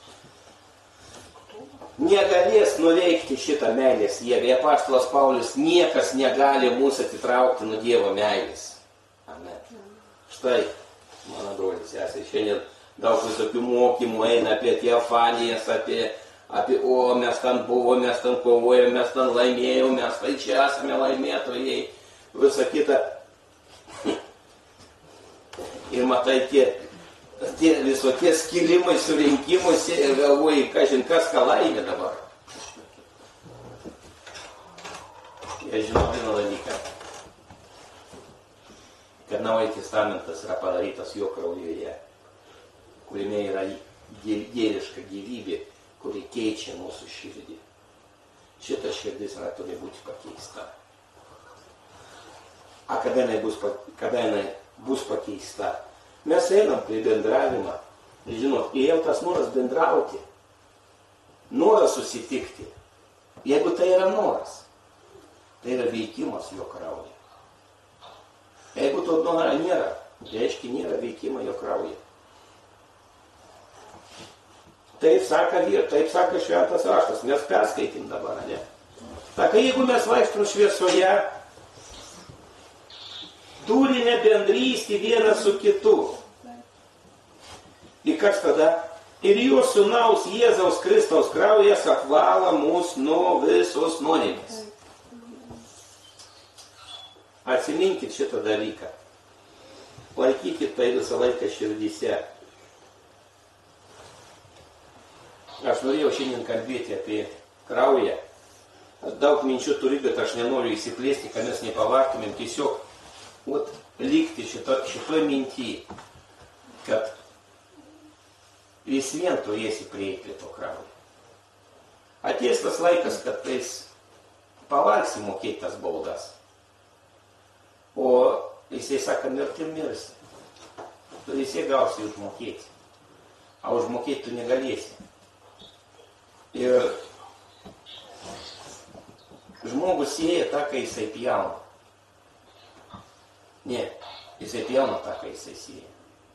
Negalės nuveikti šitą meilės jėgą. Apaštalas Paulius, niekas negali mūsų atitraukti nuo Dievo meilės. Amen. Štai, mano brolis, esai, šiandien daug visokių mokymų eina apie teofanijas, apie, apie, o mes ten buvo, mes ten kovojom, mes ten laimėjom, mes tai čia esame laimėtojai, visa kita. Ir matai, tie tie visokie skilimai, surinkimuose ir galvoji, kažin kas ką laimė dabar. Jie žinau vieną dalyką, kad Naujas Testamentas yra padarytas jo kraujuje, kuriame yra dieviška gyvybė, kuri keičia mūsų širdį. Šita širdis yra turi būti pakeista. A kada jinai bus, kada jinai bus pakeista? Mes einam prie bendravimą. Žinot, jau tas noras bendrauti, noras susitikti. Jeigu tai yra noras, tai yra veikimas jo kraujyje. Jeigu to noro nėra, reiškia nėra veikimo jo kraujyje. Taip sako vyr, taip sako šventas raštas, mes perskaitim dabar, ne? Sako, jeigu mes vaikštum šviesoje, turime bendrystį vienas su kitu. Ir kas tada? Ir jo sūnaus Jėzaus Kristaus kraujas apvala mus nuo visos nuodėmės. Atsiminkit šitą dalyką. Laikykit tai visą laiką širdyse. Aš norėjau šiandien kalbėti apie kraują. Aš daug minčių turiu, bet aš nenoriu įsiplėsti, kad mes nepavartumėm tiesiog ot, likti šito, šitoj minty, kad vis vien turėsi prieiti prie to kraujo. Ateis tas laikas, kad tais pavargsi mokėti tas baudas. O jisai sako, mirti mirsi. Tu visi gausi užmokėti. A užmokėti tu negalėsi. Ir žmogus sėja tą, kai jisai pjauna. Ne, jisai pjauna tą, kai jisai sėja.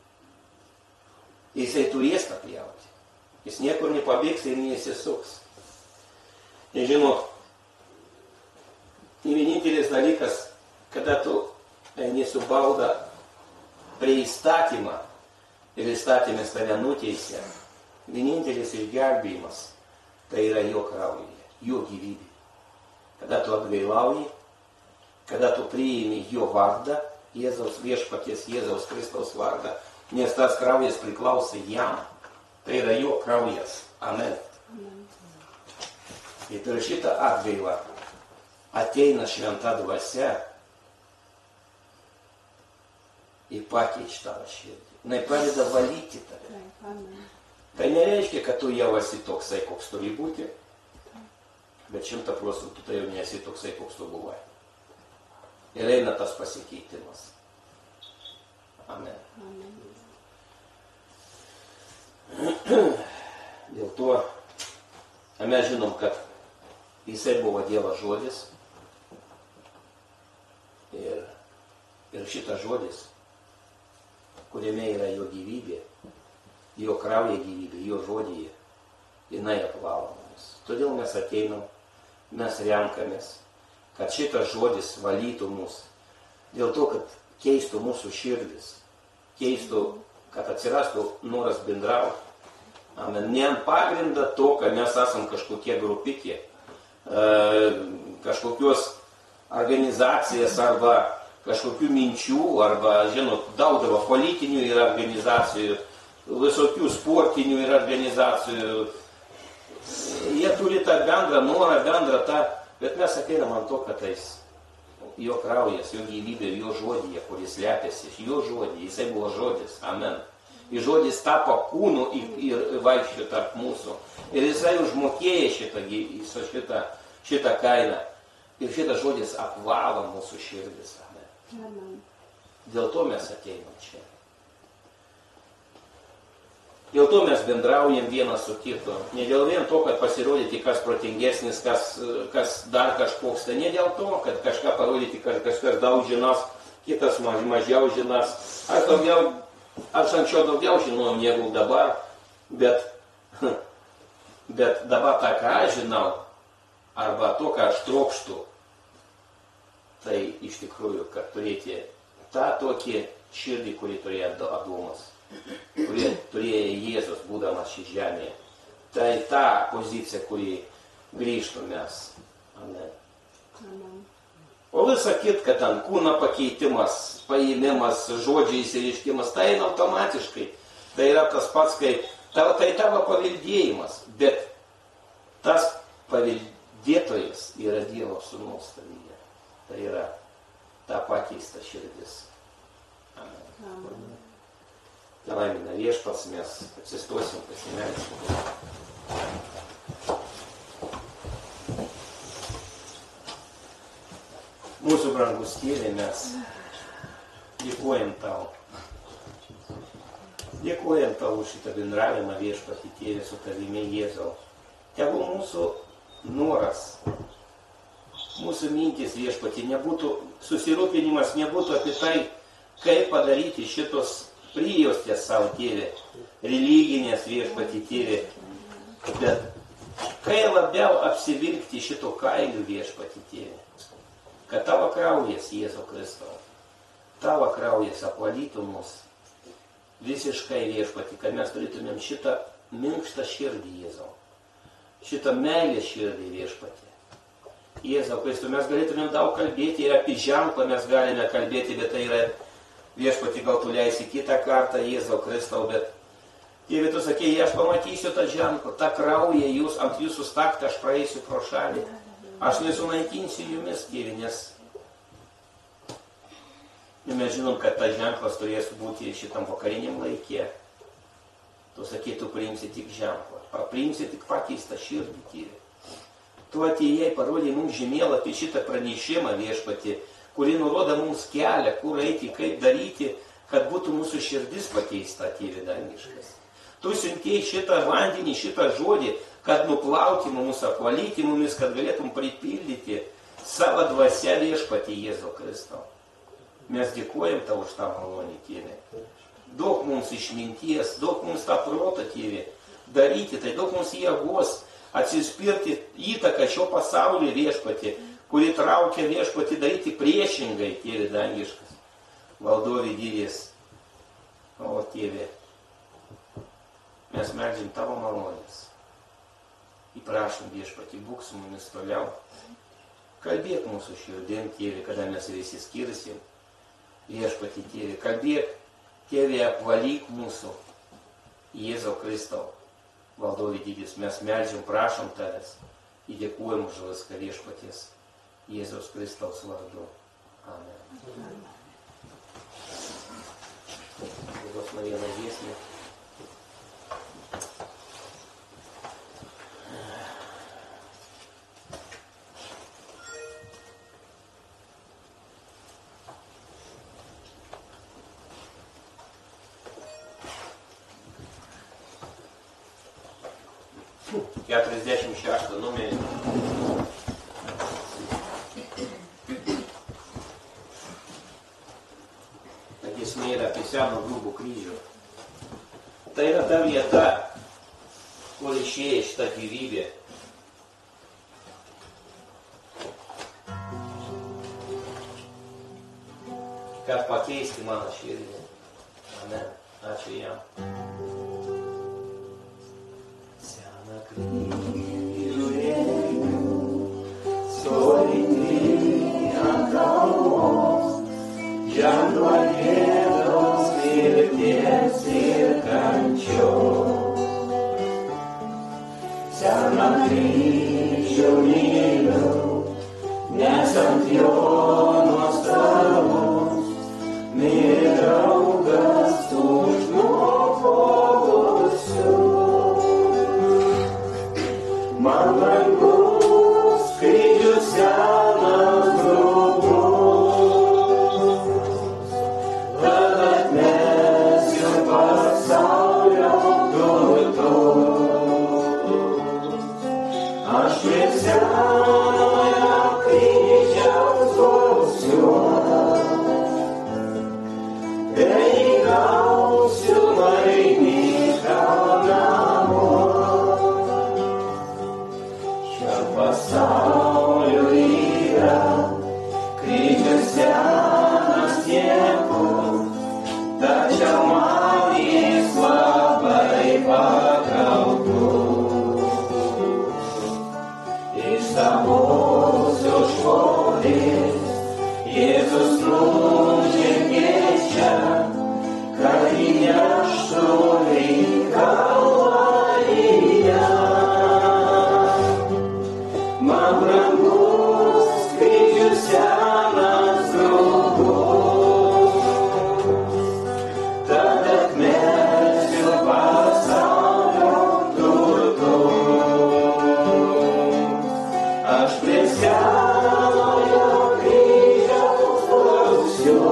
Jisai turės tą pjauti. Jis niekur nepabėgs ir nesisuks. Nežinot, vienintelis dalykas, kada tu eini su bauda prie įstatymą ir įstatymės tave nuteisia, vienintelis išgelbėjimas tai yra jo kraujyje, jo gyvybė. Kada tu atgailauji, kada tu priimi jo vardą, Jėzaus viešpaties, Jėzaus Kristaus vardą, nes tas kraujas priklauso jam. Tai yra jo kraujas. Amen. Ir per šitą atgailą ateina šventa dvasia ir pakeičia tavo širdį. Jis pradeda valyti tave. Tai nereiškia, kad tu jau esi toksai, koks turi būti, bet šimta procentų tai jau nesi toksai, koks tu buvai. Ir eina tas pasikeitimas. Amen. Amen. Dėl to mes žinom, kad jisai buvo Dievo žodis ir, ir šitas žodis, kuriame yra jo gyvybė, jo krauja gyvybė, jo žodyje, jinai apvalo mus. Todėl mes ateinam, mes renkamės, kad šitas žodis valytų mus, dėl to, kad keistų mūsų širdis, keistų, kad atsirastų noras bendrauti. Amen. Ne ant pagrindą to, kad mes esam kažkokie grupikė, kažkokios organizacijas arba kažkokių minčių, arba, žinot, daudavo politinių ir organizacijų, visokių sportinių ir organizacijų. Jie turi tą bendrą norą, bendrą tą, bet mes ateinam ant to, kad tais jo kraujas, jo gyvybė, jo žodyje, kuris slepiasi, jo žodyje, jisai buvo žodis. Amen. Ir žodis tapo kūnu ir, ir vaikščio tarp mūsų. Ir jisai užmokėjo šitą, šitą, šitą kainą. Ir šitas žodis apvalo mūsų širdis. Amen. Amen. Dėl to mes ateinam čia. Dėl to mes bendraujam vienas su kitu. Ne dėl vien to, kad pasirodyti kas protingesnis, kas, kas dar kažkoks. Tai ne dėl to, kad kažką parodyti, kad kažkas daug žinas, kitas mažiau žinas. Aš daugiau Aš anksčiau daugiau žinojau negu dabar, bet, bet dabar tą, ką aš žinau, arba to, ką aš trokštu, tai iš tikrųjų, kad turėti tą tokį širdį, kurį turėjo Adomas, kurį turėjo Jėzus, būdamas šį žemėje. Tai ta pozicija, kurį grįžtų mes. Amen. Amen. O visa kit, kad ten kūno pakeitimas, paėmimas, žodžiai įsireiškimas, tai eina automatiškai. Tai yra tas pats, kai tavo, tai tavo paveldėjimas, bet tas paveldėtojas yra Dievo sūnaus tavyje. Tai yra ta pakeista širdis. Amen. Amen. Laimina viešpats, mes atsistosim, pasimelsim. Mūsų brangus Tėve, mes dėkojam Tau. Dėkojam Tau už šitą bendravimą viešpatį Tėve su Tavimi Jėzau. Tegu mūsų noras, mūsų mintis viešpatį nebūtų, susirūpinimas nebūtų apie tai, kaip padaryti šitos prijaustės savo Tėve, religinės viešpatį Tėve, bet kai labiau apsivilkti šito kailių viešpatį Tėve. Kad tavo kraujas, Jėzau Kristau, tavo kraujas apvalytų mus visiškai viešpatį, kad mes turėtumėm šitą minkštą širdį, Jėzau, šitą meilę širdį viešpatį. Jėzau Kristau, mes galėtumėm daug kalbėti ir apie ženklą mes galime kalbėti, bet tai yra viešpatį, gal tu leisi kitą kartą, Jėzau Kristau, bet Tėve, tu sakei, aš pamatysiu tą ženklą, tą kraują, jūs, ant jūsų staktą aš praeisiu pro šalį. Aš nesunaikinsiu jumis, Tėve, nes mes žinom, kad tas ženklas turės būti šitam vakariniam laikė. Tu sakai, tu priimsi tik ženklą, priimsi tik pakeistą širdį, Tėve. Tu atėjai, parodė mums žemėlapį šitą pranešimą viešpatį, kuri nurodo mums kelią, kur eiti, kaip daryti, kad būtų mūsų širdis pakeista, Tėve dangiškas. Tu siuntėjai šitą vandenį, šitą žodį, kad nuplauti mums, apvalyti mumis, kad galėtum pripildyti savo dvasią viešpatį Jėzų Kristau. Mes dėkojam Tau už tą malonį, Tėve. Daug mums išminties, daug mums tą protą, Tėve, daryti, tai daug mums jėgos atsispirti įtaką šio pasaulio viešpatį, kuri traukia viešpatį daryti priešingai, Tėve dangiškas. Valdovė didės, o Tėve, mes meldžiam Tavo malonės. Įprašom viešpatį, būk su mumis toliau. Kalbėk mūsų širdim, Tėve, kada mes visi skirsim. Viešpatį, Tėve, kalbėk, Tėve, apvalyk mūsų. Jėzau Kristau, valdovė didis, mes meldžiam, prašom Tavęs. ir dėkojam už viską Viešpaties Jėzaus Kristaus vardu. Amen. Duos man vieną giesmę. keturiasdešimt šeštą numerį. Ta giesmė yra apie seną grubų kryžių. Tai yra ta vieta, kur išėję šitą gyvybę. Kad pakeisti mano širdį. Amen. Ačiū jam. Ja nuo Jėzaus mirties ir kančios. Seną kryžių myliu, nes ant jo nuostabus mirė draugas už nuopuolusių. Man brangus kryžius senas grubus, aš prie senojo kryžiaus gausiu, bei gausiu laimingą namo. Šiam pasauliu yra kryžius senas niekur, tačiau man jis labai patrauklus. Savosios šlovės Jėzus nužengė čia, kad įneštų į Kalvariją. Man brangus kryžius senas grubus, tad atmesiu pasaulio turtus. Aš prie senojo kryžiaus gausiu,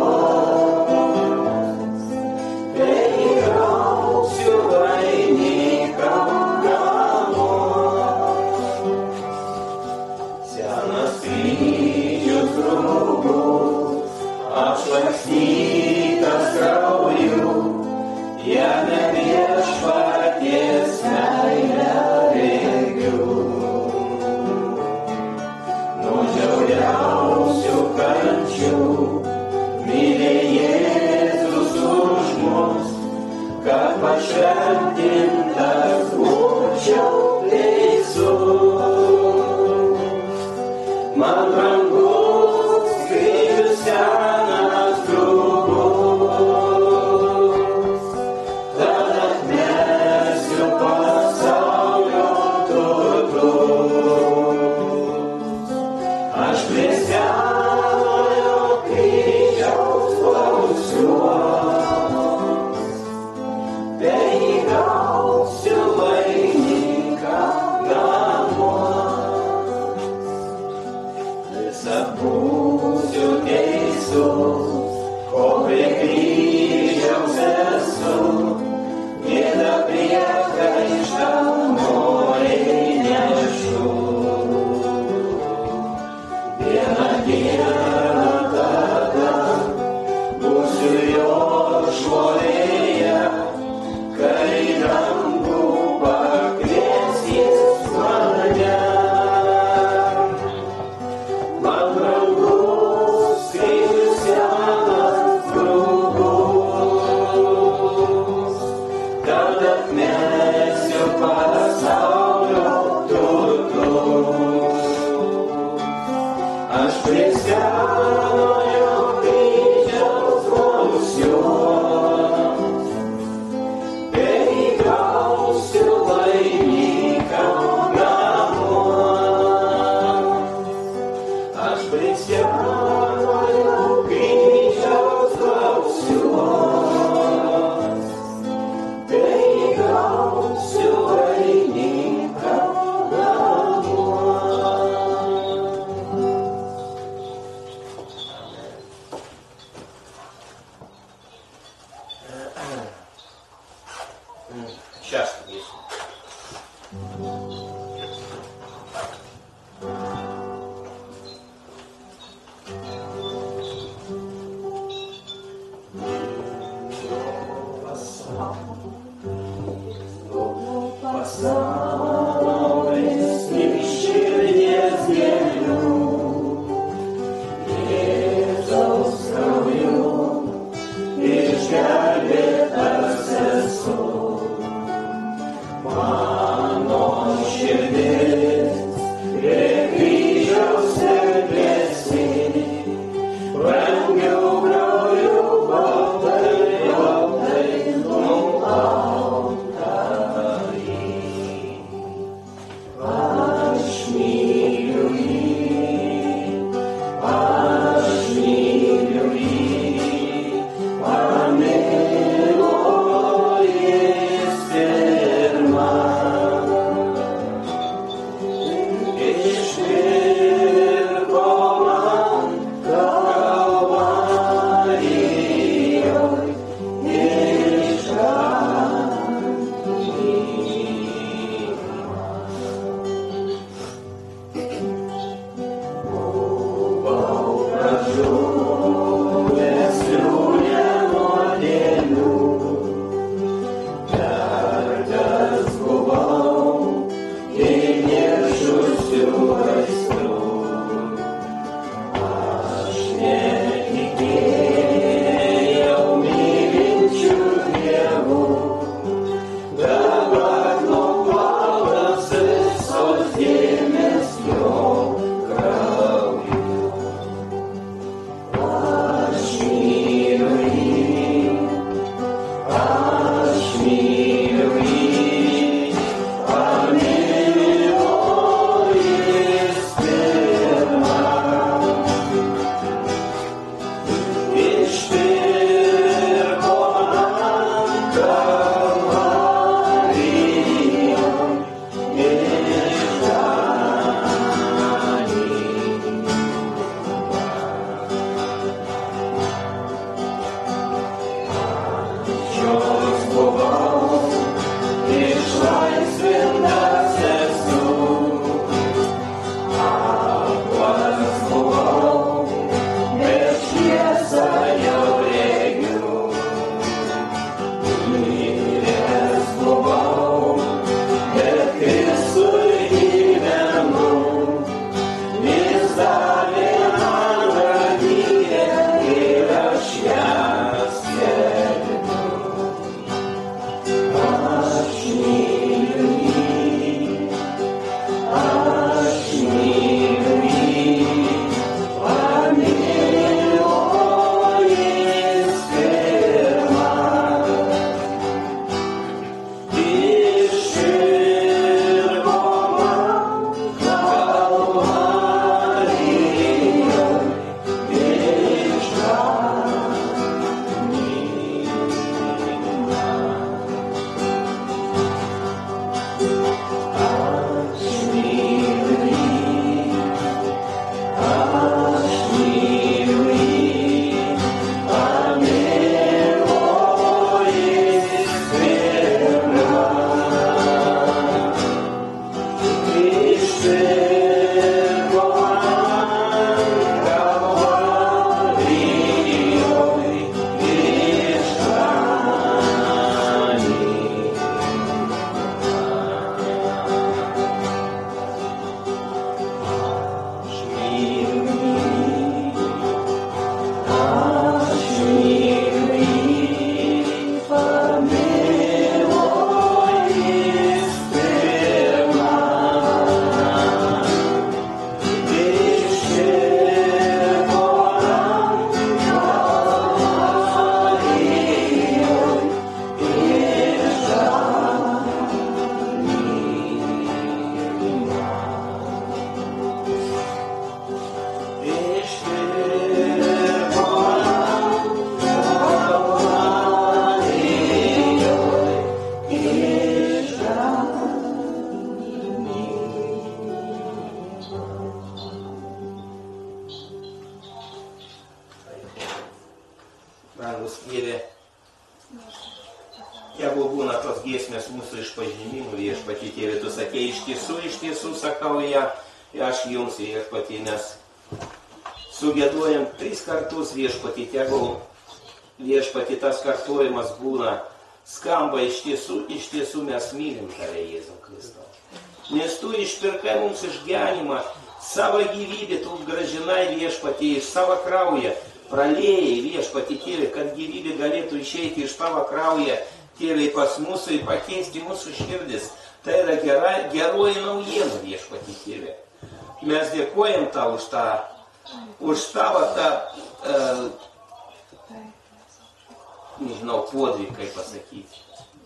bei gausiu laimingą namo. Senas kryžius grubus, apšlakstytas krauju, jame Viešpaties meilę regiu. Žiauriausių kančių mylė Jėzus už mus, kad pašventintas būčiau teisus. Man brangus kryžius senas grubus, tad atmesiu pasaulio turtus. Aš prie senojo kryžiaus klausiuos, bei gausiu laimingą namo. Visad būsiu teisus, kol prie kryžiaus esu, gėdą priekaištamo nešu. Vieną dieną tada būsiu jo šlovėje, kai dangų pakvies jis mane. Man brangus kryžius senas grubus, tad atmesiu pasaulio turtus. Aš prie senojo kryžiaus klausiuos, bei gausiu laimingą namo. Kristianojo kryžiaus gausiuos, tai gausiu vainiką Šeštą giesmę. Brangus Dieve, jeigu būna tos giesmės mūsų išpažinimų viešpatie Tėve, tu sakei, iš tiesų, iš tiesų sakau ją, aš jums viešpatie, nes sugėduojam tris kartus viešpatie, jeigu viešpatie tas kartuojimas būna, skamba iš tiesų, iš tiesų mes mylim tave, Jėzau Kristau. Nes tu išpirkai mums išganimą, savo gyvybę tu gražinai viešpatie, iš savo kraują. Pralėjai viešpatie Tėve, kad gyvybė galėtų išeiti iš tavo kraują, Tėve, pas mūsų ir pakeisti mūsų širdis. Tai yra gera, geroji naujiena viešpatie Tėve. Mes dėkojam tau už tą, už tavo tą, uh, nežinau, podvį, kaip pasakyti.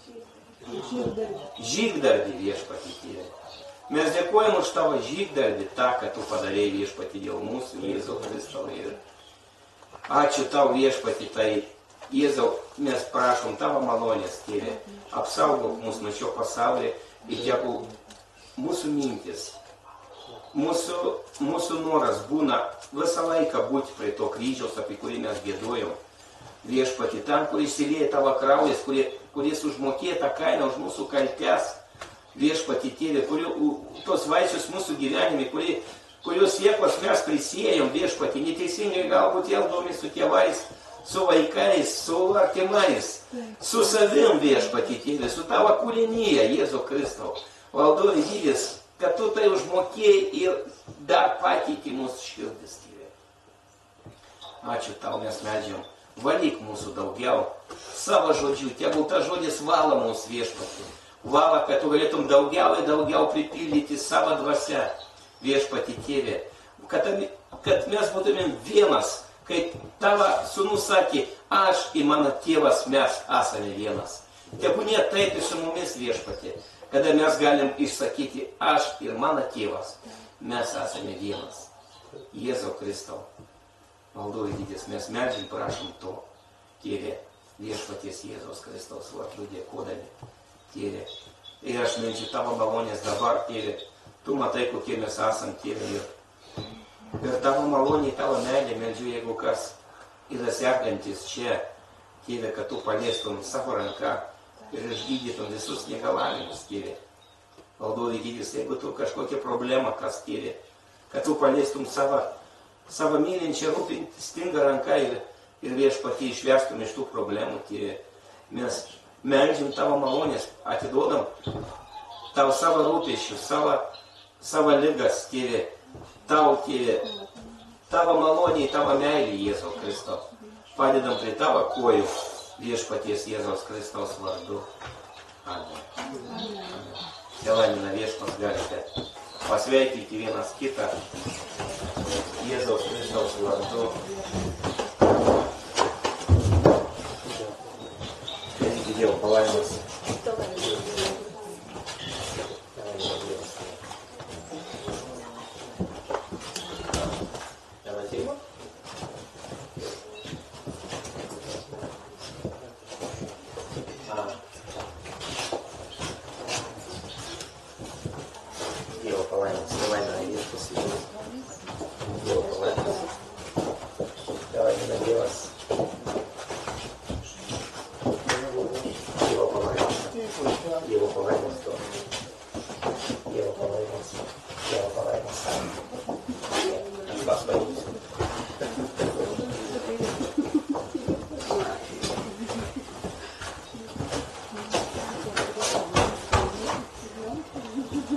Žygdarbį viešpatie Tėve. Mes dėkojam už tavo žygdarbį, tą, kad tu padarėjai viešpatie dėl mūsų, Jėzau Kristau. Ir ačiū tau viešpatie, tai Jėzau, mes prašom tavo malonės, Tėve, apsaugok mus nuo šio pasaulio ir jeigu mūsų mintis, mūsų, mūsų noras būna visą laiką būti prie to kryžiaus, apie kurį mes gėdojom. Viešpatie, tam, kur išsilieja tavo kraujas, kurie, kuris užmokėjo tą kainą už mūsų kaltes. Viešpatie Tėve, kurių, tos vaisius mūsų gyvenime, kurie kurios siekos mes prisėjom viešpatie, neteisingai galbūt elgdomės su tėvais, su vaikais, su artimais, su savim viešpatie Tėve, su tavo kūrinyje, Jėzau Kristau. Valdovė didis, kad tu tai užmokėjai ir dar pateikė mūsų širdis, Tėve. Ačiū tau, mes meldžiam. Valyk mūsų daugiau savo žodžių, tegul tas žodis vala mūsų viešpatie. Vala, kad tu galėtum daugiau ir daugiau pripildyti savo dvasią. Viešpatie Tėve, kad, kad mes būtumėm vienas, kaip tavo sūnus sakė, aš ir mano tėvas, mes esame vienas. Tebūnie taip ir su mumis viešpatie, kada mes galim išsakyti, aš ir mano tėvas, mes esame vienas. Jėzau Kristau, maldovė didis, mes meldžiam, prašom to, Tėve, viešpaties Jėzaus Kristaus vardu dėkodami, Tėve. Ir aš meldžiu tavo malonės dabar, Tėve. Tu matai, kokie mes esam, Tėve, ir, ir tavo malonė, tavo meilė, meldžiu, jeigu kas yra sergantis čia, Tėve, kad tu paliestum savo ranką ir išgydytum visus negalavimus, Tėve. Valdovė didis, jeigu tu kažkokią problemą, kas, Tėve, kad tu paliestum savo, savo mylinčią rūpestingą ranką ir, ir viešpatie išvestum iš tų problemų, Tėve. Mes meldžiam tavo malonės, atiduodam tau savo rūpesčius, savo savo ligas, Tėve, tau, Tėve, tavo malonė, tavo meilė, Jėzau Kristau. Padedam prie tavo kojų, viešpaties Jėzaus Kristaus vardu. Amen. Tėvanina viešpas galite pasveikinti vienas kitą Jėzaus Kristaus vardu. Dievo palaimas. Господи.